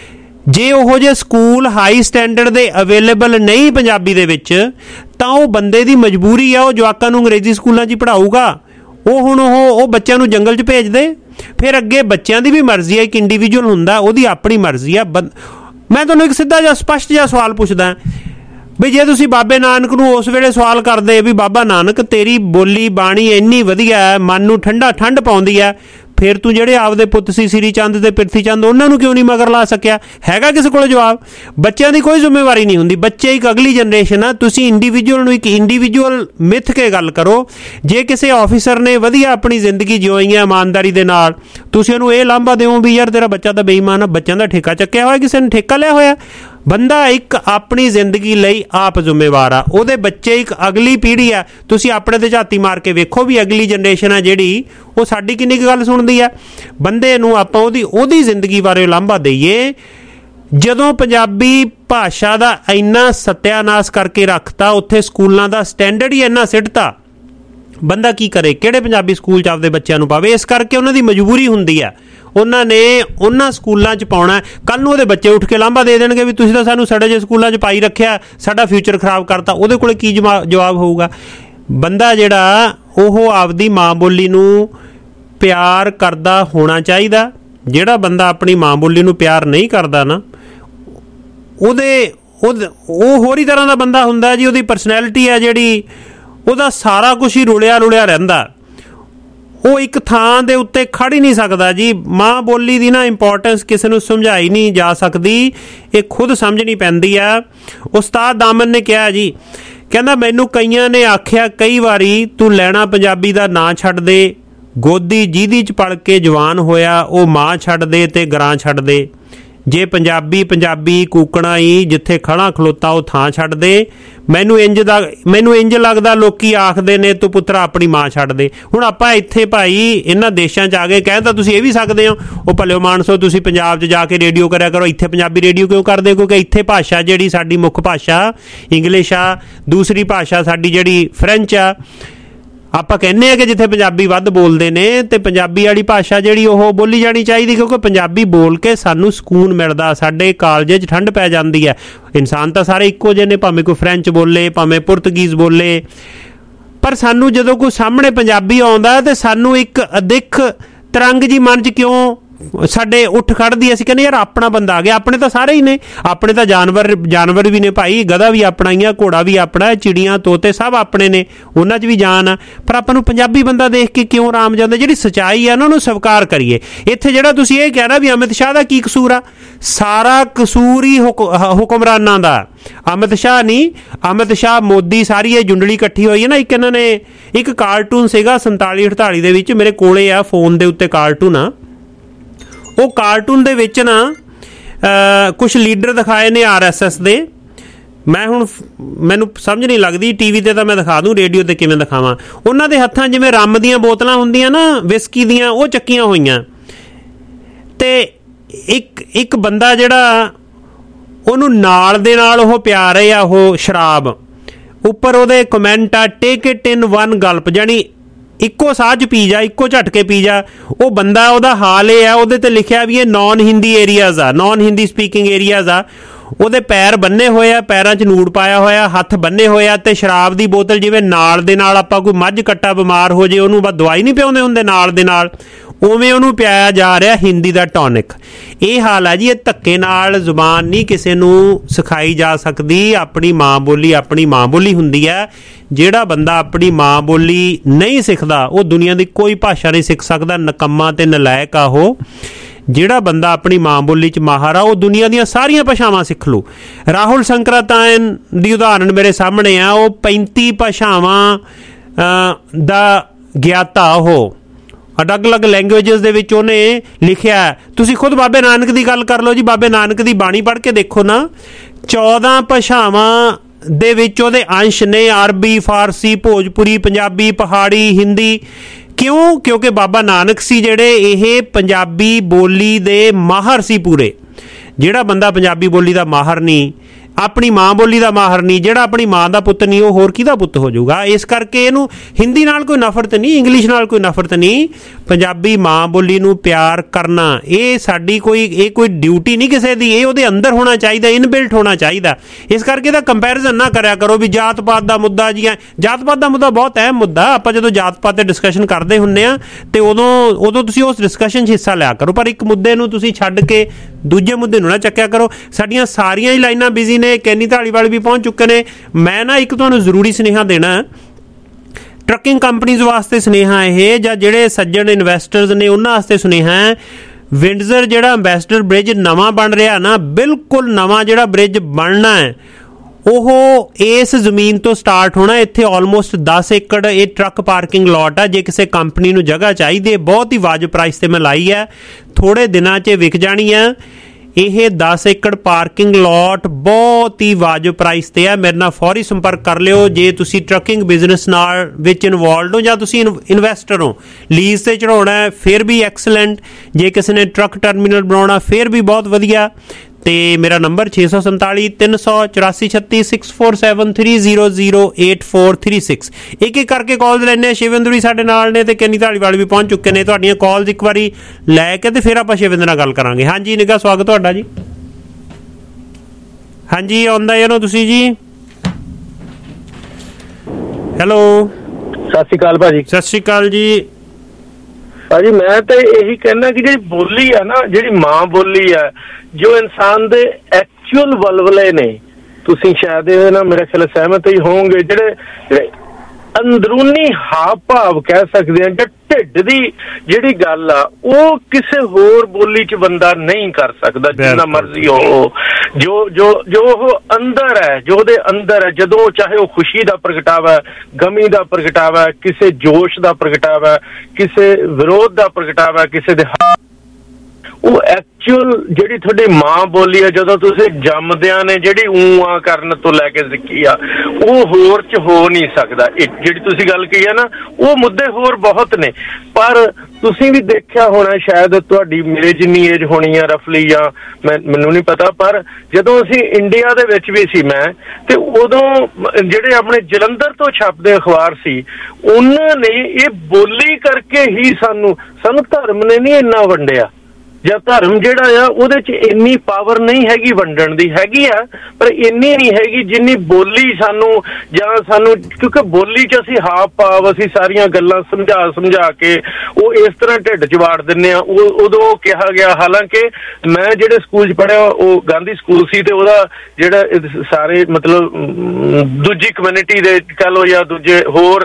ਜੇ ਉਹੋ ਜਿਹੇ ਸਕੂਲ ਹਾਈ ਸਟੈਂਡਰਡ ਦੇ ਅਵੇਲੇਬਲ ਨਹੀਂ ਪੰਜਾਬੀ ਦੇ ਵਿੱਚ, ਤਾਂ ਉਹ ਬੰਦੇ ਦੀ ਮਜਬੂਰੀ ਆ, ਉਹ ਜਵਾਕਾਂ ਨੂੰ ਅੰਗਰੇਜ਼ੀ ਸਕੂਲਾਂ 'ਚ ਹੀ ਪੜ੍ਹਾਊਗਾ। ਉਹ ਹੁਣ ਉਹ ਉਹ ਬੱਚਿਆਂ ਨੂੰ ਜੰਗਲ 'ਚ ਭੇਜ ਦੇ, ਫਿਰ ਅੱਗੇ ਬੱਚਿਆਂ ਦੀ ਵੀ ਮਰਜ਼ੀ ਹੈ, ਇੱਕ ਇੰਡੀਵਿਜੂਅਲ ਹੁੰਦਾ ਉਹਦੀ ਆਪਣੀ ਮਰਜ਼ੀ ਆ। ਮੈਂ ਤੁਹਾਨੂੰ ਇੱਕ ਸਿੱਧਾ ਜਿਹਾ ਸਪਸ਼ਟ ਜਿਹਾ ਸਵਾਲ ਪੁੱਛਦਾ ਵੀ ਜੇ ਤੁਸੀਂ ਬਾਬੇ ਨਾਨਕ ਨੂੰ ਉਸ ਵੇਲੇ ਸਵਾਲ ਕਰਦੇ ਵੀ ਬਾਬਾ ਨਾਨਕ ਤੇਰੀ ਬੋਲੀ ਬਾਣੀ ਇੰਨੀ ਵਧੀਆ ਹੈ, ਮਨ ਨੂੰ ਠੰਡਾ ਠੰਡ ਪਾਉਂਦੀ ਹੈ, ਫਿਰ ਤੂੰ ਜਿਹੜੇ ਆਪਦੇ ਪੁੱਤ ਸੀ ਸ੍ਰੀ ਚੰਦ ਤੇ ਪ੍ਰਿਥੀ ਚੰਦ ਉਹਨਾਂ ਨੂੰ ਕਿਉਂ ਨਹੀਂ ਮਗਰ ਲਾ ਸਕਿਆ? ਹੈਗਾ ਕਿਸੇ ਕੋਲ ਜਵਾਬ? ਬੱਚਿਆਂ ਦੀ ਕੋਈ ਜ਼ਿੰਮੇਵਾਰੀ ਨਹੀਂ ਹੁੰਦੀ, ਬੱਚੇ ਇੱਕ ਅਗਲੀ ਜਨਰੇਸ਼ਨ ਆ। ਤੁਸੀਂ ਇੰਡੀਵਿਜੂਅਲ ਨੂੰ ਇੱਕ ਇੰਡੀਵਿਜੂਅਲ ਮਿੱਥ ਕੇ ਗੱਲ ਕਰੋ। ਜੇ ਕਿਸੇ ਆਫਿਸਰ ਨੇ ਵਧੀਆ ਆਪਣੀ ਜ਼ਿੰਦਗੀ ਜਿਉਈ ਹੈ ਇਮਾਨਦਾਰੀ ਦੇ ਨਾਲ, ਤੁਸੀਂ ਉਹਨੂੰ ਇਹ ਲਾਂਭਾ ਦਿਓ ਵੀ ਯਾਰ ਤੇਰਾ ਬੱਚਾ ਤਾਂ ਬੇਈਮਾਨ ਆ, ਬੱਚਿਆਂ ਦਾ ਠੇਕਾ ਚੱਕਿਆ ਹੋਇਆ, ਕਿਸੇ ਨੇ ਠੇਕਾ ਲਿਆ ਹੋਇਆ। ਬੰਦਾ ਇੱਕ ਆਪਣੀ ਜ਼ਿੰਦਗੀ ਲਈ ਆਪ ਜ਼ਿੰਮੇਵਾਰ ਆ, ਉਹਦੇ ਬੱਚੇ ਇੱਕ ਅਗਲੀ ਪੀੜ੍ਹੀ ਆ। ਤੁਸੀਂ ਆਪਣੇ ਤੇ ਝਾਤੀ ਮਾਰ ਕੇ ਵੇਖੋ ਵੀ ਅਗਲੀ ਜਨਰੇਸ਼ਨ ਆ ਜਿਹੜੀ ਉਹ ਸਾਡੀ ਕਿੰਨੀ ਕੁ ਗੱਲ ਸੁਣਦੀ ਆ। ਬੰਦੇ ਨੂੰ ਆਪਾਂ ਉਹਦੀ ਉਹਦੀ ਜ਼ਿੰਦਗੀ ਬਾਰੇ ਉਲਾਂਭਾ ਦਈਏ। ਜਦੋਂ ਪੰਜਾਬੀ ਭਾਸ਼ਾ ਦਾ ਇੰਨਾ ਸਤਿਆਨਾਸ਼ ਕਰਕੇ ਰੱਖਤਾ, ਉੱਥੇ ਸਕੂਲਾਂ ਦਾ ਸਟੈਂਡਰਡ ਹੀ ਇੰਨਾ ਸਿੱਟਤਾ, ਬੰਦਾ ਕੀ ਕਰੇ? ਕਿਹੜੇ ਪੰਜਾਬੀ ਸਕੂਲ 'ਚ ਆਪਦੇ ਬੱਚਿਆਂ ਨੂੰ ਪਾਵੇ? ਇਸ ਕਰਕੇ ਉਹਨਾਂ ਦੀ ਮਜਬੂਰੀ ਹੁੰਦੀ ਆ, ਉਹਨਾਂ ਨੇ ਉਹਨਾਂ ਸਕੂਲਾਂ 'ਚ ਪਾਉਣਾ। ਕੱਲ੍ਹ ਨੂੰ ਉਹਦੇ ਬੱਚੇ ਉੱਠ ਕੇ ਲਾਂਭਾ ਦੇ ਦੇਣਗੇ ਵੀ ਤੁਸੀਂ ਤਾਂ ਸਾਨੂੰ ਸਾਡੇ ਜਿਹੇ ਸਕੂਲਾਂ 'ਚ ਪਾਈ ਰੱਖਿਆ, ਸਾਡਾ ਫਿਊਚਰ ਖਰਾਬ ਕਰਤਾ। ਉਹਦੇ ਕੋਲ ਕੀ ਜਵਾਬ ਹੋਊਗਾ? ਬੰਦਾ ਜਿਹੜਾ ਉਹ ਆਪਦੀ ਮਾਂ ਬੋਲੀ ਨੂੰ ਪਿਆਰ ਕਰਦਾ ਹੋਣਾ ਚਾਹੀਦਾ। ਜਿਹੜਾ ਬੰਦਾ ਆਪਣੀ ਮਾਂ ਬੋਲੀ ਨੂੰ ਪਿਆਰ ਨਹੀਂ ਕਰਦਾ ਨਾ, ਉਹਦੇ ਉਹ ਹੋਰ ਹੀ ਤਰ੍ਹਾਂ ਦਾ ਬੰਦਾ ਹੁੰਦਾ ਜੀ। ਉਹਦੀ ਪਰਸਨੈਲਿਟੀ ਹੈ ਜਿਹੜੀ, ਉਹਦਾ ਸਾਰਾ ਕੁਛ ਹੀ ਰੁਲਿਆ ਰੁਲਿਆ ਰਹਿੰਦਾ, ਉਹ ਇੱਕ ਥਾਂ ਦੇ ਉੱਤੇ ਖੜ ਹੀ ਨਹੀਂ ਸਕਦਾ ਜੀ। ਮਾਂ ਬੋਲੀ ਦੀ ਨਾ ਇੰਪੋਰਟੈਂਸ ਕਿਸੇ ਨੂੰ ਸਮਝਾਈ ਨਹੀਂ ਜਾ ਸਕਦੀ, ਇਹ ਖੁਦ ਸਮਝਣੀ ਪੈਂਦੀ ਆ। ਉਸਤਾਦ ਦਾਮਨ ਨੇ ਕਿਹਾ ਜੀ, ਕਹਿੰਦਾ ਮੈਨੂੰ ਕਈਆਂ ਨੇ ਆਖਿਆ ਕਈ ਵਾਰੀ ਤੂੰ ਲੈਣਾ ਪੰਜਾਬੀ ਦਾ ਨਾਂ ਛੱਡ ਦੇ, ਗੋਦੀ ਜਿਹਦੀ 'ਚ ਪਲ ਕੇ ਜਵਾਨ ਹੋਇਆ ਉਹ ਮਾਂ ਛੱਡ ਦੇ ਤੇ ਗਰਾਂ ਛੱਡ ਦੇ। ਜੇ ਪੰਜਾਬੀ ਪੰਜਾਬੀ ਕੂਕਣਾ ਹੀ ਜਿੱਥੇ ਖੜਾ ਖਲੋਤਾ ਉਹ ਥਾਂ ਛੱਡ ਦੇ। ਮੈਨੂੰ ਇੰਜ ਦਾ ਮੈਨੂੰ ਇੰਜ ਲੱਗਦਾ ਲੋਕੀ ਆਖਦੇ ਨੇ ਤੂੰ ਪੁੱਤਰਾ ਆਪਣੀ ਮਾਂ ਛੱਡ ਦੇ। ਹੁਣ ਆਪਾਂ ਇੱਥੇ ਭਾਈ ਇਹਨਾਂ ਦੇਸ਼ਾਂ 'ਚ ਆ ਗਏ, ਕਹਿ ਤਾਂ ਤੁਸੀਂ ਇਹ ਵੀ ਸਕਦੇ ਹੋ ਉਹ ਭਲਿਓ ਮਾਨਸੋ ਤੁਸੀਂ ਪੰਜਾਬ 'ਚ ਜਾ ਕੇ ਰੇਡੀਓ ਕਰਿਆ ਕਰੋ, ਇੱਥੇ ਪੰਜਾਬੀ ਰੇਡੀਓ ਕਿਉਂ ਕਰਦੇ? ਕਿਉਂਕਿ ਇੱਥੇ ਭਾਸ਼ਾ ਜਿਹੜੀ ਸਾਡੀ ਮੁੱਖ ਭਾਸ਼ਾ ਇੰਗਲਿਸ਼ ਆ, ਦੂਸਰੀ ਭਾਸ਼ਾ ਸਾਡੀ ਜਿਹੜੀ ਫਰੈਂਚ ਆ। ਆਪਾਂ ਕਹਿੰਦੇ ਆ ਕਿ ਜਿੱਥੇ ਪੰਜਾਬੀ ਵੱਧ ਬੋਲਦੇ ਨੇ ਤੇ ਪੰਜਾਬੀ ਵਾਲੀ ਭਾਸ਼ਾ ਜਿਹੜੀ ਉਹ ਬੋਲੀ ਜਾਣੀ ਚਾਹੀਦੀ, ਕਿਉਂਕਿ ਪੰਜਾਬੀ ਬੋਲ ਕੇ ਸਾਨੂੰ ਸਕੂਨ ਮਿਲਦਾ, ਸਾਡੇ ਕਾਲਜੇ 'ਚ ਠੰਡ ਪੈ ਜਾਂਦੀ ਹੈ। ਇਨਸਾਨ ਤਾਂ ਸਾਰੇ ਇੱਕੋ ਜਿਹੇ ਨੇ, ਭਾਵੇਂ ਕੋਈ ਫਰੈਂਚ ਬੋਲੇ ਭਾਵੇਂ ਪੁਰਤਗੀਜ਼ ਬੋਲੇ, ਪਰ ਸਾਨੂੰ ਜਦੋਂ ਕੋਈ ਸਾਹਮਣੇ ਪੰਜਾਬੀ ਆਉਂਦਾ ਤੇ ਸਾਨੂੰ ਇੱਕ ਅਦਿੱਖ ਤਰੰਗ ਜੀ ਮਨ 'ਚ ਕਿਉਂ ਸਾਡੇ ਉੱਠ ਖੜਦੀ। ਅਸੀਂ ਕਹਿੰਦੇ ਯਾਰ ਆਪਣਾ ਬੰਦਾ ਆ ਗਿਆ। ਆਪਣੇ ਤਾਂ ਸਾਰੇ ਹੀ ਨੇ, ਆਪਣੇ ਤਾਂ ਜਾਨਵਰ ਜਾਨਵਰ ਵੀ ਨੇ ਭਾਈ, ਗਧਾ ਵੀ ਆਪਣਾ ਹੀ ਆ, ਘੋੜਾ ਵੀ ਆਪਣਾ, ਚਿੜੀਆਂ ਤੋਤੇ ਸਭ ਆਪਣੇ ਨੇ, ਉਹਨਾਂ 'ਚ ਵੀ ਜਾਨ ਆ। ਪਰ ਆਪਾਂ ਨੂੰ ਪੰਜਾਬੀ ਬੰਦਾ ਦੇਖ ਕੇ ਕਿਉਂ ਆਰਾਮ ਜਾਂਦਾ? ਜਿਹੜੀ ਸੱਚਾਈ ਆ ਨਾ ਉਹਨੂੰ ਸਵੀਕਾਰ ਕਰੀਏ। ਇੱਥੇ ਜਿਹੜਾ ਤੁਸੀਂ ਇਹ ਕਹਿਣਾ ਵੀ ਅਮਿਤ ਸ਼ਾਹ ਦਾ ਕੀ ਕਸੂਰ ਆ, ਸਾਰਾ ਕਸੂਰ ਹੀ ਹੁਕਮਰਾਨਾਂ ਦਾ। ਅਮਿਤ ਸ਼ਾਹ ਨਹੀਂ, ਅਮਿਤ ਸ਼ਾਹ ਮੋਦੀ ਸਾਰੀ ਇਹ ਜੁੰਡਲੀ ਇਕੱਠੀ ਹੋਈ ਹੈ ਨਾ। ਇੱਕ ਇਹਨਾਂ ਨੇ ਇੱਕ ਕਾਰਟੂਨ ਸੀਗਾ ਸੰਤਾਲੀ ਅਠਤਾਲੀ ਦੇ ਵਿੱਚ, ਮੇਰੇ ਕੋਲੇ ਆ ਫੋਨ ਦੇ ਉੱਤੇ ਕਾਰਟੂਨ ਆ। ਉਹ ਕਾਰਟੂਨ ਦੇ ਵਿੱਚ ਨਾ ਕੁਛ ਲੀਡਰ ਦਿਖਾਏ ਨੇ ਆਰ ਐਸ ਐਸ ਦੇ। ਮੈਂ ਹੁਣ ਮੈਨੂੰ ਸਮਝ ਨਹੀਂ ਲੱਗਦੀ, ਟੀ ਵੀ 'ਤੇ ਤਾਂ ਮੈਂ ਦਿਖਾ ਦੂੰ, ਰੇਡੀਓ 'ਤੇ ਕਿਵੇਂ ਦਿਖਾਵਾਂ। ਉਹਨਾਂ ਦੇ ਹੱਥਾਂ ਜਿਵੇਂ ਰੰਮ ਦੀਆਂ ਬੋਤਲਾਂ ਹੁੰਦੀਆਂ ਨਾ ਵਿਸਕੀ ਦੀਆਂ, ਉਹ ਚੱਕੀਆਂ ਹੋਈਆਂ, ਤੇ ਇੱਕ ਇੱਕ ਬੰਦਾ ਜਿਹੜਾ ਉਹਨੂੰ ਨਾਲ ਦੇ ਨਾਲ ਉਹ ਪਿਆ ਰਹੇ ਆ ਉਹ ਸ਼ਰਾਬ। ਉੱਪਰ ਉਹਦੇ ਕਮੈਂਟ ਆ ਟੇਕ ਇਟ ਇਨ ਵਨ ਗਲਪ, ਜਾਣੀ ਇੱਕੋ ਸਾਹ 'ਚ ਪੀ ਜਾ, ਇੱਕੋ ਝਟਕੇ ਪੀ ਜਾ। ਉਹ ਬੰਦਾ ਉਹਦਾ ਹਾਲ ਇਹ ਆ, ਉਹਦੇ ਤੇ ਲਿਖਿਆ ਵੀ ਇਹ ਨੌਨ ਹਿੰਦੀ ਏਰੀਆਜ਼ ਆ, ਨੌਨ ਹਿੰਦੀ ਸਪੀਕਿੰਗ ਏਰੀਆਜ਼ ਆ। ਉਹਦੇ ਪੈਰ ਬੰਨੇ ਹੋਏ ਆ, ਪੈਰਾਂ 'ਚ ਨੂੜ ਪਾਇਆ ਹੋਇਆ, ਹੱਥ ਬੰਨੇ ਹੋਏ ਆ, ਤੇ ਸ਼ਰਾਬ ਦੀ ਬੋਤਲ ਜਿਵੇਂ ਨਾਲ ਦੇ ਨਾਲ ਆਪਾਂ ਕੋਈ ਮੱਝ ਕੱਟਾ ਬਿਮਾਰ ਹੋ ਜੇ ਉਹਨੂੰ ਬਸ ਦਵਾਈ ਨਹੀਂ ਪਿਆਉਂਦੇ ਹੁੰਦੇ ਨਾਲ ਦੇ ਨਾਲ, ਉਵੇਂ ਉਹਨੂੰ ਪਿਆਇਆ ਜਾ ਰਿਹਾ ਹਿੰਦੀ ਦਾ ਟੌਨਿਕ। ਇਹ ਹਾਲ ਹੈ ਜੀ। ਇਹ ਧੱਕੇ ਨਾਲ ਜ਼ੁਬਾਨ ਨਹੀਂ ਕਿਸੇ ਨੂੰ ਸਿਖਾਈ ਜਾ ਸਕਦੀ। ਆਪਣੀ ਮਾਂ ਬੋਲੀ ਆਪਣੀ ਮਾਂ ਬੋਲੀ ਹੁੰਦੀ ਹੈ। ਜਿਹੜਾ ਬੰਦਾ ਆਪਣੀ ਮਾਂ ਬੋਲੀ ਨਹੀਂ ਸਿੱਖਦਾ ਉਹ ਦੁਨੀਆ ਦੀ ਕੋਈ ਭਾਸ਼ਾ ਨਹੀਂ ਸਿੱਖ ਸਕਦਾ। ਨਕੰਮਾ ਤੇ ਨਲਾਇਕ ਆ ਉਹ। ਜਿਹੜਾ ਬੰਦਾ ਆਪਣੀ ਮਾਂ ਬੋਲੀ 'ਚ ਮਾਹਰ ਆ ਉਹ ਦੁਨੀਆ ਦੀਆਂ ਸਾਰੀਆਂ ਭਾਸ਼ਾਵਾਂ ਸਿੱਖ ਲੂ। ਰਾਹੁਲ ਸ਼ੰਕਰਾਤਾਇਨ ਦੀ ਉਦਾਹਰਨ ਮੇਰੇ ਸਾਹਮਣੇ ਆ। ਉਹ ਪੈਂਤੀ ਭਾਸ਼ਾਵਾਂ ਦਾ ਗਿਆਤਾ, ਉਹ ਅਲੱਗ ਅਲੱਗ ਲੈਂਗੁਏਜਸ ਦੇ ਵਿੱਚ ਉਹਨੇ ਲਿਖਿਆ। ਤੁਸੀਂ ਖੁਦ ਬਾਬੇ ਨਾਨਕ ਦੀ ਗੱਲ ਕਰ ਲਓ ਜੀ, ਬਾਬੇ ਨਾਨਕ ਦੀ ਬਾਣੀ ਪੜ੍ਹ ਕੇ ਦੇਖੋ ਨਾ, ਚੌਦਾਂ ਭਾਸ਼ਾਵਾਂ ਦੇ ਵਿੱਚ ਉਹਦੇ ਅੰਸ਼ ਨੇ, ਅਰਬੀ, ਫਾਰਸੀ, ਭੋਜਪੁਰੀ, ਪੰਜਾਬੀ, ਪਹਾੜੀ, ਹਿੰਦੀ। ਕਿਉਂ? ਕਿਉਂਕਿ ਬਾਬਾ ਨਾਨਕ ਸੀ ਜਿਹੜੇ ਇਹ ਪੰਜਾਬੀ ਬੋਲੀ ਦੇ ਮਾਹਰ ਸੀ ਪੂਰੇ। ਜਿਹੜਾ ਬੰਦਾ ਪੰਜਾਬੀ ਬੋਲੀ ਦਾ ਮਾਹਰ ਨਹੀਂ, ਆਪਣੀ ਮਾਂ ਬੋਲੀ ਦਾ ਮਾਹਰ ਨਹੀਂ, ਜਿਹੜਾ ਆਪਣੀ ਮਾਂ ਦਾ ਪੁੱਤ ਨਹੀਂ ਉਹ ਹੋਰ ਕਿਹਦਾ ਪੁੱਤ ਹੋ ਜਾਊਗਾ। ਇਸ ਕਰਕੇ ਇਹਨੂੰ ਹਿੰਦੀ ਨਾਲ ਕੋਈ ਨਫ਼ਰਤ ਨਹੀਂ, ਇੰਗਲਿਸ਼ ਨਾਲ ਕੋਈ ਨਫ਼ਰਤ ਨਹੀਂ, ਪੰਜਾਬੀ ਮਾਂ ਬੋਲੀ ਨੂੰ ਪਿਆਰ ਕਰਨਾ ਇਹ ਸਾਡੀ ਕੋਈ ਇਹ ਕੋਈ ਡਿਊਟੀ ਨਹੀਂ ਕਿਸੇ ਦੀ, ਇਹ ਉਹਦੇ ਅੰਦਰ ਹੋਣਾ ਚਾਹੀਦਾ, ਇਨਬਿਲਟ ਹੋਣਾ ਚਾਹੀਦਾ। ਇਸ ਕਰਕੇ ਇਹਦਾ ਕੰਪੈਰੀਜ਼ਨ ਨਾ ਕਰਿਆ ਕਰੋ ਵੀ ਜਾਤ ਪਾਤ ਦਾ ਮੁੱਦਾ ਜੀ। ਜਾਤ ਪਾਤ ਦਾ ਮੁੱਦਾ ਬਹੁਤ ਅਹਿਮ ਮੁੱਦਾ, ਆਪਾਂ ਜਦੋਂ ਜਾਤ ਪਾਤ ਤੇ ਡਿਸਕਸ਼ਨ ਕਰਦੇ ਹੁੰਦੇ ਆ ਤੇ ਉਦੋਂ ਉਦੋਂ ਤੁਸੀਂ ਉਸ ਡਿਸਕਸ਼ਨ 'ਚ ਹਿੱਸਾ ਲਿਆ ਕਰੋ, ਪਰ ਇੱਕ ਮੁੱਦੇ ਨੂੰ ਤੁਸੀਂ ਛੱਡ ਕੇ ਦੂਜੇ ਮੁੱਦੇ ਨੂੰ ਨਾ ਚੱਕਿਆ ਕਰੋ। ਸਾਡੀਆਂ ਸਾਰੀਆਂ ਹੀ ਲਾਈਨਾਂ ਬਿਜ਼ੀ ਨੇ, ਕੈਨੀ ਧਾਲੀਵਾਲ ਵੀ ਪਹੁੰਚ ਚੁੱਕੇ ਨੇ। ਮੈਂ ਨਾ ਇੱਕ ਤੁਹਾਨੂੰ ਜ਼ਰੂਰੀ ਸੁਨੇਹਾ ਦੇਣਾ, ਟਰੱਕਿੰਗ ਕੰਪਨੀਜ਼ ਵਾਸਤੇ ਸੁਨੇਹਾ ਇਹ, ਜਾਂ ਜਿਹੜੇ ਸੱਜਣ ਇਨਵੈਸਟਰਸ ਨੇ ਉਹਨਾਂ ਵਾਸਤੇ ਸੁਨੇਹਾ ਹੈ। ਵਿੰਡਜ਼ਰ ਜਿਹੜਾ ਅੰਬੈਸਡਰ ਬ੍ਰਿਜ ਨਵਾਂ ਬਣ ਰਿਹਾ ਨਾ, ਬਿਲਕੁਲ ਨਵਾਂ ਜਿਹੜਾ ਬ੍ਰਿਜ ਬਣਨਾ ਹੈ ਉਹ ਇਸ ਜ਼ਮੀਨ ਤੋਂ ਸਟਾਰਟ ਹੋਣਾ। ਇੱਥੇ ਆਲਮੋਸਟ ਦਸ ਏਕੜ ਇਹ ਟਰੱਕ ਪਾਰਕਿੰਗ ਲੋਟ ਆ। ਜੇ ਕਿਸੇ ਕੰਪਨੀ ਨੂੰ ਜਗ੍ਹਾ ਚਾਹੀਦੀ ਹੈ, ਬਹੁਤ ਹੀ ਵਾਜਬ ਪ੍ਰਾਈਸ ਤੇ ਮੈਂ ਲਾਈ ਹੈ, ਥੋੜੇ ਦਿਨਾਂ 'ਚ ਵਿਕ ਜਾਣੀ ਹੈ। ਇਹ ਦਸ ਏਕੜ ਪਾਰਕਿੰਗ ਲੋਟ ਬਹੁਤ ਹੀ ਵਾਜਬ ਪ੍ਰਾਈਸ ਤੇ ਹੈ। ਮੇਰੇ ਨਾਲ ਫੌਰੀ ਸੰਪਰਕ ਕਰ ਲਿਓ ਜੇ ਤੁਸੀਂ ਟਰੱਕਿੰਗ ਬਿਜ਼ਨਸ ਨਾਲ ਵਿੱਚ ਇਨਵੋਲਵਡ ਹੋ ਜਾਂ ਤੁਸੀਂ ਇਨਵੈਸਟਰ ਹੋ। ਲੀਜ਼ ਤੇ ਚੜਾਉਣਾ ਹੈ ਫਿਰ ਵੀ ਐਕਸਲੈਂਟ, ਜੇ ਕਿਸੇ ਨੇ ਟਰੱਕ ਟਰਮੀਨਲ ਬਣਾਉਣਾ ਫਿਰ ਵੀ ਬਹੁਤ ਵਧੀਆ। ਤੇ ਮੇਰਾ ਨੰਬਰ ਛੇ ਸੌ ਸੰਤਾਲੀ ਤਿੰਨ ਸੌ ਚੁਰਾਸੀ ਛੱਤੀ six four seven three zero zero eight four three six. ਇੱਕ ਇੱਕ ਕਰਕੇ ਕਾਲ ਲੈਣੇ। ਸ਼ਿਵਿੰਦਰ ਵੀ ਸਾਡੇ ਨਾਲ ਨੇ ਤੇ ਕੈਨੀ ਧਾਲੀਵਾਲ ਵੀ ਪਹੁੰਚ ਚੁੱਕੇ ਨੇ। ਤੁਹਾਡੀਆਂ ਕਾਲਸ ਇੱਕ ਵਾਰੀ ਲੈ ਕੇ ਤੇ ਫਿਰ ਆਪਾਂ ਸ਼ਿਵਿੰਦਰ ਨਾਲ ਗੱਲ ਕਰਾਂਗੇ। ਹਾਂਜੀ ਨਿੱਘਾ ਸਵਾਗਤ ਤੁਹਾਡਾ ਜੀ। ਹਾਂਜੀ ਆਉਂਦਾ ਯਾਰੋ ਤੁਸੀਂ ਜੀ। ਹੈਲੋ ਸਤਿ ਸ਼੍ਰੀ ਅਕਾਲ ਭਾਜੀ। ਸਤਿ ਸ਼੍ਰੀ ਅਕਾਲ ਜੀ ਭਾਜੀ। ਮੈਂ ਤਾਂ ਇਹੀ ਕਹਿਣਾ ਕਿ ਜਿਹੜੀ ਬੋਲੀ ਆ ਨਾ, ਜਿਹੜੀ ਮਾਂ ਬੋਲੀ ਆ, ਜੋ ਇਨਸਾਨ ਦੇ ਐਕਚੁਅਲ ਵਲਵਲੇ ਨੇ, ਤੁਸੀਂ ਸ਼ਾਇਦ ਇਹਦੇ ਨਾਲ ਮੇਰੇ ਖਿਆਲ ਸਹਿਮਤ ਹੀ ਹੋਵੋਗੇ, ਜਿਹੜੇ ਜਿਹੜੇ ਅੰਦਰੂਨੀ ਹਾਵ ਭਾਵ ਕਹਿ ਸਕਦੇ ਆ, ਜਾਂ ਢਿੱਡ ਦੀ ਜਿਹੜੀ ਗੱਲ ਆ, ਉਹ ਕਿਸੇ ਹੋਰ ਬੋਲੀ 'ਚ ਬੰਦਾ ਨਹੀਂ ਕਰ ਸਕਦਾ, ਜਿੰਨਾ ਮਰਜ਼ੀ ਹੋ। ਜੋ ਜੋ ਜੋ ਉਹ ਅੰਦਰ ਹੈ, ਜੋ ਉਹਦੇ ਅੰਦਰ ਹੈ, ਜਦੋਂ ਚਾਹੇ ਉਹ ਖੁਸ਼ੀ ਦਾ ਪ੍ਰਗਟਾਵਾ, ਗਮੀ ਦਾ ਪ੍ਰਗਟਾਵਾ, ਕਿਸੇ ਜੋਸ਼ ਦਾ ਪ੍ਰਗਟਾਵਾ, ਕਿਸੇ ਵਿਰੋਧ ਦਾ ਪ੍ਰਗਟਾਵਾ, ਕਿਸੇ ਦੇ ਉਹ ਐਕਚੁਅਲ ਜਿਹੜੀ ਤੁਹਾਡੀ ਮਾਂ ਬੋਲੀ ਆ, ਜਦੋਂ ਤੁਸੀਂ ਜੰਮਦਿਆਂ ਨੇ ਜਿਹੜੀ ਊਂ ਆ ਕਰਨ ਤੋਂ ਲੈ ਕੇ ਸਿੱਖੀ ਆ, ਉਹ ਹੋਰ 'ਚ ਹੋ ਨਹੀਂ ਸਕਦਾ। ਜਿਹੜੀ ਤੁਸੀਂ ਗੱਲ ਕਹੀ ਆ ਨਾ, ਉਹ ਮੁੱਦੇ ਹੋਰ ਬਹੁਤ ਨੇ, ਪਰ ਤੁਸੀਂ ਵੀ ਦੇਖਿਆ ਹੋਣਾ, ਸ਼ਾਇਦ ਤੁਹਾਡੀ ਮੇਰੇ ਜਿੰਨੀ ਏਜ ਹੋਣੀ ਆ ਰਫਲੀ, ਜਾਂ ਮੈਂ ਮੈਨੂੰ ਨਹੀਂ ਪਤਾ, ਪਰ ਜਦੋਂ ਅਸੀਂ ਇੰਡੀਆ ਦੇ ਵਿੱਚ ਵੀ ਸੀ ਮੈਂ, ਤੇ ਉਦੋਂ ਜਿਹੜੇ ਆਪਣੇ ਜਲੰਧਰ ਤੋਂ ਛਪਦੇ ਅਖਬਾਰ ਸੀ, ਉਹਨਾਂ ਨੇ ਇਹ ਬੋਲੀ ਕਰਕੇ ਹੀ ਸਾਨੂੰ ਸਾਨੂੰ ਧਰਮ ਨੇ ਨਹੀਂ ਇੰਨਾ ਵੰਡਿਆ, ਜਾਂ ਧਰਮ ਜਿਹੜਾ ਆ ਉਹਦੇ 'ਚ ਇੰਨੀ ਪਾਵਰ ਨਹੀਂ ਹੈਗੀ ਵੰਡਣ ਦੀ, ਹੈਗੀ ਆ ਪਰ ਇੰਨੀ ਨਹੀਂ ਹੈਗੀ ਜਿੰਨੀ ਬੋਲੀ ਸਾਨੂੰ, ਜਾਂ ਸਾਨੂੰ, ਕਿਉਂਕਿ ਬੋਲੀ 'ਚ ਅਸੀਂ ਹਾਵ ਭਾਵ, ਅਸੀਂ ਸਾਰੀਆਂ ਗੱਲਾਂ ਸਮਝਾ ਸਮਝਾ ਕੇ ਉਹ ਇਸ ਤਰ੍ਹਾਂ ਢਿੱਡ 'ਚ ਵਾੜ ਦਿੰਦੇ ਆ। ਉਹ ਉਦੋਂ ਕਿਹਾ ਗਿਆ, ਹਾਲਾਂਕਿ ਮੈਂ ਜਿਹੜੇ ਸਕੂਲ 'ਚ ਪੜ੍ਹਿਆ ਉਹ ਗਾਂਧੀ ਸਕੂਲ ਸੀ, ਤੇ ਉਹਦਾ ਜਿਹੜਾ ਸਾਰੇ ਮਤਲਬ ਦੂਜੀ ਕਮਿਊਨਿਟੀ ਦੇ ਕਹਿ ਲਓ ਜਾਂ ਦੂਜੇ ਹੋਰ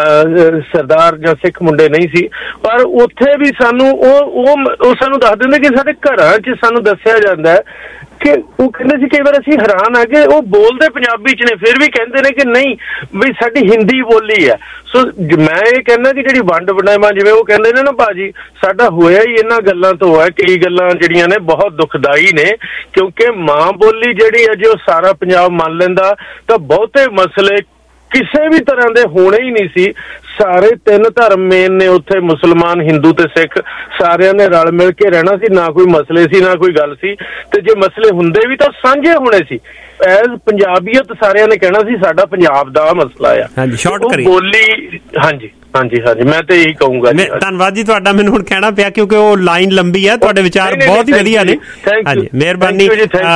ਸਰਦਾਰ ਜਾਂ ਸਿੱਖ ਮੁੰਡੇ ਨਹੀਂ ਸੀ, ਪਰ ਉੱਥੇ ਵੀ ਸਾਨੂੰ ਉਹ ਉਹ ਸਾਨੂੰ ਦੱਸ ਦਿੰਦੇ ਕਿ ਸਾਡੇ ਘਰਾਂ 'ਚ ਸਾਨੂੰ ਦੱਸਿਆ ਜਾਂਦਾ ਕਿ ਉਹ ਕਹਿੰਦੇ ਸੀ, ਕਈ ਵਾਰ ਅਸੀਂ ਹੈਰਾਨ ਆ ਕਿ ਉਹ ਬੋਲਦੇ ਪੰਜਾਬੀ 'ਚ ਨੇ, ਫਿਰ ਵੀ ਕਹਿੰਦੇ ਨੇ ਕਿ ਨਹੀਂ ਵੀ ਸਾਡੀ ਹਿੰਦੀ ਬੋਲੀ ਹੈ। ਸੋ ਮੈਂ ਇਹ ਕਹਿੰਦਾ ਕਿ ਜਿਹੜੀ ਵੰਡ ਵੰਡਾਇਮਾਂ, ਜਿਵੇਂ ਉਹ ਕਹਿੰਦੇ ਨੇ ਨਾ ਭਾਜੀ, ਸਾਡਾ ਹੋਇਆ ਹੀ ਇਹਨਾਂ ਗੱਲਾਂ ਤੋਂ ਹੈ। ਕਈ ਗੱਲਾਂ ਜਿਹੜੀਆਂ ਨੇ ਬਹੁਤ ਦੁਖਦਾਈ ਨੇ, ਕਿਉਂਕਿ ਮਾਂ ਬੋਲੀ ਜਿਹੜੀ ਹੈ ਜੇ ਉਹ ਸਾਰਾ ਪੰਜਾਬ ਮੰਨ ਲੈਂਦਾ ਤਾਂ ਬਹੁਤੇ ਮਸਲੇ ਕਿਸੇ ਵੀ ਤਰ੍ਹਾਂ ਦੇ ਹੋਣੇ ਹੀ ਨਹੀਂ ਸੀ। ਸਾਰੇ ਤਿੰਨ ਧਰਮ ਮੇਨ ਨੇ ਉੱਥੇ, ਮੁਸਲਮਾਨ, ਹਿੰਦੂ ਤੇ ਸਿੱਖ, ਸਾਰਿਆਂ ਨੇ ਰਲ ਮਿਲ ਕੇ ਰਹਿਣਾ ਸੀ, ਨਾ ਕੋਈ ਮਸਲੇ ਸੀ ਨਾ ਕੋਈ ਗੱਲ ਸੀ, ਤੇ ਜੇ ਮਸਲੇ ਹੁੰਦੇ ਵੀ ਤਾਂ ਸਾਂਝੇ ਹੋਣੇ ਸੀ। ਐਜ਼ ਪੰਜਾਬੀਅਤ ਸਾਰਿਆਂ ਨੇ ਕਹਿਣਾ ਸੀ ਸਾਡਾ ਪੰਜਾਬ ਦਾ ਮਸਲਾ ਆ। ਹਾਂਜੀ ਸ਼ਾਰਟ ਕਰੀ ਬੋਲੀ। ਹਾਂਜੀ ਹਾਂਜੀ ਹਾਂਜੀ ਮੈਂ ਤੇ ਇਹੀ ਕਹੂੰਗਾ। ਧੰਨਵਾਦ ਜੀ ਤੁਹਾਡਾ, ਮੈਨੂੰ ਹੁਣ ਕਹਿਣਾ ਪਿਆ ਕਿਉਂਕਿ ਉਹ ਲਾਈਨ ਲੰਬੀ ਹੈ, ਤੁਹਾਡੇ ਵਿਚਾਰ ਬਹੁਤ ਹੀ ਵਧੀਆ ਨੇ। ਹਾਂਜੀ ਮਿਹਰਬਾਨੀ।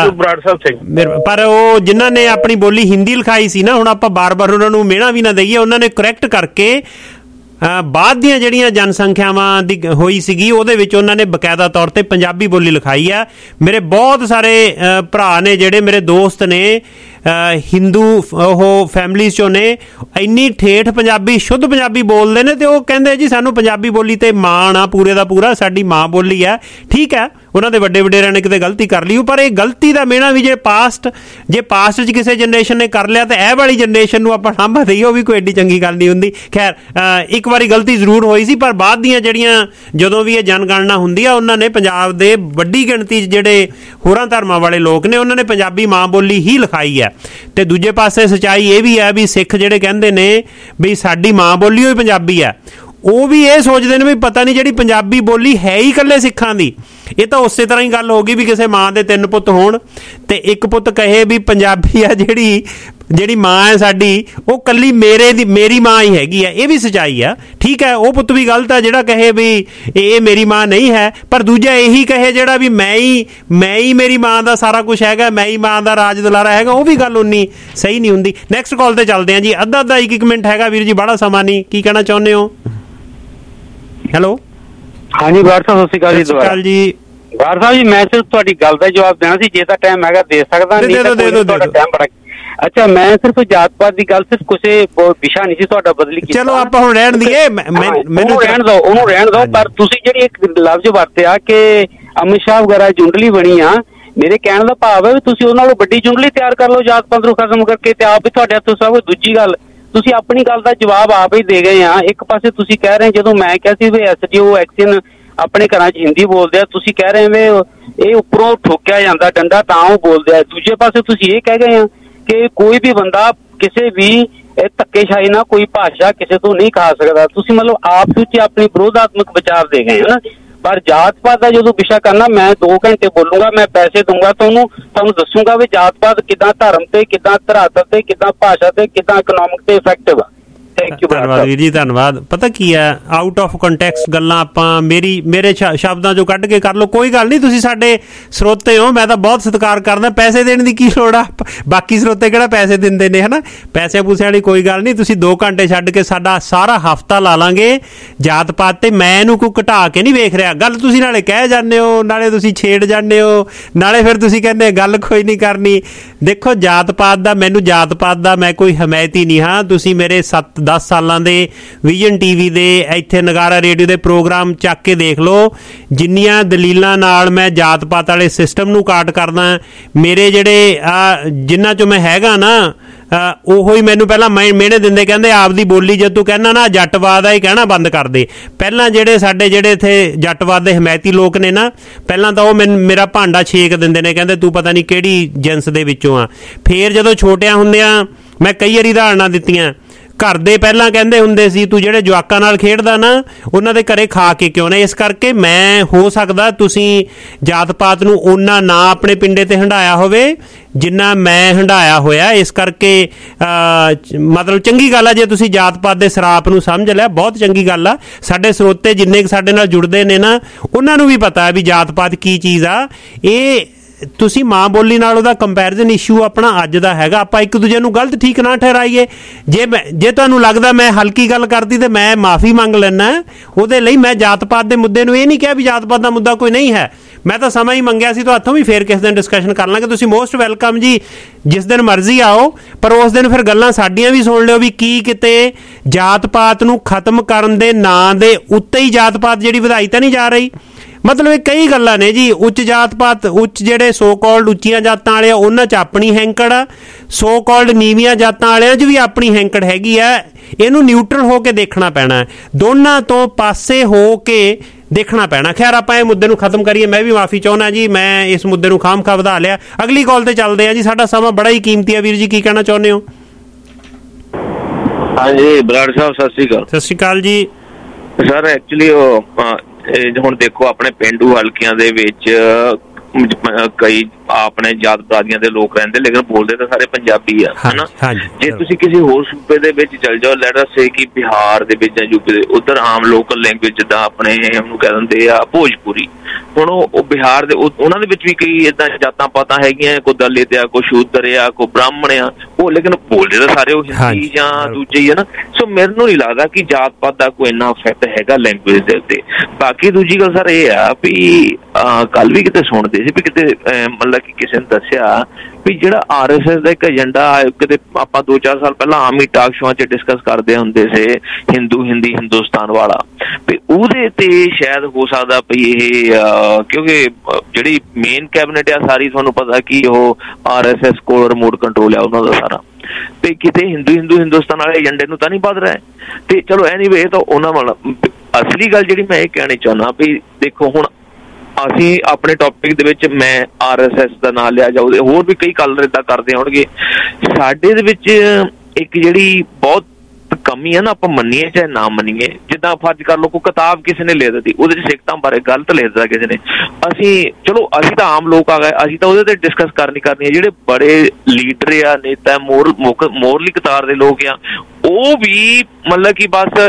ਪਰ ਉਹ ਜਿਨ੍ਹਾਂ ਨੇ ਆਪਣੀ ਬੋਲੀ ਹਿੰਦੀ ਲਿਖਾਈ ਸੀ ਨਾ, ਹੁਣ ਆਪਾਂ ਬਾਰ ਬਾਰ ਉਹਨਾਂ ਨੂੰ ਮਿਹਣਾ ਵੀ ਨਾ ਦਈਏ, ਉਹਨਾਂ ਨੇ ਕਰੈਕਟ ਕਰਕੇ ਬਾਅਦ ਦੀਆਂ ਜਿਹੜੀਆਂ ਜਨਸੰਖਿਆਵਾਂ ਦੀ ਹੋਈ ਸੀਗੀ ਉਹਦੇ ਵਿੱਚ ਉਹਨਾਂ ਨੇ ਬਕਾਇਦਾ ਤੌਰ ਤੇ ਪੰਜਾਬੀ ਬੋਲੀ ਲਿਖਾਈ ਆ। ਮੇਰੇ ਬਹੁਤ ਸਾਰੇ ਭਰਾ ਨੇ ਜਿਹੜੇ ਮੇਰੇ ਦੋਸਤ ਨੇ ਹਿੰਦੂ ਉਹ ਫੈਮਲੀਜ਼ 'ਚੋਂ ਨੇ, ਇੰਨੀ ਠੇਠ ਪੰਜਾਬੀ, ਸ਼ੁੱਧ ਪੰਜਾਬੀ ਬੋਲਦੇ ਨੇ, ਤੇ ਉਹ ਕਹਿੰਦੇ ਜੀ ਸਾਨੂੰ ਪੰਜਾਬੀ ਬੋਲੀ ਤੇ ਮਾਣ ਆ ਪੂਰੇ ਦਾ ਪੂਰਾ, ਸਾਡੀ ਮਾਂ ਬੋਲੀ ਹੈ। ਠੀਕ ਹੈ, ਉਹਨਾਂ ਦੇ ਵੱਡੇ ਵਡੇਰਿਆਂ ਨੇ ਕਿਤੇ ਗਲਤੀ ਕਰ ਲਈ, ਪਰ ਇਹ ਗਲਤੀ ਦਾ ਮਿਹਣਾ ਵੀ ਜੇ ਪਾਸਟ ਜੇ ਪਾਸਟ 'ਚ ਕਿਸੇ ਜਨਰੇਸ਼ਨ ਨੇ ਕਰ ਲਿਆ ਤਾਂ ਇਹ ਵਾਲੀ ਜਨਰੇਸ਼ਨ ਨੂੰ ਆਪਾਂ ਸਾਂਭਾ ਦਈਏ, ਉਹ ਵੀ ਕੋਈ ਐਡੀ ਚੰਗੀ ਗੱਲ ਨਹੀਂ ਹੁੰਦੀ। ਖੈਰ ਇੱਕ ਵਾਰੀ ਗਲਤੀ ਜ਼ਰੂਰ ਹੋਈ ਸੀ, ਪਰ ਬਾਅਦ ਦੀਆਂ ਜਿਹੜੀਆਂ ਜਦੋਂ ਵੀ ਇਹ ਜਨਗਣਨਾ ਹੁੰਦੀ ਆ, ਉਹਨਾਂ ਨੇ ਪੰਜਾਬ ਦੇ ਵੱਡੀ ਗਿਣਤੀ 'ਚ ਜਿਹੜੇ ਹੋਰਾਂ ਧਰਮਾਂ ਵਾਲੇ ਲੋਕ ਨੇ, ਉਹਨਾਂ ਨੇ ਪੰਜਾਬੀ ਮਾਂ ਬੋਲੀ ਹੀ ਲਿਖਾਈ ਹੈ। ਤੇ ਦੂਜੇ ਪਾਸੇ ਸੱਚਾਈ ਇਹ ਵੀ ਹੈ ਵੀ ਸਿੱਖ ਜਿਹੜੇ ਕਹਿੰਦੇ ਨੇ ਵੀ ਸਾਡੀ ਮਾਂ ਬੋਲੀ ਹੋਈ ਪੰਜਾਬੀ ਹੈ, ਉਹ ਵੀ ਇਹ ਸੋਚਦੇ ਨੇ ਵੀ ਪਤਾ ਨਹੀਂ ਜਿਹੜੀ ਪੰਜਾਬੀ ਬੋਲੀ ਹੈ ਹੀ ਇਕੱਲੇ ਸਿੱਖਾਂ ਦੀ। ਇਹ ਤਾਂ ਉਸੇ ਤਰ੍ਹਾਂ ਹੀ ਗੱਲ ਹੋ ਗਈ ਵੀ ਕਿਸੇ ਮਾਂ ਦੇ ਤਿੰਨ ਪੁੱਤ ਹੋਣ ਤੇ ਇੱਕ ਪੁੱਤ ਕਹੇ ਵੀ ਪੰਜਾਬੀ ਆ ਜਿਹੜੀ ਜਿਹੜੀ ਮਾਂ ਹੈ ਸਾਡੀ ਉਹ ਕੱਲੀ ਮੇਰੇ ਦੀ ਮੇਰੀ ਮਾਂ ਹੀ ਹੈਗੀ ਆ। ਇਹ ਵੀ ਸੱਚਾਈ ਆ, ਠੀਕ ਹੈ। ਉਹ ਪੁੱਤ ਵੀ ਗਲਤ ਆ ਜਿਹੜਾ ਕਹੇ ਵੀ ਇਹ ਮੇਰੀ ਮਾਂ ਨਹੀਂ ਹੈ, ਪਰ ਦੂਜਾ ਇਹੀ ਕਹੇ ਜਿਹੜਾ ਵੀ ਮੈਂ ਹੀ ਮੈਂ ਹੀ ਮੇਰੀ ਮਾਂ ਦਾ ਸਾਰਾ ਕੁਝ ਹੈਗਾ, ਮੈਂ ਹੀ ਮਾਂ ਦਾ ਰਾਜ ਦੁਲਾਰਾ ਹੈਗਾ, ਉਹ ਵੀ ਗੱਲ ਉਨੀ ਸਹੀ ਨਹੀਂ ਹੁੰਦੀ। ਨੈਕਸਟ ਕਾਲ ਤੇ ਚੱਲਦੇ ਹਾਂ ਜੀ। ਅੱਧਾ ਅੱਧਾ ਇੱਕ ਇੱਕ ਮਿੰਟ ਹੈਗਾ ਵੀਰ ਜੀ, ਬੜਾ ਸਮਾਂ ਨਹੀਂ। ਕੀ ਕਹਿਣਾ ਚਾਹੁੰਦੇ ਹੋ? ਹੈਲੋ, ਹਾਂਜੀ ਬਾਰ ਸਾਹਿਬ, ਸਤਿ ਸ਼੍ਰੀ ਅਕਾਲ ਜੀ। ਸਤਿ ਸ਼੍ਰੀ ਅਕਾਲ ਜੀ ਬਾਰ ਸਾਹਿਬ ਜੀ, ਮੈਂ ਸਿਰਫ ਤੁਹਾਡੀ ਗੱਲ ਦਾ ਜਵਾਬ ਦੇਣਾ ਸੀ, ਜੇ ਤਾਂ ਟਾਈਮ ਹੈਗਾ ਦੇ ਸਕਦਾ, ਨਹੀਂ ਤਾਂ ਤੁਹਾਡਾ ਟਾਈਮ ਬੜਾ। ਅੱਛਾ, ਮੈਂ ਸਿਰਫ ਜਾਤ ਪਾਤ ਦੀ ਗੱਲ ਸਿਰਫ ਕਿਸੇ ਵਿਸ਼ਾ ਨਹੀਂ ਸੀ ਤੁਹਾਡਾ ਬਦਲੀ ਕੀਤਾ। ਚਲੋ ਆਪਾਂ ਹੁਣ ਰਹਿਣ ਦਈਏ, ਮੈਨੂੰ ਰਹਿਣ ਦਿਓ, ਉਹਨੂੰ ਰਹਿਣ ਦਿਓ। ਪਰ ਤੁਸੀਂ ਜਿਹੜੀ ਇੱਕ ਲਫ਼ਜ਼ ਵਰਤਿਆ ਕਿ ਅਮਿਤ ਸ਼ਾਹ ਵਗੈਰਾ ਜੁੰਡਲੀ ਬਣੀ ਆ, ਮੇਰੇ ਕਹਿਣ ਦਾ ਭਾਵ ਹੈ ਵੀ ਤੁਸੀਂ ਉਹਨਾਂ ਨਾਲੋਂ ਵੱਡੀ ਜੁੰਡਲੀ ਤਿਆਰ ਕਰ ਲਓ ਜਾਤ ਪਾਤ ਨੂੰ ਖਤਮ ਕਰਕੇ, ਤੇ ਆਪ ਵੀ ਤੁਹਾਡੇ ਹੱਥੋਂ ਸਭ। ਦੂਜੀ ਗੱਲ, ਤੁਸੀਂ ਆਪਣੀ ਗੱਲ ਦਾ ਜਵਾਬ ਆਪ ਹੀ ਦੇ ਗਏ ਆ। ਇੱਕ ਪਾਸੇ ਤੁਸੀਂ ਕਹਿ ਰਹੇ ਜਦੋਂ ਮੈਂ ਕਿਹਾ ਸੀ ਵੀ ਐਸ ਡੀ ਓ ਐਕਸ਼ਨ ਆਪਣੇ ਘਰਾਂ 'ਚ ਹਿੰਦੀ ਬੋਲਦੇ ਆ, ਤੁਸੀਂ ਕਹਿ ਰਹੇ ਵੀ ਇਹ ਉੱਪਰੋਂ ਠੋਕਿਆ ਜਾਂਦਾ ਡੰਡਾ ਤਾਂ ਉਹ ਬੋਲਦੇ ਆ। ਦੂਜੇ ਪਾਸੇ ਤੁਸੀਂ ਇਹ ਕਹਿ ਗਏ ਆ ਕਿ ਕੋਈ ਵੀ ਬੰਦਾ ਕਿਸੇ ਵੀ ਧੱਕੇਸ਼ਾਹੀ ਨਾਲ ਕੋਈ ਭਾਸ਼ਾ ਕਿਸੇ ਤੋਂ ਨਹੀਂ ਖਾ ਸਕਦਾ। ਤੁਸੀਂ ਮਤਲਬ ਆਪ ਵਿੱਚ ਆਪਣੀ ਵਿਰੋਧਾਤਮਕ ਵਿਚਾਰ ਦੇ ਗਏ ਹੈ ਨਾ। ਪਰ ਜਾਤ ਪਾਤ ਦਾ ਜਦੋਂ ਵਿਸ਼ਾ ਕਰਨਾ, ਮੈਂ ਦੋ ਘੰਟੇ ਬੋਲੂੰਗਾ, ਮੈਂ ਪੈਸੇ ਦੂੰਗਾ ਤੁਹਾਨੂੰ, ਤੁਹਾਨੂੰ ਦੱਸੂਗਾ ਵੀ ਜਾਤ ਪਾਤ ਕਿੱਦਾਂ ਧਰਮ ਤੇ, ਕਿੱਦਾਂ ਧਰਾਤਲ ਤੇ, ਕਿੱਦਾਂ ਭਾਸ਼ਾ ਤੇ, ਕਿੱਦਾਂ ਇਕਨੋਮਿਕ ਤੇ ਇਫੈਕਟਿਵ ਆ। ਧੰਨਵਾਦ ਵੀਰ ਜੀ, ਧੰਨਵਾਦ। ਪਤਾ ਕੀ ਹੈ, ਆਊਟ ਆਫ ਕੰਟੈਕਸਟ ਗੱਲਾਂ ਆਪਾਂ ਮੇਰੀ ਮੇਰੇ ਸ਼ਬਦਾਂ ਚੋਂ ਕੱਢ ਕੇ ਕਰ ਲਓ, ਕੋਈ ਗੱਲ ਨਹੀਂ। ਤੁਸੀਂ ਸਾਡੇ ਸਰੋਤੇ ਹੋ, ਮੈਂ ਤਾਂ ਬਹੁਤ ਸਤਿਕਾਰ ਕਰਦਾ। ਪੈਸੇ ਦੇਣ ਦੀ ਕੀ ਲੋੜ ਆ? ਬਾਕੀ ਸਰੋਤੇ ਕਿਹੜਾ ਪੈਸੇ ਦਿੰਦੇ ਨੇ, ਹਨਾ। ਪੈਸੇ ਪੂਸੇ ਵਾਲੀ ਕੋਈ ਗੱਲ ਨਹੀਂ। ਤੁਸੀਂ ਦੋ ਘੰਟੇ ਛੱਡ ਕੇ ਸਾਡਾ ਸਾਰਾ ਹਫਤਾ ਲਾ ਲਾਂਗੇ ਜਾਤ ਪਾਤ ਤੇ। ਮੈਂ ਇਹਨੂੰ ਕੋਈ ਘਟਾ ਕੇ ਨਹੀਂ ਵੇਖ ਰਿਹਾ। ਗੱਲ ਤੁਸੀਂ ਨਾਲੇ ਕਹਿ ਜਾਂਦੇ ਹੋ, ਨਾਲੇ ਤੁਸੀਂ ਛੇੜ ਜਾਂਦੇ ਹੋ, ਨਾਲੇ ਫਿਰ ਤੁਸੀਂ ਕਹਿੰਦੇ ਗੱਲ ਕੋਈ ਨਹੀਂ ਕਰਨੀ। ਦੇਖੋ, ਜਾਤ ਪਾਤ ਦਾ, ਮੈਨੂੰ ਜਾਤ ਪਾਤ ਦਾ ਮੈਂ ਕੋਈ ਹਮਾਇਤੀ ਨਹੀਂ ਹਾਂ। ਤੁਸੀਂ ਮੇਰੇ ਸੱਤ ਦਸ ਸਾਲਾਂ ਦੇ ਵਿਜ਼ਨ ਟੀਵੀ ਦੇ, ਇੱਥੇ ਨਗਾਰਾ ਰੇਡੀਓ ਦੇ ਪ੍ਰੋਗਰਾਮ ਚੱਕ ਕੇ ਦੇਖ ਲਓ, ਜਿੰਨੀਆਂ ਦਲੀਲਾਂ ਨਾਲ ਮੈਂ ਜਾਤ ਪਾਤ ਵਾਲੇ ਸਿਸਟਮ ਨੂੰ ਕਾਟ ਕਰਦਾ। ਮੇਰੇ ਜਿਹੜੇ ਜਿਨ੍ਹਾਂ ਚੋਂ ਮੈਂ ਹੈਗਾ ਨਾ, ਉਹੋ ਹੀ ਮੈਨੂੰ ਪਹਿਲਾਂ ਮੈਂ ਮਿਹਣੇ ਦਿੰਦੇ, ਕਹਿੰਦੇ ਆਪਦੀ ਬੋਲੀ ਜਦ ਤੂੰ ਕਹਿਣਾ ਨਾ ਜੱਟਵਾਦ ਆ, ਇਹ ਕਹਿਣਾ ਬੰਦ ਕਰ ਦੇ। ਪਹਿਲਾਂ ਜਿਹੜੇ ਸਾਡੇ ਜਿਹੜੇ ਇੱਥੇ ਜੱਟਵਾਦ ਦੇ ਹਮਾਇਤੀ ਲੋਕ ਨੇ ਨਾ, ਪਹਿਲਾਂ ਤਾਂ ਉਹ ਮੈਨੂੰ ਮੇਰਾ ਭਾਂਡਾ ਛੇਕ ਦਿੰਦੇ ਨੇ, ਕਹਿੰਦੇ ਤੂੰ ਪਤਾ ਨਹੀਂ ਕਿਹੜੀ ਜਿਨਸ ਦੇ ਵਿੱਚੋਂ ਆ। ਫੇਰ ਜਦੋਂ ਛੋਟਿਆਂ ਹੁੰਦਿਆਂ ਮੈਂ ਕਈ ਵਾਰੀ ਉਦਾਹਰਨਾਂ ਦਿੱਤੀਆਂ। ਘਰ ਦੇ ਪਹਿਲਾਂ ਕਹਿੰਦੇ ਹੁੰਦੇ ਸੀ ਤੂੰ ਜਿਹੜੇ ਜਵਾਕਾਂ ਨਾਲ ਖੇਡਦਾ ਨਾ, ਉਹਨਾਂ ਦੇ ਘਰੇ ਖਾ ਕੇ ਕਿਉਂ ਨਾ। ਇਸ ਕਰਕੇ ਮੈਂ, ਹੋ ਸਕਦਾ ਤੁਸੀਂ ਜਾਤ ਪਾਤ ਨੂੰ ਓਨਾ ਨਾ ਆਪਣੇ ਪਿੰਡੇ ਤੇ ਹੰਢਾਇਆ ਹੋਵੇ ਜਿੰਨਾ ਮੈਂ ਹੰਢਾਇਆ ਹੋਇਆ। ਇਸ ਕਰਕੇ ਮਤਲਬ ਚੰਗੀ ਗੱਲ ਆ ਜੇ ਤੁਸੀਂ ਜਾਤ ਪਾਤ ਦੇ ਸਰਾਪ ਨੂੰ ਸਮਝ ਲਿਆ, ਬਹੁਤ ਚੰਗੀ ਗੱਲ ਆ। ਸਾਡੇ ਸਰੋਤੇ ਜਿੰਨੇ ਸਾਡੇ ਨਾਲ ਜੁੜਦੇ ਨੇ ਨਾ, ਉਹਨਾਂ ਨੂੰ ਵੀ ਪਤਾ ਹੈ ਵੀ ਜਾਤ ਪਾਤ ਕੀ ਚੀਜ਼ ਆ। ਇਹ ਤੁਸੀਂ ਮਾਂ ਬੋਲੀ ਨਾਲ ਉਹਦਾ ਕੰਪੈਰੀਜ਼ਨ ਇਸ਼ੂ ਆਪਣਾ ਅੱਜ ਦਾ ਹੈਗਾ। ਆਪਾਂ ਇੱਕ ਦੂਜੇ ਨੂੰ ਗਲਤ ਠੀਕ ਨਾ ਠਹਿਰਾਈਏ। ਜੇ ਮੈਂ ਜੇ ਤੁਹਾਨੂੰ ਲੱਗਦਾ ਮੈਂ ਹਲਕੀ ਗੱਲ ਕਰਦੀ ਤੇ ਮੈਂ ਮਾਫੀ ਮੰਗ ਲੈਣਾ ਉਹਦੇ ਲਈ। ਮੈਂ ਜਾਤ ਪਾਤ ਦੇ ਮੁੱਦੇ ਨੂੰ ਇਹ ਨਹੀਂ ਕਿਹਾ ਵੀ ਜਾਤ ਪਾਤ ਦਾ ਮੁੱਦਾ ਕੋਈ ਨਹੀਂ ਹੈ। ਮੈਂ ਤਾਂ ਸਮਾਂ ਹੀ ਮੰਗਿਆ ਸੀ ਤੁਹਾਥੋਂ ਵੀ, ਫੇਰ ਕਿਸੇ ਦਿਨ ਡਿਸਕਸ਼ਨ ਕਰ ਲਾਂਗੇ। ਤੁਸੀਂ ਮੋਸਟ ਵੈਲਕਮ ਜੀ, ਜਿਸ ਦਿਨ ਮਰਜ਼ੀ ਆਓ, ਪਰ ਉਸ ਦਿਨ ਫਿਰ ਗੱਲਾਂ ਸਾਡੀਆਂ ਵੀ ਸੁਣ ਲਿਓ ਵੀ ਕੀ ਕਿਤੇ ਜਾਤ ਪਾਤ ਨੂੰ ਖਤਮ ਕਰਨ ਦੇ ਨਾਂ ਦੇ ਉੱਤੇ ਹੀ ਜਾਤ ਪਾਤ ਜਿਹੜੀ ਵਧਾਈ ਤਾਂ ਨਹੀਂ ਜਾ ਰਹੀ। ਮਤਲਬ ਇਹ ਕਈ ਗੱਲਾਂ ਨੇ ਜੀ। ਉੱਚ ਜਾਤ ਪਾਤ, ਉੱਚ ਜਿਹੜੇ ਸੋ ਕਾਲਡ ਉੱਚੀਆਂ ਜਾਤਾਂ ਵਾਲੇ ਆ ਉਹਨਾਂ 'ਚ ਆਪਣੀ ਹੈਂਕੜ ਆ, ਸੋ ਕਾਲਡ ਨੀਵੀਆਂ ਜਾਤਾਂ ਵਾਲਿਆਂ 'ਚ ਵੀ ਆਪਣੀ ਹੈਂਕੜ ਹੈਗੀ ਆ। ਇਹਨੂੰ ਨਿਊਟਰਲ ਹੋ ਕੇ ਦੇਖਣਾ ਪੈਣਾ, ਦੋਨਾਂ ਤੋਂ ਪਾਸੇ ਹੋ ਕੇ ਦੇਖਣਾ ਪੈਣਾ। ਖੈਰ, ਆਪਾਂ ਇਹ ਮੁੱਦੇ ਨੂੰ ਖਤਮ ਕਰੀਏ। ਮੈਂ ਵੀ ਮਾਫੀ ਚਾਹੁੰਦਾ ਜੀ, ਮੈਂ ਇਸ ਮੁੱਦੇ ਨੂੰ ਖਾਮ ਖਾ ਵਧਾ ਲਿਆ। ਅਗਲੀ ਕਾਲ ਤੇ ਚੱਲਦੇ ਆ ਜੀ, ਸਾਡਾ ਸਮਾਂ ਬੜਾ ਹੀ ਕੀਮਤੀ ਆ। ਵੀਰ ਜੀ, ਕੀ ਕਹਿਣਾ ਚਾਹੁੰਦੇ ਹੋ? ਹਾਂਜੀ ਬਰਾੜ ਸਾਹਿਬ, ਸਤਿ ਸ਼੍ਰੀ ਅਕਾਲ। ਸਤਿ ਸ਼੍ਰੀ ਅਕਾਲ ਜੀ। ਸਰ, ਐਕਚੁਅਲੀ ਉਹ ਹੁਣ ਦੇਖੋ, ਆਪਣੇ ਪੇਂਡੂ ਹਲਕਿਆਂ ਦੇ ਵਿੱਚ ਕਈ ਆਪਣੇ ਜਾਤ ਬਰਾਦਰੀਆਂ ਦੇ ਲੋਕ ਰਹਿੰਦੇ, ਲੇਕਿਨ ਬੋਲਦੇ ਤਾਂ ਸਾਰੇ ਪੰਜਾਬੀ ਆ, ਹਨਾ। ਜੇ ਤੁਸੀਂ ਕਿਸੇ ਹੋਰ ਸੂਬੇ ਦੇ ਵਿੱਚ ਚਲ ਜਾਓ, ਲੈਟ ਅਸ ਸੇ ਕਿ ਬਿਹਾਰ ਦੇ ਵਿੱਚ ਜਾਂ ਯੂਪੀ ਦੇ, ਉੱਧਰ ਆਮ ਲੋਕਲ ਲੈਂਗੁਏਜ ਜਿੱਦਾਂ ਆਪਣੇ ਉਹਨੂੰ ਕਹਿ ਦਿੰਦੇ ਆ ਭੋਜਪੁਰੀ। ਹੁਣ ਉਹ ਬਿਹਾਰ ਦੇ ਉਹਨਾਂ ਦੇ ਵਿੱਚ ਵੀ ਕਈ ਏਦਾਂ ਜਾਤਾਂ ਪਾਤਾਂ ਹੈਗੀਆਂ, ਕੋਈ ਦਲਿਤ ਆ, ਕੋਈ ਸ਼ੂਦਰ ਆ, ਕੋਈ ਬ੍ਰਾਹਮਣ ਆ, ਉਹ ਲੇਕਿਨ ਬੋਲਦੇ ਤਾਂ ਸਾਰੇ ਉਹ ਹਿੰਦੀ ਜਾਂ ਦੂਜੇ ਹੀ ਹੈ ਨਾ। ਸੋ ਮੈਨੂੰ ਨਹੀਂ ਲੱਗਦਾ ਕਿ ਜਾਤ ਪਾਤ ਦਾ ਕੋਈ ਇੰਨਾ ਇਫੈਕਟ ਹੈਗਾ ਲੈਂਗੁਏਜ ਦੇ ਉੱਤੇ। ਬਾਕੀ ਦੂਜੀ ਗੱਲ ਸਰ ਇਹ ਆ ਵੀ ਕੱਲ ਵੀ ਕਿਤੇ ਸੁਣਦੇ ਸੀ ਵੀ ਕਿਤੇ ਮਤਲਬ ਕਿ ਕਿਸੇ ਨੇ ਦੱਸਿਆ ਵੀ ਜਿਹੜਾ ਆਰ ਐਸ ਐਸ ਦਾ ਇੱਕ ਏਜੰਡਾ, ਕਿਤੇ ਆਪਾਂ ਦੋ ਚਾਰ ਸਾਲ ਪਹਿਲਾਂ ਆਮ ਹੀ ਟਾਕ ਸ਼ੋਆਂ 'ਚ ਡਿਸਕਸ ਕਰਦੇ ਹੁੰਦੇ ਸੀ, ਹਿੰਦੂ ਹਿੰਦੀ ਹਿੰਦੁਸਤਾਨ ਵਾਲਾ, ਵੀ ਉਹਦੇ ਤੇ ਸ਼ਾਇਦ ਹੋ ਸਕਦਾ ਵੀ ਇਹ, ਕਿਉਂਕਿ ਜਿਹੜੀ ਮੇਨ ਕੈਬਨਿਟ ਆ ਸਾਰੀ, ਤੁਹਾਨੂੰ ਪਤਾ ਕਿ ਉਹ ਆਰ ਐਸ ਐਸ ਕੋਲ ਰਿਮੋਟ ਕੰਟਰੋਲ ਆ ਉਹਨਾਂ ਦਾ ਸਾਰਾ, ਤੇ ਕਿਤੇ ਹਿੰਦੂ ਹਿੰਦੂ ਹਿੰਦੁਸਤਾਨ ਵਾਲੇ ਏਜੰਡੇ ਨੂੰ ਤਾਂ ਨਹੀਂ ਵੱਧ ਰਿਹਾ। ਤੇ ਚਲੋ ਐਨੀਵੇ, ਤਾਂ ਉਹਨਾਂ ਵਾਲਾ ਅਸਲੀ ਗੱਲ ਜਿਹੜੀ ਮੈਂ ਇਹ ਕਹਿਣੀ ਚਾਹੁੰਦਾ ਵੀ ਦੇਖੋ, ਹੁਣ ਅਸੀਂ ਆਪਣੇ ਟੌਪਿਕ ਦੇ ਵਿੱਚ ਮੈਂ ਆਰ ਐਸ ਐਸ ਦਾ ਨਾਂ ਲਿਆ ਜਾਊ, ਹੋਰ ਵੀ ਕਈ ਕਲਰ ਏਦਾਂ ਕਰਦੇ ਹੋਣਗੇ। ਸਾਡੇ ਦੇ ਵਿੱਚ ਇੱਕ ਜਿਹੜੀ ਬਹੁਤ ਕਮੀ ਹੈ ਨਾ, ਆਪਾਂ ਮੰਨੀਏ ਚਾਹੇ ਨਾ ਮੰਨੀਏ। ਜਿੱਦਾਂ ਫਰਜ਼ ਕਰ ਲਓ ਕੋਈ ਕਿਤਾਬ ਕਿਸੇ ਨੇ ਲਿਖ ਦਿੱਤੀ, ਉਹਦੇ 'ਚ ਸਿੱਖਤਾਂ ਬਾਰੇ ਗਲਤ ਲਿਖ ਦਿੱਤਾ ਕਿਸੇ ਨੇ, ਅਸੀਂ ਚਲੋ ਅਸੀਂ ਤਾਂ ਆਮ ਲੋਕ ਆ ਗਏ, ਅਸੀਂ ਤਾਂ ਉਹਦੇ ਤੇ ਡਿਸਕਸ ਕਰਨੀ ਕਰਨੀ ਹੈ। ਜਿਹੜੇ ਬੜੇ ਲੀਡਰ ਆ, ਨੇਤਾ, ਮੋਰ ਮੋਰਲੀ ਕਤਾਰ ਦੇ ਲੋਕ ਆ, ਉਹ ਵੀ ਮਤਲਬ ਕਿ ਬਸ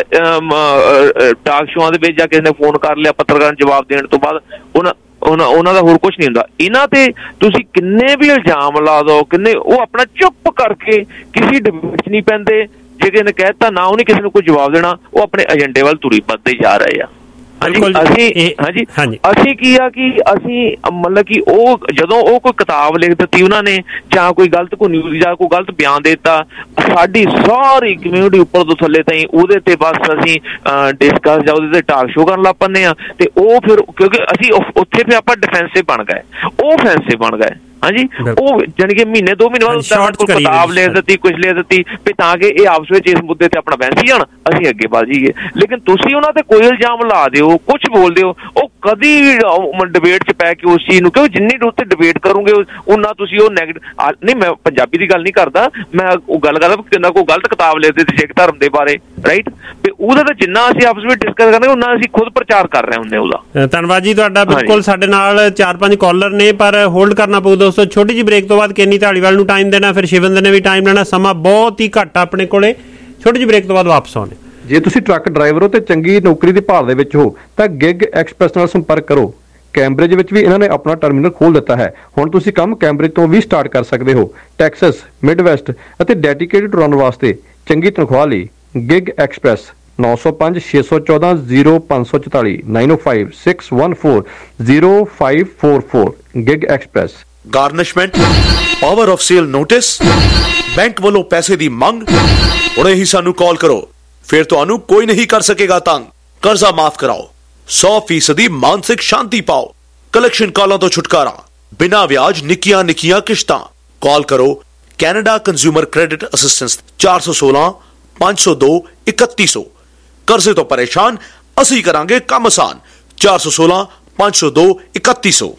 ਟਾਕ ਸ਼ੋਆਂ ਦੇ ਵਿੱਚ ਜਾਂ ਕਿਸੇ ਨੇ ਫੋਨ ਕਰ ਲਿਆ, ਪੱਤਰਕਾਰ ਨੂੰ ਜਵਾਬ ਦੇਣ ਤੋਂ ਬਾਅਦ ਉਹਨਾਂ ਉਹਨਾਂ ਉਹਨਾਂ ਦਾ ਹੋਰ ਕੁਛ ਨਹੀਂ ਹੁੰਦਾ। ਇਹਨਾਂ ਤੇ ਤੁਸੀਂ ਕਿੰਨੇ ਵੀ ਇਲਜ਼ਾਮ ਲਾ ਦੋ, ਕਿੰਨੇ, ਉਹ ਆਪਣਾ ਚੁੱਪ ਕਰਕੇ ਕਿਸੇ ਡਿਬੇਟ 'ਚ ਨਹੀਂ ਪੈਂਦੇ। ਜੇ ਕਿਸੇ ਨੇ ਕਹਿਤਾ ਨਾ, ਉਹਨੇ ਕਿਸੇ ਨੂੰ ਕੋਈ ਜਵਾਬ ਦੇਣਾ, ਉਹ ਆਪਣੇ ਏਜੰਡੇ ਵੱਲ ਤੁਰੀ ਵੱਧਦੇ ਜਾ ਰਹੇ ਆ। ਹਾਂਜੀ ਅਸੀਂ ਹਾਂਜੀ ਅਸੀਂ ਕੀ ਆ ਕਿ ਅਸੀਂ ਮਤਲਬ ਕਿ ਉਹ ਜਦੋਂ ਉਹ ਕੋਈ ਕਿਤਾਬ ਲਿਖ ਦਿੱਤੀ ਉਹਨਾਂ ਨੇ, ਜਾਂ ਕੋਈ ਗਲਤ ਕੋਈ ਨਿਊਜ਼ ਜਾਂ ਕੋਈ ਗਲਤ ਬਿਆਨ ਦੇ ਦਿੱਤਾ, ਸਾਡੀ ਸਾਰੀ ਕਮਿਊਨਿਟੀ ਉੱਪਰ ਤੋਂ ਥੱਲੇ ਤਾਈਂ ਉਹਦੇ ਤੇ ਬਸ ਅਸੀਂ ਡਿਸਕਸ ਜਾਂ ਉਹਦੇ ਤੇ ਟਾਕ ਸ਼ੋ ਕਰਨ ਲੱਗ ਪੈਂਦੇ ਆ। ਤੇ ਉਹ ਫਿਰ ਕਿਉਂਕਿ ਅਸੀਂ ਉੱਥੇ ਫਿਰ ਆਪਾਂ ਡਿਫੈਂਸਿਵ ਬਣ ਗਏ, ਉਹ ਫੈਂਸਿਵ ਬਣ ਗਏ। ਹਾਂਜੀ, ਉਹ ਜਾਣੀ ਕਿ ਮਹੀਨੇ ਦੋ ਮਹੀਨੇ ਬਾਅਦ ਕੋਈ ਕਿਤਾਬ ਲਿਖ ਦਿੱਤੀ, ਕੁਛ ਲਿਖ ਦਿੱਤੀ ਵੀ ਤਾਂ ਕਿ ਇਹ ਆਪਸ ਵਿੱਚ ਇਸ ਮੁੱਦੇ ਤੇ ਆਪਣਾ ਬਹਿਸ ਹੀ ਜਾਣ, ਅਸੀਂ ਅੱਗੇ ਵਧ ਜਾਈਏ। ਲੇਕਿਨ ਤੁਸੀਂ ਉਹਨਾਂ ਤੇ ਕੋਈ ਇਲਜ਼ਾਮ ਲਾ ਦਿਓ, ਕੁਛ ਬੋਲ ਦਿਓ, ਉਹ ਕਦੀ ਵੀ ਡਿਬੇਟ 'ਚ ਪੈ ਕੇ ਉਸ ਚੀਜ਼ ਨੂੰ, ਕਿਉਂਕਿ ਜਿੰਨੀ ਉੱਥੇ ਡਿਬੇਟ ਕਰੋਗੇ ਉਹਨਾਂ ਤੁਸੀਂ ਉਹ ਨੈਗੇਟਿਵ ਨਹੀਂ, ਮੈਂ ਪੰਜਾਬੀ ਦੀ ਗੱਲ ਨਹੀਂ ਕਰਦਾ, ਮੈਂ ਉਹ ਗੱਲ ਕਰਦਾ ਕਿੰਨਾ ਕੋਈ ਗਲਤ ਕਿਤਾਬ ਲਿਖ ਦਿੱਤੀ ਸਿੱਖ ਧਰਮ ਦੇ ਬਾਰੇ, ਰਾਈਟ, ਤੇ ਉਹਦਾ ਤਾਂ ਜਿੰਨਾ ਅਸੀਂ ਆਪਸ ਵਿੱਚ ਡਿਸਕਸ ਕਰਦੇ ਉਹਨਾਂ ਅਸੀਂ ਖੁਦ ਪ੍ਰਚਾਰ ਕਰ ਰਹੇ ਹੁੰਦੇ ਉਹਦਾ। ਧੰਨਵਾਦ ਜੀ ਤੁਹਾਡਾ। ਬਿਲਕੁਲ ਸਾਡੇ ਨਾਲ ਚਾਰ ਪੰਜ ਕਾਲਰ ਨੇ, ਪਰ ਹੋਲਡ ਕਰਨਾ ਪਊ ਦੋਸਤੋ। ਛੋਟੀ ਜਿਹੀ ਬ੍ਰੇਕ ਤੋਂ ਬਾਅਦ ਕੇਨੀ ਧਾਲੀਵਾਲ ਨੂੰ ਟਾਈਮ ਦੇਣਾ, ਫਿਰ ਸ਼ਿਵਿੰਦਰ ਨੇ ਵੀ ਟਾਈਮ ਲੈਣਾ, ਸਮਾਂ ਬਹੁਤ ਹੀ ਘੱਟ ਆਪਣੇ ਕੋਲੇ। ਛੋਟੀ ਜਿਹੀ ਬ੍ਰੇਕ ਤੋਂ ਬਾਅਦ ਵਾਪਸ ਆਉਣੇ। ਜੇ ਤੁਸੀਂ ਟਰੱਕ ਡਰਾਈਵਰ ਹੋ ਤੇ ਚੰਗੀ ਨੌਕਰੀ ਦੀ ਭਾਲ ਦੇ ਵਿੱਚ ਹੋ ਤਾਂ ਗਿਗ ਐਕਸਪ੍ਰੈਸ ਨਾਲ ਸੰਪਰਕ ਕਰੋ। ਕੈਂਬਰਿਜ ਵਿੱਚ ਵੀ ਇਹਨਾਂ ਨੇ ਆਪਣਾ ਟਰਮੀਨਲ ਖੋਲ੍ਹ ਦਿੱਤਾ ਹੈ। ਹੁਣ ਤੁਸੀਂ ਕੰਮ ਕੈਂਬਰਿਜ ਤੋਂ ਵੀ ਸਟਾਰਟ ਕਰ ਸਕਦੇ ਹੋ। ਟੈਕਸਸ, ਮਿਡਵੈਸਟ ਅਤੇ ਡੈਡੀਕੇਟਡ ਰਨ ਵਾਸਤੇ ਚੰਗੀ ਤਨਖਾਹ ਲਈ ਗਿਗ ਐਕਸਪ੍ਰੈਸ ਨੌ ਸੌ ਪੰਜ ਛੇ ਸੌ ਚੌਦਾਂ ਜ਼ੀਰੋ ਪੰਜ ਸੌ ਚੁਤਾਲੀ nine O five six one four zero five four four gig express. Garnishment, power of sale notice, bank ਵੱਲੋਂ ਪੈਸੇ ਦੀ ਮੰਗ, ਹੁਣੇ ਹੀ ਸਾਨੂੰ ਕਾਲ ਕਰੋ, ਫਿਰ ਤੁਹਾਨੂੰ ਕੋਈ ਨਹੀਂ ਕਰ ਸਕੇਗਾ ਤੰਗ। ਕਰਜ਼ਾ ਮਾਫ ਕਰਾਓ, ਸੌ ਫੀਸਦੀ ਮਾਨਸਿਕ ਸ਼ਾਂਤੀ ਪਾਓ, ਕਲੈਕਸ਼ਨ ਕਾਲਾਂ ਤੋਂ ਛੁਟਕਾਰਾ, ਬਿਨਾਂ ਵਿਆਜ ਨਿੱਕੀਆਂ ਨਿੱਕੀਆਂ ਕਿਸ਼ਤਾਂ। ਕਾਲ ਕਰੋ ਕੈਨੇਡਾ ਕੰਜ਼ਿਊਮਰ ਕ੍ਰੈਡਿਟ ਅਸਿਸਟੈਂਸ ਚਾਰ ਸੌ ਸੋਲਾਂ ਪੰਜ ਸੌ ਦੋ ਇਕੱਤੀ ਸੌ। ਕਰਜ਼ੇ ਤੋਂ ਪਰੇਸ਼ਾਨ, ਅਸੀਂ ਕਰਾਂਗੇ ਕੰਮ ਆਸਾਨ। ਚਾਰ ਸੌ ਸੋਲਾਂ ਪੰਜ ਸੌ ਦੋ ਇਕੱਤੀ ਸੌ।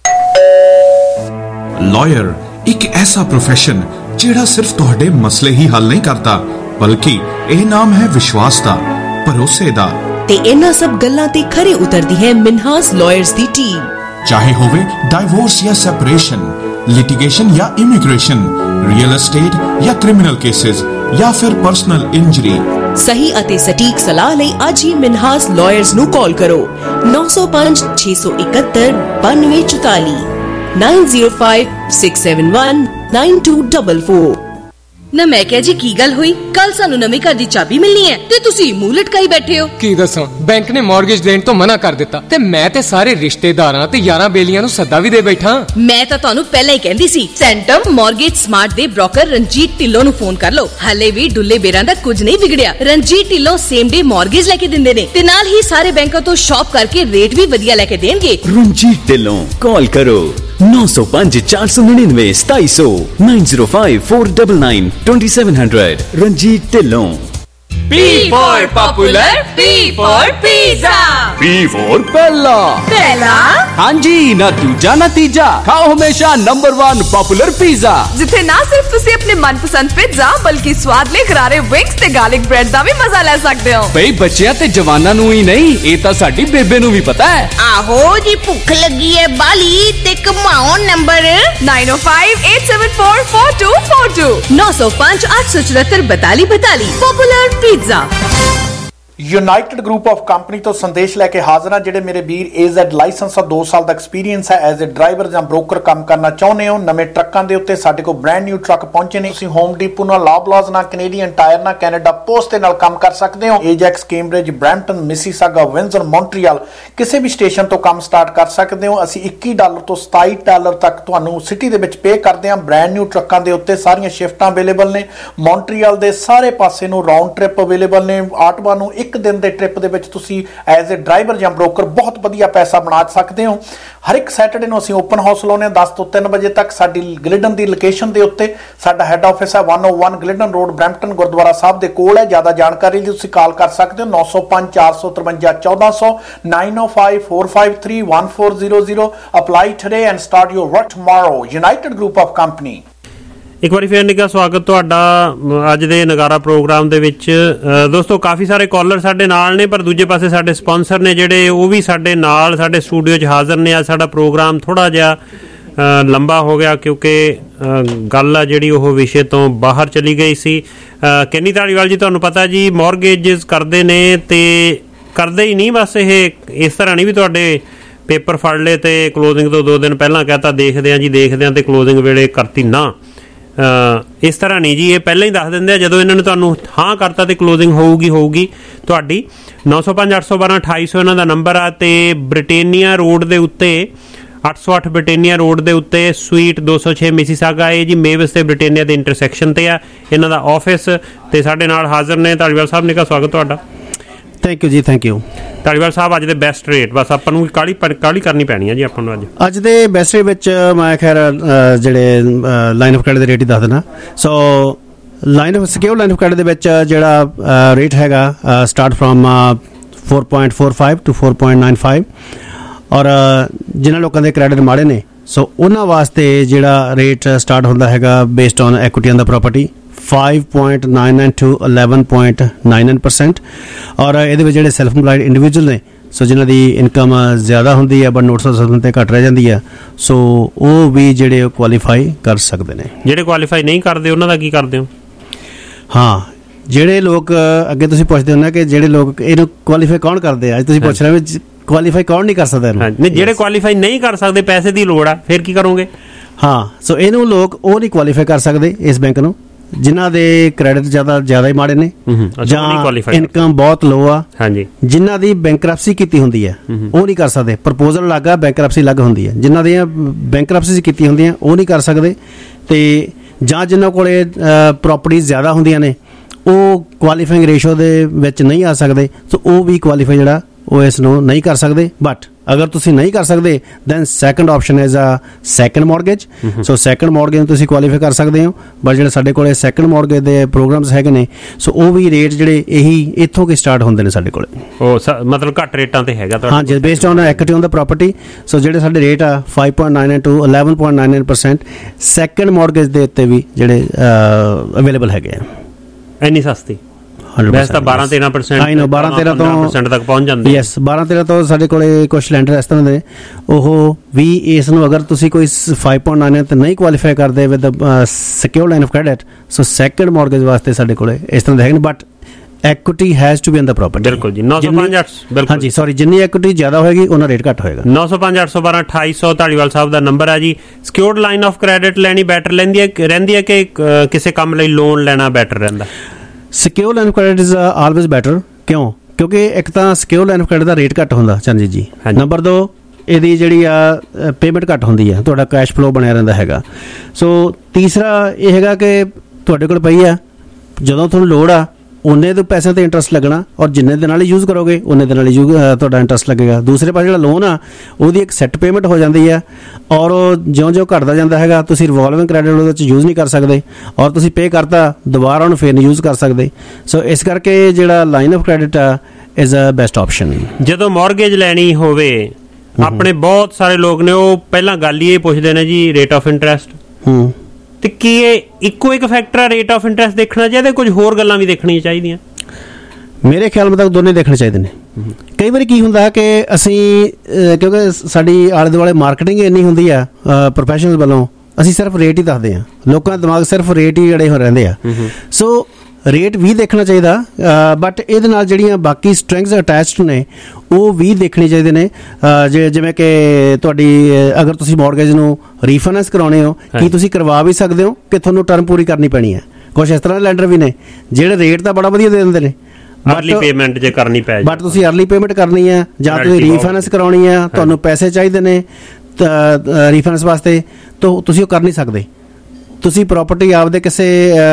ਲਾਇਰ ਇੱਕ ਐਸਾ ਪ੍ਰੋਫੈਸ਼ਨ ਜਿਹੜਾ ਸਿਰਫ ਤੁਹਾਡੇ ਮਸਲੇ ਹੀ ਹੱਲ ਨਹੀਂ ਕਰਦਾ, ਬਲਕਿ ਇਹ ਨਾਮ ਹੈ ਵਿਸ਼ਵਾਸ ਦਾ, ਭਰੋਸੇ ਦਾ। ਤੇ ਇਹਨਾਂ ਸਭ ਗੱਲਾਂ ਤੇ ਖਰੇ ਉਤਰਦੀ ਹੈ ਮਿਨਹਾਸ ਲਾਇਰਸ ਦੀ ਟੀਮ। ਚਾਹੇ ਹੋਵੇ ਡਾਈਵੋਰਸ ਜਾਂ ਸੈਪਰੇਸ਼ਨ, ਲਿਟੀਗੇਸ਼ਨ ਜਾਂ ਇਮੀਗ੍ਰੇਸ਼ਨ, ਰੀਅਲ एस्टेट ਜਾਂ ਕ੍ਰਿਮੀਨਲ ਕੇसेस ਜਾਂ ਫਿਰ ਪਰਸਨਲ ਇੰਜਰੀ। ਸਹੀ ਅਤੇ ਸਟੀਕ ਸਲਾਹ ਲਈ ਅੱਜ ਹੀ ਮਿਨਹਾਸ ਲਾਇਰਸ ਨੂੰ ਕਾਲ ਕਰੋ ਨੌ ਸੌ ਪੰਜ ਛੇ ਸੌ ਇਕਹੱਤਰ ਬਾਨਵੇਂ ਚੁਤਾਲੀ nine zero five six seven one nine two four four. ਨਾ ਮੈਂ ਕਿਹਾ ਜੀ ਕੀ ਗੱਲ ਹੋਈ, ਕੱਲ ਸਾਨੂੰ ਨਵੇਂ ਘਰ ਦੀ ਚਾਬੀ ਮਿਲਣੀ ਹੈ ਤੇ ਤੁਸੀਂ ਮੂੰਹ ਲਟਕਾਈ ਬੈਠੇ ਹੋ। ਕੀ ਦੱਸਾਂ, ਬੈਂਕ ਨੇ ਮਾਰਗੇਜ ਦੇਣ ਤੋਂ ਮਨਾ ਕਰ ਦਿੱਤਾ ਤੇ ਮੈਂ ਤੇ ਸਾਰੇ ਰਿਸ਼ਤੇਦਾਰਾਂ ਤੇ ਯਾਰਾਂ ਬੇਲੀਆਂ ਨੂੰ ਸੱਦਾ ਵੀ ਦੇ ਬੈਠਾ। ਮੈਂ ਤਾਂ ਤੁਹਾਨੂੰ ਪਹਿਲਾਂ ਹੀ ਕਹਿੰਦੀ ਸੀ, ਸੈਂਟਮ ਮਾਰਗੇਜ ਸਮਾਰਟ ਦੇ ਬ੍ਰੋਕਰ ਰਣਜੀਤ ਢਿੱਲੋਂ ਨੂੰ ਫੋਨ ਕਰ ਲਓ। ਹਲੇ ਵੀ ਡੁੱਲੇ ਬੇਰਾਂ ਦਾ ਕੁਝ ਨਹੀਂ ਵਿਗੜਿਆ। Ranjit Dhillon same day mortgage ਲੈ ਕੇ ਦਿੰਦੇ ਨੇ ਤੇ ਨਾਲ ਹੀ ਸਾਰੇ ਬੈਂਕਾਂ ਤੋਂ ਸ਼ਾਪ ਕਰਕੇ ਰੇਟ ਵੀ ਵਧੀਆ ਲੈ ਕੇ ਦੇਣਗੇ। ਰਣਜੀਤ ਢਿੱਲੋਂ, ਕਾਲ ਕਰੋ ਨੌ ਸੌ ਪੰਜ ਚਾਰ ਸੌ ਨੜਿਨਵੇਂ ਸਤਾਈ ਸੌ nine zero five four nine nine two seven hundred. Ranjit Dhillon. P for popular, P for pizza, P for पहला पहला हाँ जी, ना दूजा ना तीजा, खाओ हमेशा नंबर वन पॉपुलर पिज़्ज़ा, जिथे ना सिर्फ तुसी अपने मनपसंद पिज़्ज़ा बल्कि स्वादले करारे विंग्स ते गार्लिक ब्रेड दा भी मजा ले सकदे हो। भाई बच्चियां ते जवानां नूं ही नहीं, ये तां साडी बेबे नूं भी पता है। आहो जी, भुख लगी है बाली ते कमाओ number nine O five eight seven four four two four two नौ सौ पाँच आठ सौ चौहत्तर बताली बताली popular pizza. United group of company ਤੋਂ ਸੰਦੇਸ਼ ਲੈ ਕੇ ਹਾਜ਼ਰ ਹਾਂ। ਜਿਹੜੇ ਮੇਰੇ ਵੀਰ ਏਜ਼ੈਡ ਲਾਇਸੈਂਸ ਆ, ਦੋ ਸਾਲ ਦਾ ਐਕਸਪੀਰੀਅੰਸ ਹੈ, ਐਜ਼ ਅ ਡਰਾਈਵਰ ਜਾਂ ਬ੍ਰੋਕਰ ਕੰਮ ਕਰਨਾ ਚਾਹੁੰਦੇ ਹੋ, ਨਵੇਂ ਟਰੱਕਾਂ ਦੇ ਉੱਤੇ ਸਾਡੇ ਕੋਲ ਬ੍ਰੈਂਡ ਨਿਊ ਟਰੱਕ ਪਹੁੰਚੇ ਨੇ। ਤੁਸੀਂ ਹੋਮ ਡੀਪੋ ਨਾਲ, ਲਾਬਲਾਜ਼ ਨਾਲ, ਕੈਨੇਡੀਅਨ ਟਾਇਰ ਨਾਲ, ਕੈਨੇਡਾ ਪੋਸਟ ਦੇ ਨਾਲ ਕੰਮ ਕਰ ਸਕਦੇ ਹੋ। Ajax, Cambridge, Brampton, Mississauga, Windsor, Montreal ਕਿਸੇ ਵੀ ਸਟੇਸ਼ਨ ਤੋਂ ਕੰਮ ਸਟਾਰਟ ਕਰ ਸਕਦੇ ਹੋ। ਅਸੀਂ ਇੱਕੀ ਡਾਲਰ ਤੋਂ ਸਤਾਈ ਡਾਲਰ ਤੱਕ ਤੁਹਾਨੂੰ ਸਿਟੀ ਦੇ ਵਿੱਚ ਪੇ ਕਰਦੇ ਹਾਂ। ਬ੍ਰੈਂਡ ਨਿਊ ਟਰੱਕਾਂ ਦੇ ਉੱਤੇ ਸਾਰੀਆਂ ਸ਼ਿਫਟਾਂ ਅਵੇਲੇਬਲ ਨੇ। ਮੌਂਟਰੀਅਲ ਦੇ ਸਾਰੇ ਪਾਸੇ ਨੂੰ ਰਾਉਂਡ ਟ੍ਰਿਪ ਅਵੇਲੇਬਲ ਨੇ। ਆਟਵਾ ਨੂੰ ਇੱਕ ਦਿਨ ਦੇ ਟ੍ਰਿਪ ਦੇ ਵਿੱਚ ਤੁਸੀਂ ਐਜ਼ ਅ ਡਰਾਈਵਰ ਜਾਂ ਬ੍ਰੋਕਰ ਬਹੁਤ ਵਧੀਆ ਪੈਸਾ ਬਣਾ ਸਕਦੇ ਹੋ। ਹਰ ਇੱਕ ਸੈਟਰਡੇ ਨੂੰ ਅਸੀਂ ਓਪਨ ਹਾਊਸ ਲਾਉਂਦੇ ਹਾਂ ਦਸ ਤੋਂ ਤਿੰਨ ਵਜੇ ਤੱਕ। ਸਾਡੀ ਗਲਿਡਨ ਦੀ ਲੋਕੇਸ਼ਨ ਦੇ ਉੱਤੇ ਸਾਡਾ ਹੈੱਡ ਆਫਿਸ ਹੈ ਇੱਕ ਸੌ ਇੱਕ Glidden road, Brampton gurdwara sahib ਦੇ ਕੋਲ ਹੈ। ਜ਼ਿਆਦਾ ਜਾਣਕਾਰੀ ਲਈ ਤੁਸੀਂ ਕਾਲ ਕਰ ਸਕਦੇ ਹੋ ਨੌ ਸੌ ਪੰਜ ਚਾਰ ਸੌ ਤਰਵੰਜਾ ਚੌਦਾਂ ਸੌ nine O five four five three one four zero zero. Apply today and start your work tomorrow. United group of company. ਇੱਕ ਵਾਰੀ ਫਿਰ ਨਿੱਘਾ ਸਵਾਗਤ ਤੁਹਾਡਾ ਅੱਜ ਦੇ ਨਗਾਰਾ ਪ੍ਰੋਗਰਾਮ ਦੇ ਵਿੱਚ। ਦੋਸਤੋ ਕਾਫੀ ਸਾਰੇ ਕਾਲਰ ਸਾਡੇ ਨਾਲ ਨੇ, ਪਰ ਦੂਜੇ ਪਾਸੇ ਸਾਡੇ ਸਪਾਂਸਰ ਨੇ ਜਿਹੜੇ ਉਹ ਵੀ ਸਾਡੇ ਨਾਲ ਸਾਡੇ ਸਟੂਡੀਓ 'ਚ ਹਾਜ਼ਰ ਨੇ। ਅੱਜ ਸਾਡਾ ਪ੍ਰੋਗਰਾਮ ਥੋੜ੍ਹਾ ਜਿਹਾ ਲੰਬਾ ਹੋ ਗਿਆ ਕਿਉਂਕਿ ਗੱਲ ਆ ਜਿਹੜੀ ਉਹ ਵਿਸ਼ੇ ਤੋਂ ਬਾਹਰ ਚਲੀ ਗਈ ਸੀ। ਕੈਨੀ ਧਾਲੀਵਾਲ ਜੀ, ਤੁਹਾਨੂੰ ਪਤਾ ਜੀ ਮੌਰਗੇਜਸ ਕਰਦੇ ਨੇ ਤੇ ਕਰਦੇ ਹੀ ਨਹੀਂ ਬਸ, ਇਹ ਇਸ ਤਰ੍ਹਾਂ ਨਹੀਂ ਵੀ ਤੁਹਾਡੇ ਪੇਪਰ ਫੜ ਲਏ ਤੇ ਕਲੋਜ਼ਿੰਗ ਤੋਂ ਦੋ ਦਿਨ ਪਹਿਲਾਂ ਕਹਿਤਾ ਦੇਖਦੇ ਹਾਂ ਜੀ ਦੇਖਦੇ ਹਾਂ ਤੇ ਕਲੋਜ਼ਿੰਗ ਵੇਲੇ ਕਰਤੀ ਨਾ। ਇਸ ਤਰ੍ਹਾਂ ਨਹੀਂ ਜੀ, ਇਹ ਪਹਿਲਾਂ ਹੀ ਦੱਸ ਦਿੰਦੇ ਆ ਜਦੋਂ ਇਹਨਾਂ ਨੇ ਤੁਹਾਨੂੰ ਹਾਂ ਕਰਤਾ ਤੇ ਕਲੋਜ਼ਿੰਗ ਹੋਊਗੀ ਹੋਊਗੀ ਤੁਹਾਡੀ। ਨੌ ਸੌ ਪੰਜ ਅੱਠ ਸੌ ਬਾਰਾਂ ਅਠਾਈ ਸੌ ਇਹਨਾਂ ਦਾ ਨੰਬਰ ਆ ਤੇ ਬ੍ਰਿਟੇਨੀਆ ਰੋਡ ਦੇ ਉੱਤੇ ਅੱਠ ਸੌ ਅੱਠ ਬ੍ਰਿਟੇਨੀਆ ਰੋਡ ਦੇ ਉੱਤੇ ਸਵੀਟ ਦੋ ਸੌ ਛੇ ਮਿਸੀਸਾਗਾ ਇਹ ਜੀ ਮੇਵਿਸ ਤੇ ਬ੍ਰਿਟੇਨੀਆ ਦੇ ਇੰਟਰਸੈਕਸ਼ਨ ਤੇ ਆ ਇਹਨਾਂ ਦਾ ਆਫਿਸ। ਤੇ ਸਾਡੇ ਨਾਲ ਹਾਜ਼ਰ ਨੇ ਧਾਲੀਵਾਲ ਸਾਹਿਬ ਨੇ। ਕਾ ਸਵਾਗਤ ਤੁਹਾਡਾ। ਥੈਂਕ ਯੂ ਜੀ, ਥੈਂਕ ਯੂ ਧਾਲੀਵਾਲ ਸਾਹਿਬ। ਅੱਜ ਦੇ ਬੈਸਟ ਰੇਟ ਬਸ ਆਪਾਂ ਨੂੰ ਕਾਹਲੀ ਕਾਹਲੀ ਕਰਨੀ ਪੈਣੀ ਹੈ ਜੀ ਆਪਾਂ ਨੂੰ ਅੱਜ ਅੱਜ ਦੇ ਬੈਸਟ ਰੇਟ ਵਿੱਚ ਮੈਂ ਖੈਰ ਜਿਹੜੇ ਲਾਈਨ ਆਫ ਕ੍ਰੈਡਿਟ ਦੇ ਰੇਟ ਹੀ ਦੱਸ ਦੇਣਾ। So line of secure line of credit ਦੇ ਵਿੱਚ ਜਿਹੜਾ ਰੇਟ ਹੈਗਾ start from four point four five to four point nine five or ਜਿਨ੍ਹਾਂ ਲੋਕਾਂ ਦੇ ਕ੍ਰੈਡਿਟ ਮਾੜੇ ਨੇ ਸੋ ਉਹਨਾਂ ਵਾਸਤੇ ਜਿਹੜਾ ਰੇਟ ਸਟਾਰਟ ਹੁੰਦਾ ਹੈਗਾ based on equity on the property five point nine nine to eleven point nine nine percent ਔਰ ਇਹਦੇ ਵਿੱਚ ਜਿਹੜੇ ਸੈਲਫ ਇੰਪਲਾਈਡ ਇੰਡੀਵਿਜੂਅਲ ਨੇ ਸੋ ਜਿਨ੍ਹਾਂ ਦੀ ਇਨਕਮ ਜ਼ਿਆਦਾ ਹੁੰਦੀ ਹੈ ਬਟ ਨੋਟਿਸ ਆਫ ਤੇ ਘੱਟ ਰਹਿ ਜਾਂਦੀ ਹੈ ਸੋ ਉਹ ਵੀ ਜਿਹੜੇ ਕੁਆਲੀਫਾਈ ਕਰ ਸਕਦੇ ਨੇ। ਜਿਹੜੇ ਕੁਆਲੀਫਾਈ ਨਹੀਂ ਕਰਦੇ ਉਹਨਾਂ ਦਾ ਕੀ ਕਰਦੇ ਹੋ? ਹਾਂ, ਜਿਹੜੇ ਲੋਕ ਅੱਗੇ ਤੁਸੀਂ ਪੁੱਛਦੇ ਹੋ ਨਾ ਕਿ ਜਿਹੜੇ ਲੋਕ ਇਹਨੂੰ ਕੁਆਲੀਫਾਈ ਕੌਣ ਕਰਦੇ ਆ, ਅੱਜ ਤੁਸੀਂ ਪੁੱਛ ਰਹੇ ਹੋ ਕੁਆਲੀਫਾਈ ਕੌਣ ਨਹੀਂ ਕਰ ਸਕਦਾ ਇਹਨੂੰ। ਨਹੀਂ, ਜਿਹੜੇ ਕੁਆਲੀਫਾਈ ਨਹੀਂ ਕਰ ਸਕਦੇ ਪੈਸੇ ਦੀ ਲੋੜ ਆ ਫਿਰ ਕੀ ਕਰੋਗੇ? ਹਾਂ, ਸੋ ਇਹਨੂੰ ਲੋਕ ਉਹ ਨਹੀਂ ਕੁਆਲੀਫਾਈ ਕਰ ਸਕਦੇ ਇਸ ਬੈਂਕ ਨੂੰ ਜਿਨ੍ਹਾਂ ਦੇ ਕ੍ਰੈਡਿਟ ਜ਼ਿਆਦਾ ਜ਼ਿਆਦਾ ਹੀ ਮਾੜੇ ਨੇ ਜਾਂ ਇਨਕਮ ਬਹੁਤ ਲੋ ਆ, ਜਿਨ੍ਹਾਂ ਦੀ ਬੈਂਕਰਪਸੀ ਕੀਤੀ ਹੁੰਦੀ ਹੈ ਉਹ ਨਹੀਂ ਕਰ ਸਕਦੇ। ਪ੍ਰਪੋਜ਼ਲ ਲੱਗ ਆ, ਬੈਂਕਰਪਸੀ ਲੱਗ ਹੁੰਦੀ ਹੈ। ਜਿਨ੍ਹਾਂ ਦੀਆਂ ਬੈਂਕਰਪਸੀ ਕੀਤੀ ਹੁੰਦੀਆਂ ਉਹ ਨਹੀਂ ਕਰ ਸਕਦੇ ਤੇ ਜਾਂ ਜਿਨ੍ਹਾਂ ਕੋਲੇ ਪ੍ਰੋਪਰਟੀਜ਼ ਜ਼ਿਆਦਾ ਹੁੰਦੀਆਂ ਨੇ ਉਹ ਕੁਆਲੀਫਾਈਂਗ ਰੇਸ਼ੋ ਦੇ ਵਿੱਚ ਨਹੀਂ ਆ ਸਕਦੇ ਸੋ ਉਹ ਵੀ ਕੁਆਲੀਫਾਈ ਜਿਹੜਾ ਉਹ ਇਸ ਨੂੰ ਨਹੀਂ ਕਰ ਸਕਦੇ। ਬਟ ਅਗਰ ਤੁਸੀਂ ਨਹੀਂ ਕਰ ਸਕਦੇ then second option is a second mortgage. So second mortgage ਨੂੰ ਤੁਸੀਂ ਕੁਆਲੀਫਾਈ ਕਰ ਸਕਦੇ ਹੋ। ਬਟ ਜਿਹੜੇ ਸਾਡੇ ਕੋਲੇ ਸੈਕੰਡ ਮੌਰਗੇਜ ਦੇ ਪ੍ਰੋਗਰਾਮਸ ਹੈਗੇ ਨੇ ਸੋ ਉਹ ਵੀ ਰੇਟ ਜਿਹੜੇ ਇਹੀ ਇੱਥੋਂ ਕਿ ਸਟਾਰਟ ਹੁੰਦੇ ਨੇ ਸਾਡੇ ਕੋਲੇ। ਉਹ ਮਤਲਬ ਘੱਟ ਰੇਟਾਂ ਤੇ ਹੈਗਾ ਤੁਹਾਡਾ? ਹਾਂਜੀ, based on equity on the property. So ਜਿਹੜੇ ਸਾਡੇ ਰੇਟ ਆ five point nine nine to eleven point nine nine percent second mortgage ਦੇ ਉੱਤੇ ਵੀ ਜਿਹੜੇ ਅਵੇਲੇਬਲ ਹੈਗੇ ਆ। ਇੰਨੀ ਸਸਤੀ ਵੈਸੇ ਤਾਂ ਬਾਰਾਂ ਤੇਰਾਂ percent ਆਈ ਨੋ ਬਾਰਾਂ ਤੇਰਾਂ percent ਤੱਕ ਪਹੁੰਚ ਜਾਂਦੇ। ਯੈਸ, ਬਾਰਾਂ ਤੇਰਾਂ ਤੋਂ ਸਾਡੇ ਕੋਲੇ ਕੁਝ ਲੈਂਡਰ ਇਸ ਤਰ੍ਹਾਂ ਦੇ ਉਹ ਵੀ ਇਸ ਨੂੰ ਅਗਰ ਤੁਸੀਂ ਕੋਈ five point nine nine ਤੇ ਨਹੀਂ ਕੁਆਲੀਫਾਈ ਕਰਦੇ with secure line of credit so second mortgage ਵਾਸਤੇ ਸਾਡੇ ਕੋਲੇ ਇਸ ਤਰ੍ਹਾਂ ਦੇ ਹੈਗੇ ਨੇ but equity has to be in the property। ਬਿਲਕੁਲ ਜੀ। ਨੌ ਸੌ ਪੰਜ ਅੱਠ ਬਿਲਕੁਲ ਹਾਂਜੀ ਸੌਰੀ ਜਿੰਨੀ equity ਜ਼ਿਆਦਾ ਹੋਏਗੀ ਉਹਨਾਂ ਰੇਟ ਘੱਟ ਹੋਏਗਾ। ਨੌ ਸੌ ਪੰਜ ਅੱਠ ਸੌ ਬਾਰਾਂ ਅਠਾਈ ਸੌ ਧਾਲੀਵਾਲ ਸਾਹਿਬ ਦਾ ਨੰਬਰ ਹੈ ਜੀ। ਸਿਕਿਉਰਡ ਲਾਈਨ ਆਫ ਕ੍ਰੈਡਿਟ ਲੈਣੀ ਬੈਟਰ ਲੈਂਦੀ ਹੈ ਰਹਿੰਦੀ ਹੈ ਕਿ ਕਿਸੇ ਕੰਮ ਲਈ ਲੋਨ ਲੈਣਾ ਬੈਟਰ ਰਹਿੰਦਾ? Secure line of credit is always better. ਕਿਉਂ? ਕਿਉਂਕਿ ਇੱਕ ਤਾਂ ਸਿਕਿਉਰ ਲਾਈਨ ਆਫ ਕ੍ਰੈਡਿਟ ਦਾ ਰੇਟ ਘੱਟ ਹੁੰਦਾ ਚੰਜੀ ਜੀ। ਨੰਬਰ ਦੋ ਇਹਦੀ ਜਿਹੜੀ ਆ ਪੇਮੈਂਟ ਘੱਟ ਹੁੰਦੀ ਹੈ, ਤੁਹਾਡਾ ਕੈਸ਼ ਫਲੋ ਬਣਿਆ ਰਹਿੰਦਾ ਹੈਗਾ। ਸੋ ਤੀਸਰਾ ਇਹ ਹੈਗਾ ਕਿ ਤੁਹਾਡੇ ਕੋਲ ਪਈ ਆ ਜਦੋਂ ਤੁਹਾਨੂੰ ਲੋੜ ਆ ਉਹਨੇ ਦੇ ਪੈਸਿਆਂ ਤੇ ਇੰਟਰਸਟ ਲੱਗਣਾ ਔਰ ਜਿੰਨੇ ਦੇ ਨਾਲ ਹੀ ਯੂਜ਼ ਕਰੋਗੇ ਉਹਨੇ ਦੇ ਨਾਲ ਹੀ ਤੁਹਾਡਾ ਇੰਟਰਸਟ ਲੱਗੇਗਾ। ਦੂਸਰੇ ਪਾਸੇ ਜਿਹੜਾ ਲੋਨ ਆ ਉਹਦੀ ਇੱਕ ਸੈੱਟ ਪੇਮੈਂਟ ਹੋ ਜਾਂਦੀ ਹੈ ਔਰ ਉਹ ਜਿਉਂ ਜਿਉਂ ਘਟਦਾ ਜਾਂਦਾ ਹੈਗਾ ਤੁਸੀਂ ਰਿਵੋਲਵਿੰਗ ਕ੍ਰੈਡਿਟ ਉਹਦੇ ਵਿੱਚ ਯੂਜ਼ ਨਹੀਂ ਕਰ ਸਕਦੇ ਔਰ ਤੁਸੀਂ ਪੇ ਕਰਤਾ ਦੁਬਾਰਾ ਉਹਨੂੰ ਫੇਰ ਨਹੀਂ ਯੂਜ਼ ਕਰ ਸਕਦੇ। ਸੋ ਇਸ ਕਰਕੇ ਜਿਹੜਾ ਲਾਈਨ ਆਫ ਕ੍ਰੈਡਿਟ ਆ ਇਜ਼ ਅ ਬੈਸਟ ਆਪਸ਼ਨ। ਜਦੋਂ ਮੌਰਗੇਜ ਲੈਣੀ ਹੋਵੇ ਆਪਣੇ ਬਹੁਤ ਸਾਰੇ ਲੋਕ ਨੇ ਉਹ ਪਹਿਲਾਂ ਗੱਲ ਹੀ ਇਹ ਪੁੱਛਦੇ ਨੇ ਜੀ ਰੇਟ ਆਫ ਇੰਟਰਸਟ। ਹੂੰ, ਤੇ ਕੀ ਇਹ ਇੱਕੋ ਇੱਕ ਫੈਕਟਰ ਆ ਰੇਟ ਆਫ ਇੰਟਰਸਟ ਦੇਖਣਾ ਚਾਹੀਦਾ, ਕੁਝ ਹੋਰ ਗੱਲਾਂ ਵੀ ਦੇਖਣੀਆਂ ਚਾਹੀਦੀਆਂ? ਮੇਰੇ ਖਿਆਲ ਮੁਤਾਬਕ ਦੋਨੇ ਦੇਖਣੇ ਚਾਹੀਦੇ ਨੇ। ਕਈ ਵਾਰੀ ਕੀ ਹੁੰਦਾ ਕਿ ਅਸੀਂ ਕਿਉਂਕਿ ਸਾਡੀ ਆਲੇ ਦੁਆਲੇ ਮਾਰਕੀਟਿੰਗ ਇੰਨੀ ਹੁੰਦੀ ਆ ਪ੍ਰੋਫੈਸ਼ਨਲ ਵੱਲੋਂ ਅਸੀਂ ਸਿਰਫ ਰੇਟ ਹੀ ਦੱਸਦੇ ਹਾਂ, ਲੋਕਾਂ ਦਾ ਦਿਮਾਗ ਸਿਰਫ ਰੇਟ ਹੀ ਜਿਹੜੇ ਹੋ ਰਹਿੰਦੇ ਆ। ਸੋ ਰੇਟ ਵੀ ਦੇਖਣਾ ਚਾਹੀਦਾ ਬਟ ਇਹਦੇ ਨਾਲ ਜਿਹੜੀਆਂ ਬਾਕੀ ਸਟ੍ਰਿੰਗਸ ਅਟੈਚਡ ਨੇ ਉਹ ਵੀ ਦੇਖਣੇ ਚਾਹੀਦੇ ਨੇ। ਜੇ ਜਿਵੇਂ ਕਿ ਤੁਹਾਡੀ ਅਗਰ ਤੁਸੀਂ ਮੌਰਗੇਜ ਨੂੰ ਰੀਫਾਈਨੈਂਸ ਕਰਾਉਣੇ ਹੋ ਕੀ ਤੁਸੀਂ ਕਰਵਾ ਵੀ ਸਕਦੇ ਹੋ ਕਿ ਤੁਹਾਨੂੰ ਟਰਮ ਪੂਰੀ ਕਰਨੀ ਪੈਣੀ ਹੈ। ਕੁਛ ਇਸ ਤਰ੍ਹਾਂ ਦੇ ਲੈਂਡਰ ਵੀ ਨੇ ਜਿਹੜੇ ਰੇਟ ਤਾਂ ਬੜਾ ਵਧੀਆ ਦੇ ਦਿੰਦੇ ਨੇ ਅਰਲੀ ਪੇਮੈਂਟ ਜੇ ਕਰਨੀ ਪੈ ਬਟ ਤੁਸੀਂ ਅਰਲੀ ਪੇਮੈਂਟ ਕਰਨੀ ਹੈ ਜਾਂ ਤੁਸੀਂ ਰੀਫਾਈਨੈਂਸ ਕਰਾਉਣੀ ਹੈ ਤੁਹਾਨੂੰ ਪੈਸੇ ਚਾਹੀਦੇ ਨੇ ਰੀਫਾਈਨੈਂਸ ਵਾਸਤੇ ਤਾਂ ਤੁਸੀਂ ਉਹ ਕਰ ਨਹੀਂ ਸਕਦੇ। ਤੁਸੀਂ ਪ੍ਰਾਪਰਟੀ ਆਪਦੇ ਕਿਸੇ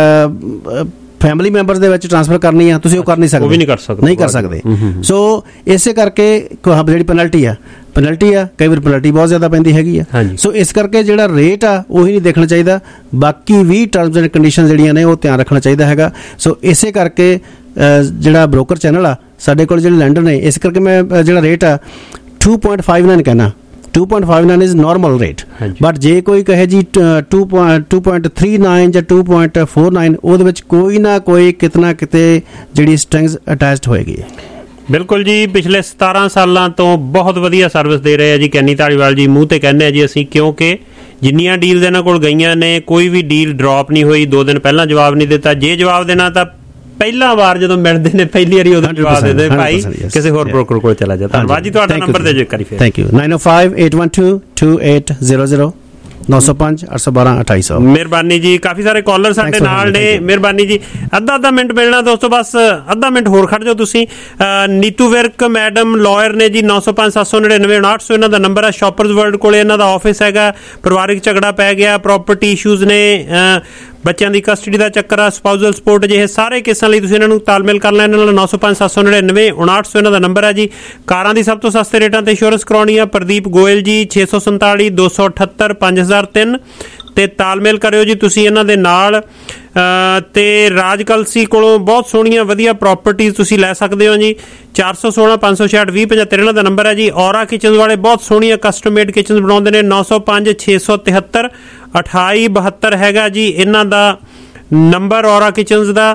ਫੈਮਿਲੀ ਮੈਂਬਰਸ ਦੇ ਵਿੱਚ ਟ੍ਰਾਂਸਫਰ ਕਰਨੀ ਆ ਤੁਸੀਂ ਉਹ ਕਰ ਨਹੀਂ ਸਕਦੇ, ਉਹ ਵੀ ਨਹੀਂ ਕਰ ਸਕਦੇ ਨਹੀਂ ਕਰ ਸਕਦੇ। ਸੋ ਇਸੇ ਕਰਕੇ ਜਿਹੜੀ ਪੈਨਲਟੀ ਆ ਪੈਨਲਟੀ ਆ ਕਈ ਵਾਰ ਪੈਨਲਟੀ ਬਹੁਤ ਜ਼ਿਆਦਾ ਪੈਂਦੀ ਹੈਗੀ ਆ। ਸੋ ਇਸ ਕਰਕੇ ਜਿਹੜਾ ਰੇਟ ਆ ਉਹੀ ਨਹੀਂ ਦੇਖਣਾ ਚਾਹੀਦਾ, ਬਾਕੀ ਵੀ ਟਰਮਸ ਐਂਡ ਕੰਡੀਸ਼ਨ ਜਿਹੜੀਆਂ ਨੇ ਉਹ ਧਿਆਨ ਰੱਖਣਾ ਚਾਹੀਦਾ ਹੈਗਾ। ਸੋ ਇਸੇ ਕਰਕੇ ਜਿਹੜਾ ਬ੍ਰੋਕਰ ਚੈਨਲ ਆ ਸਾਡੇ ਕੋਲ ਜਿਹੜੇ ਲੈਂਡਰ ਨੇ ਇਸ ਕਰਕੇ ਮੈਂ ਜਿਹੜਾ ਰੇਟ ਆ two point five nine ਕਹਿਣਾ two point five nine is normal rate, but जे कोई कहे जी टू पॉइंट थ्री नाइन ਜਾਂ टू पॉइंट फोर नाइन ਉਹਦੇ ਵਿੱਚ ਕੋਈ ਨਾ ਕੋਈ ਕਿਤਨਾ ਕਿਤੇ ਜਿਹੜੀ ਸਟ੍ਰਿੰਗਸ ਅਟੈਚਡ ਹੋਏਗੀ। ਬਿਲਕੁਲ ਜੀ, ਪਿਛਲੇ ਸਤਾਰਾਂ ਸਾਲਾਂ ਤੋਂ ਬਹੁਤ ਵਧੀਆ ਸਰਵਿਸ ਦੇ ਰਹੇ ਆ ਜੀ ਕੈਨੀ ਧਾਲੀਵਾਲ ਜੀ, ਮੂੰਹ ਤੇ ਕਹਿੰਦੇ ਆ ਜੀ ਅਸੀਂ, ਕਿਉਂਕਿ ਜਿੰਨੀਆਂ ਡੀਲਸ ਇਹਨਾਂ ਕੋਲ ਗਈਆਂ ਨੇ ਕੋਈ ਵੀ ਡੀਲ ਡ੍ਰੌਪ ਨਹੀਂ ਹੋਈ, ਦੋ ਦਿਨ ਪਹਿਲਾਂ ਜਵਾਬ ਨਹੀਂ ਦਿੱਤਾ, ਜੇ ਜਵਾਬ ਦੇਣਾ ਤਾਂ ਪਹਿਲਾ ਵਾਰ ਜਦੋਂ ਮਿਲਦੇ ਨੇ ਪਹਿਲੀ ਵਾਰੀ ਉਦੋਂ ਜਵਾਬ ਦੇ ਦੇ ਭਾਈ ਕਿਸੇ ਹੋਰ ਬ੍ਰੋਕਰ ਕੋਲ ਚਲਾ ਜਾ। ਧੰਨਵਾਦ ਜੀ, ਤੁਹਾਡਾ ਨੰਬਰ ਦੇ ਜ਼ਿਕਰ ਫਿਰ। Thank you. Nine O five eight one two two eight zero zero नौ सौ पाँच आठ सौ बारह अठाई सौ। ਮਿਹਰਬਾਨੀ ਜੀ, ਕਾਫੀ ਸਾਰੇ ਕਾਲਰ ਸਾਡੇ ਨਾਲ ਨੇ, ਮਿਹਰਬਾਨੀ ਜੀ। ਅੱਧਾ ਅੱਧਾ ਮਿੰਟ ਮਿਲਣਾ ਦੋਸਤੋ, ਬਸ ਅੱਧਾ ਮਿੰਟ ਹੋਰ ਖੜ ਜਾਓ ਤੁਸੀਂ। ਨੀਤੂ ਵਿਰਕ ਮੈਡਮ ਲਾਇਰ ਨੇ ਜੀ, ਨੌ ਸੌ ਪੰਜ ਸੱਤ ਸੌ ਨੜਿਨਵੇਂ ਉਣਾਹਠ ਸੌ ਇਹਨਾਂ ਦਾ ਨੰਬਰ ਹੈ। ਸ਼ਾਪਰਸ ਵਰਲਡ ਕੋਲ ਇਹਨਾਂ ਦਾ ਆਫਿਸ ਹੈਗਾ। ਪਰਿਵਾਰਿਕ ਝਗੜਾ ਪੈ ਗਿਆ, ਪ੍ਰੋਪਰਟੀ ਇਸ਼ੂਜ਼ ਨੇ, ਬੱਚਿਆਂ ਦੀ ਕਸਟਡੀ ਦਾ ਚੱਕਰ ਆ, ਸਪਾਊਜ਼ਲ ਸਪੋਰਟ ਜਿਹੇ ਸਾਰੇ ਕੇਸਾਂ ਲਈ ਤੁਸੀਂ ਇਹਨਾਂ ਨੂੰ ਤਾਲਮੇਲ ਕਰ ਲੈਣ ਨਾਲ। ਨੌ ਸੌ ਪੰਜ ਸੱਤ ਸੌ ਨੜਿਨਵੇਂ ਉਣਾਹਠ ਸੌ ਇਹਨਾਂ ਦਾ ਨੰਬਰ ਹੈ ਜੀ। ਕਾਰਾਂ ਦੀ ਸਭ ਤੋਂ ਸਸਤੇ ਰੇਟਾਂ ਤੇ ਇੰਸ਼ੋਰੈਂਸ ਕਰਾਉਣੀ ਆ, ਪ੍ਰਦੀਪ ਗੋਇਲ ਜੀ, ਛੇ ਸੌ ਸੰਤਾਲੀ ਦੋ ਸੌ ਅਠੱਤਰ ਪੰਜ ਹਜ਼ਾਰ ਤਿੰਨ ਤੇ ਤਾਲਮੇਲ ਕਰਿਓ ਜੀ ਤੁਸੀਂ ਇਹਨਾਂ ਦੇ ਨਾਲ। ਤੇ ਰਾਜ ਕਲਸੀ ਕੋਲੋਂ ਬਹੁਤ ਸੋਹਣੀਆਂ ਵਧੀਆ ਪ੍ਰੋਪਰਟੀਜ਼ ਤੁਸੀਂ ਲੈ ਸਕਦੇ ਹੋ ਜੀ। ਚਾਰ ਸੌ ਸੋਲਾਂ ਪੰਜ ਸੌ ਛਿਆਹਠ ਵੀਹ ਪਝੱਤਰ ਇਹਨਾਂ ਦਾ ਨੰਬਰ ਹੈ ਜੀ। ਔਰਾ ਕਿਚਨ ਵਾਲੇ ਬਹੁਤ ਸੋਹਣੀਆਂ ਕਸਟਮ ਮੇਡ ਕਿਚਨ ਬਣਾਉਂਦੇ ਨੇ। ਨੌ ਸੌ ਪੰਜ ਛੇ ਸੌ ਤਿਹੱਤਰ ਅਠਾਈ ਬਹੱਤਰ ਹੈਗਾ ਜੀ ਇਹਨਾਂ ਦਾ ਨੰਬਰ ਔਰਾ ਕਿਚਨਸ ਦਾ।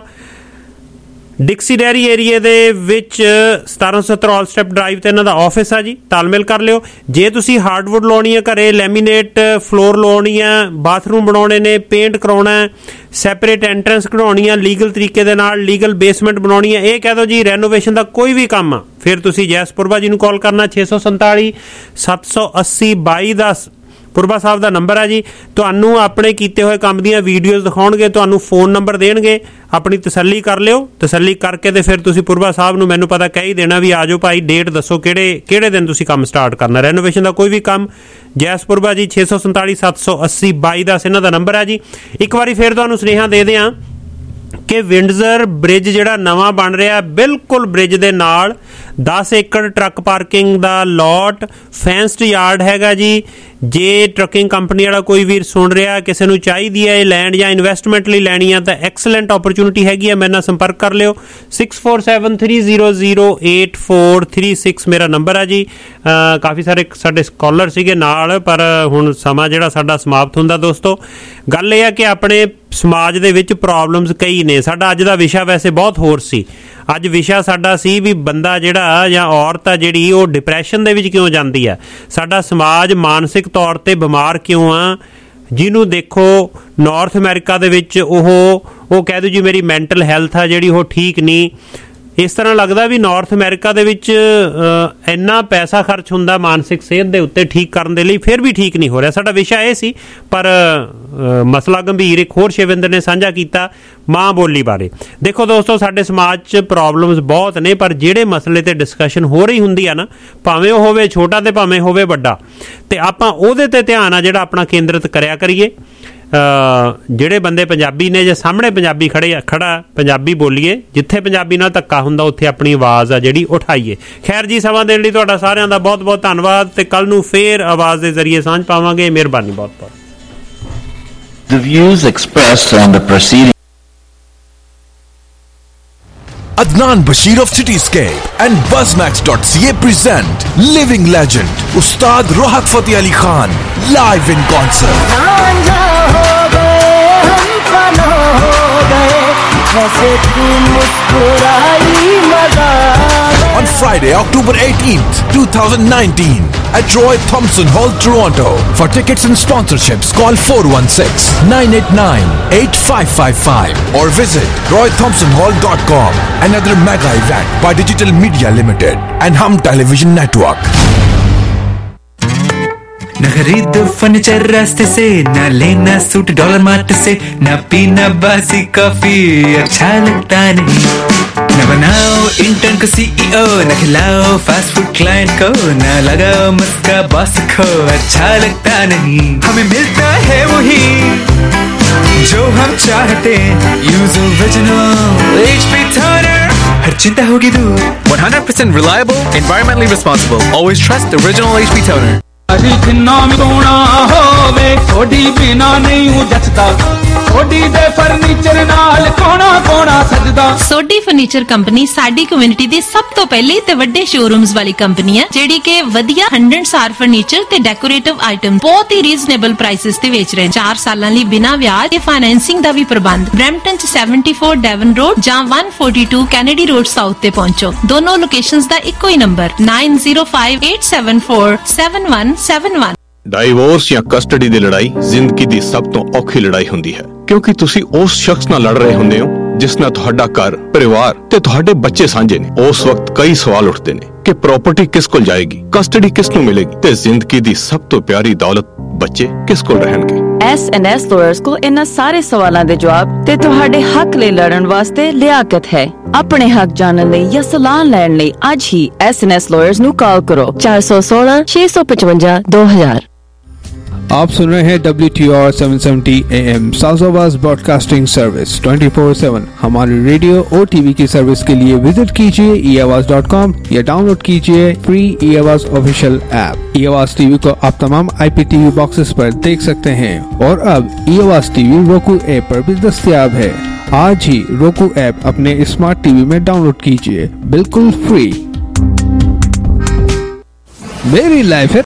ਡਿਕਸੀ ਡੈਰੀ ਏਰੀਏ ਦੇ ਵਿੱਚ ਸਤਾਰਾਂ ਸੌ ਸੱਤਰ ਆਲ ਸਟੈਪ ਡਰਾਈਵ ਤੇ ਇਹਨਾਂ ਦਾ ਆਫਿਸ ਆ ਜੀ, ਤਾਲਮੇਲ ਕਰ ਲਿਓ। ਜੇ ਤੁਸੀਂ ਹਾਰਡਵੁੱਡ ਲਾਉਣੀ ਹੈ ਘਰੇ, ਲੈਮੀਨੇਟ ਫਲੋਰ ਲਾਉਣੀ ਆ, ਬਾਥਰੂਮ ਬਣਾਉਣੇ ਨੇ, ਪੇਂਟ ਕਰਾਉਣਾ, ਸੈਪਰੇਟ ਐਂਟਰੈਂਸ ਕਢਾਉਣੀ ਆ ਲੀਗਲ ਤਰੀਕੇ ਦੇ ਨਾਲ, ਲੀਗਲ ਬੇਸਮੈਂਟ ਬਣਾਉਣੀ ਹੈ, ਇਹ ਕਹਿ ਦਿਓ ਜੀ ਰੈਨੋਵੇਸ਼ਨ ਦਾ ਕੋਈ ਵੀ ਕੰਮ ਆ, ਫਿਰ ਤੁਸੀਂ ਜੈਸ ਪੁਰਬਾ ਜੀ ਨੂੰ ਕਾਲ ਕਰਨਾ। ਛੇ ਸੌ ਸੰਤਾਲੀ ਸੱਤ ਸੌ ਅੱਸੀ ਬਾਈ ਦਸ ਪੁਰਬਾ ਸਾਹਿਬ ਦਾ ਨੰਬਰ ਹੈ ਜੀ। ਤੁਹਾਨੂੰ ਆਪਣੇ ਕੀਤੇ ਹੋਏ ਕੰਮ ਦੀਆਂ ਵੀਡੀਓਜ਼ ਦਿਖਾਉਣਗੇ, ਤੁਹਾਨੂੰ ਫੋਨ ਨੰਬਰ ਦੇਣਗੇ, ਆਪਣੀ ਤਸੱਲੀ ਕਰ ਲਿਓ। ਤਸੱਲੀ ਕਰਕੇ ਤੇ ਫਿਰ ਤੁਸੀਂ ਪੁਰਬਾ ਸਾਹਿਬ ਨੂੰ ਮੈਨੂੰ ਪਤਾ ਕਹਿ ਹੀ ਦੇਣਾ ਵੀ ਆ ਜਾਓ ਭਾਈ, ਡੇਟ ਦੱਸੋ ਕਿਹੜੇ ਕਿਹੜੇ ਦਿਨ ਤੁਸੀਂ ਕੰਮ ਸਟਾਰਟ ਕਰਨਾ। ਰੈਨੋਵੇਸ਼ਨ ਦਾ ਕੋਈ ਵੀ ਕੰਮ ਜੈਸ ਪੁਰਬਾ ਜੀ, ਛੇ ਸੌ ਸੰਤਾਲੀ ਸੱਤ ਸੌ ਅੱਸੀ ਬਾਈ ਦਸ ਇਹਨਾਂ ਦਾ ਨੰਬਰ ਹੈ ਜੀ। ਇੱਕ ਵਾਰੀ ਫਿਰ ਤੁਹਾਨੂੰ ਸੁਨੇਹਾ ਦੇ ਦਿਆਂ ਕਿ ਵਿੰਡਜ਼ਰ ਬ੍ਰਿਜ ਜਿਹੜਾ ਨਵਾਂ ਬਣ ਰਿਹਾ, ਬਿਲਕੁਲ ਬ੍ਰਿਜ ਦੇ ਨਾਲ ਦਸ ਏਕੜ ਟਰੱਕ ਪਾਰਕਿੰਗ ਦਾ ਲੋਟ, ਫੈਂਸਡ ਯਾਰਡ ਹੈਗਾ ਜੀ। ਜੇ ਟਰੱਕਿੰਗ ਕੰਪਨੀ ਵਾਲਾ ਕੋਈ ਵੀਰ ਸੁਣ ਰਿਹਾ, ਕਿਸੇ ਨੂੰ ਚਾਹੀਦੀ ਹੈ ਇਹ ਲੈਂਡ ਜਾਂ ਇਨਵੈਸਟਮੈਂਟ ਲਈ ਲੈਣੀ ਆ, ਤਾਂ ਐਕਸਲੈਂਟ ਓਪਰਚੁਨਿਟੀ ਹੈਗੀ ਹੈ, ਮੇਰੇ ਨਾਲ ਸੰਪਰਕ ਕਰ ਲਿਓ। Six four seven three zero zero eight four three six ਮੇਰਾ ਨੰਬਰ ਹੈ ਜੀ। ਕਾਫੀ ਸਾਰੇ ਸਾਡੇ ਸਕਾਲਰ ਸੀਗੇ ਨਾਲ, ਪਰ ਹੁਣ ਸਮਾਂ ਜਿਹੜਾ ਸਾਡਾ ਸਮਾਪਤ ਹੁੰਦਾ ਦੋਸਤੋ। ਗੱਲ ਇਹ ਆ ਕਿ ਆਪਣੇ ਸਮਾਜ ਦੇ ਵਿੱਚ ਪ੍ਰੋਬਲਮਸ ਕਈ ਨੇ। ਸਾਡਾ ਅੱਜ ਦਾ ਵਿਸ਼ਾ ਵੈਸੇ ਬਹੁਤ ਹੋਰ ਸੀ। ਅੱਜ ਵਿਸ਼ਾ ਸਾਡਾ ਸੀ ਵੀ ਬੰਦਾ ਜਿਹੜਾ ਜਾਂ ਔਰਤ ਆ ਜਿਹੜੀ ਉਹ ਡਿਪਰੈਸ਼ਨ ਦੇ ਵਿੱਚ ਕਿਉਂ ਜਾਂਦੀ ਆ, ਸਾਡਾ ਸਮਾਜ ਮਾਨਸਿਕ ਤੌਰ ਤੇ ਬਿਮਾਰ ਕਿਉਂ ਆ। ਜਿਹਨੂੰ ਦੇਖੋ ਨਾਰਥ ਅਮਰੀਕਾ ਦੇ ਵਿੱਚ ਉਹ ਉਹ ਕਹਿ ਦਿਓ ਜੀ ਮੇਰੀ ਮੈਂਟਲ ਹੈਲਥ ਆ ਜਿਹੜੀ ਉਹ ਠੀਕ ਨਹੀਂ। ਇਸ ਤਰ੍ਹਾਂ ਲੱਗਦਾ ਵੀ ਨਾਰਥ ਅਮਰੀਕਾ ਦੇ ਵਿੱਚ ਇੰਨਾ ਪੈਸਾ ਖਰਚ ਹੁੰਦਾ ਮਾਨਸਿਕ ਸਿਹਤ ਦੇ ਉੱਤੇ ਠੀਕ ਕਰਨ ਦੇ ਲਈ, ਫਿਰ ਵੀ ਠੀਕ ਨਹੀਂ ਹੋ ਰਿਹਾ। ਸਾਡਾ ਵਿਸ਼ਾ ਇਹ ਸੀ, ਪਰ ਮਸਲਾ ਗੰਭੀਰ ਇੱਕ ਹੋਰ ਸ਼ਿਵਿੰਦਰ ਨੇ ਸਾਂਝਾ ਕੀਤਾ ਮਾਂ ਬੋਲੀ ਬਾਰੇ। ਦੇਖੋ ਦੋਸਤੋ, ਸਾਡੇ ਸਮਾਜ 'ਚ ਪ੍ਰੋਬਲਮਸ ਬਹੁਤ ਨੇ, ਪਰ ਜਿਹੜੇ ਮਸਲੇ ਤੇ ਡਿਸਕਸ਼ਨ ਹੋ ਰਹੀ ਹੁੰਦੀ ਆ ਨਾ, ਭਾਵੇਂ ਉਹ ਹੋਵੇ ਛੋਟਾ ਤੇ ਭਾਵੇਂ ਹੋਵੇ ਵੱਡਾ, ਤੇ ਆਪਾਂ ਉਹਦੇ ਤੇ ਧਿਆਨ ਆ ਜਿਹੜਾ ਆਪਣਾ ਕੇਂਦਰਿਤ ਕਰਿਆ ਕਰੀਏ। ਜਿਹੜੇ ਬੰਦੇ ਪੰਜਾਬੀ ਨੇ, ਜੇ ਸਾਹਮਣੇ ਪੰਜਾਬੀ ਖੜੇ ਖੜਾ ਪੰਜਾਬੀ ਬੋਲੀਏ, ਜਿੱਥੇ ਪੰਜਾਬੀ ਨਾਲ ਧੱਕਾ ਹੁੰਦਾ ਉੱਥੇ ਆਪਣੀ ਆਵਾਜ਼ ਆ ਜਿਹੜੀ ਉਠਾਈਏ। ਖੈਰ ਜੀ, ਸਮਾਂ ਦੇਣ ਲਈ ਤੁਹਾਡਾ ਸਾਰਿਆਂ ਦਾ ਬਹੁਤ ਬਹੁਤ ਧੰਨਵਾਦ, ਤੇ ਕੱਲ ਨੂੰ ਫੇਰ ਆਵਾਜ਼ ਦੇ ਜ਼ਰੀਏ ਸਾਂਝ ਪਾਵਾਂਗੇ। ਮਿਹਰਬਾਨੀ ਬਹੁਤ ਬਹੁਤ। The views expressed on the proceeding Adnan Bashir of Cityscape and Buzzmax dot c a present living legend Ustad Rohat Fateh Ali Khan live in concert. On Friday, October eighteenth, twenty nineteen at Roy Thompson Hall, Toronto. For tickets and sponsorships, call four one six, nine eight nine, eight five five five or visit roy thompson hall dot com. Another mega event by Digital Media Limited and Hum Television Network. न खरीदो furniture रास्ते से, न लेना suit dollar mart से, न पीना बासी कॉफी अच्छा लगता नहीं, न बनाओ इंटर्न को सीईओ, न खिलाओ फास्ट फूड क्लाइंट को, न लगाओ मस्का बॉस को अच्छा लगता नहीं। हमें मिलता है वही जो हम चाहते, यूज ओरिजिनल एचपी टोनर, हर चिंता होगी दूर। one hundred percent reliable, environmentally responsible, always trust original H P toner। जिन्ना भी सोना हो होवे थोड़ी बिना नहीं हूं जचदा सोडी दे फर्नीचर नाल कोना कोना सजदा। सोडी फर्नीचर कंपनी साडी कम्युनिटी दी सब तो पहले ते वड्डे शोरूम्स वाली कंपनी है जेड़ी के वधिया हंड्रेड स्टार फर्नीचर ते डेकोरेटिव आइटम बहुत ही रीजनेबल प्राइसेस ते बेच रहे हैं। चार सालां लई बिना व्याज ते फाइनेंसिंग दा भी प्रबंध। ब्रैम्पटन च सेवेंटी फोर डेवन रोड जां one forty two Kennedy road south ते पहुंचो। दोनों लोकेशंस दा इक्को ही number nine zero five eight seven four seven one seven one. Divorce ਜਾਂ ਕਸਟਡੀ ਦੀ ਲੜਾਈ ਜ਼ਿੰਦਗੀ ਦੀ ਸਭ ਤੋਂ ਔਖੀ ਲੜਾਈ ਹੁੰਦੀ ਹੈ ਕਿਉਂਕਿ ਤੁਸੀਂ ਉਸ ਸ਼ਖਸ ਨਾਲ ਲੜ ਰਹੇ ਹੁੰਦੇ ਹੋ ਜਿਸ ਨਾਲ ਤੁਹਾਡਾ ਘਰ ਪਰਿਵਾਰ ਤੇ ਤੁਹਾਡੇ ਬੱਚੇ ਸਾਂਝੇ ਨੇ। ਉਸ ਵਕਤ ਕਈ ਸਵਾਲ ਉੱਠਦੇ ਨੇ ਕਿ ਪ੍ਰਾਪਰਟੀ ਕਿਸ ਕੋਲ ਜਾਏਗੀ, ਕਸਟਡੀ ਕਿਸ ਨੂੰ ਮਿਲੇਗੀ ਤੇ ਜ਼ਿੰਦਗੀ ਦੀ ਸਭ ਤੋਂ ਪਿਆਰੀ ਦੌਲਤ ਬੱਚੇ ਕਿਸ ਕੋਲ ਰਹਿਣਗੇ। ਐਸ ਐਂਡ ਐਸ ਲਾਇਰਸ ਕੋਲ ਇਹਨਾਂ ਸਾਰੇ ਸਵਾਲਾਂ ਦੇ ਜਵਾਬ ਤੇ ਤੁਹਾਡੇ ਹੱਕ ਲਈ ਲੜਨ ਵਾਸਤੇ ਲਿਆਕਤ ਹੈ। ਆਪਣੇ ਹੱਕ ਜਾਣਨ ਲਈ ਜਾਂ ਸਲਾਹ ਲੈਣ ਲਈ ਅੱਜ ਹੀ ਐਸ ਐਂਡ ਐਸ ਲਾਇਰਸ ਨੂੰ ਕਾਲ ਕਰੋ ਚਾਰ ਸੌ सोलह छह सौ पचवंजा दो हजार। आप सुन रहे हैं W T R seven seventy A M south Awaaz broadcasting service twenty four seven. हमारी रेडियो और टीवी की सर्विस के लिए विजिट कीजिए ई आवाज डॉट कॉम या डाउनलोड कीजिए free E Awaaz official app. ई आवाज टीवी को आप तमाम आई पी टीवी बॉक्सेस पर देख सकते हैं और अब ई आवाज टीवी रोकू ऐप पर भी दस्तयाब है। आज ही रोकू ऐप अपने स्मार्ट टीवी में डाउनलोड कीजिए बिल्कुल फ्री। मेरी लाइफ है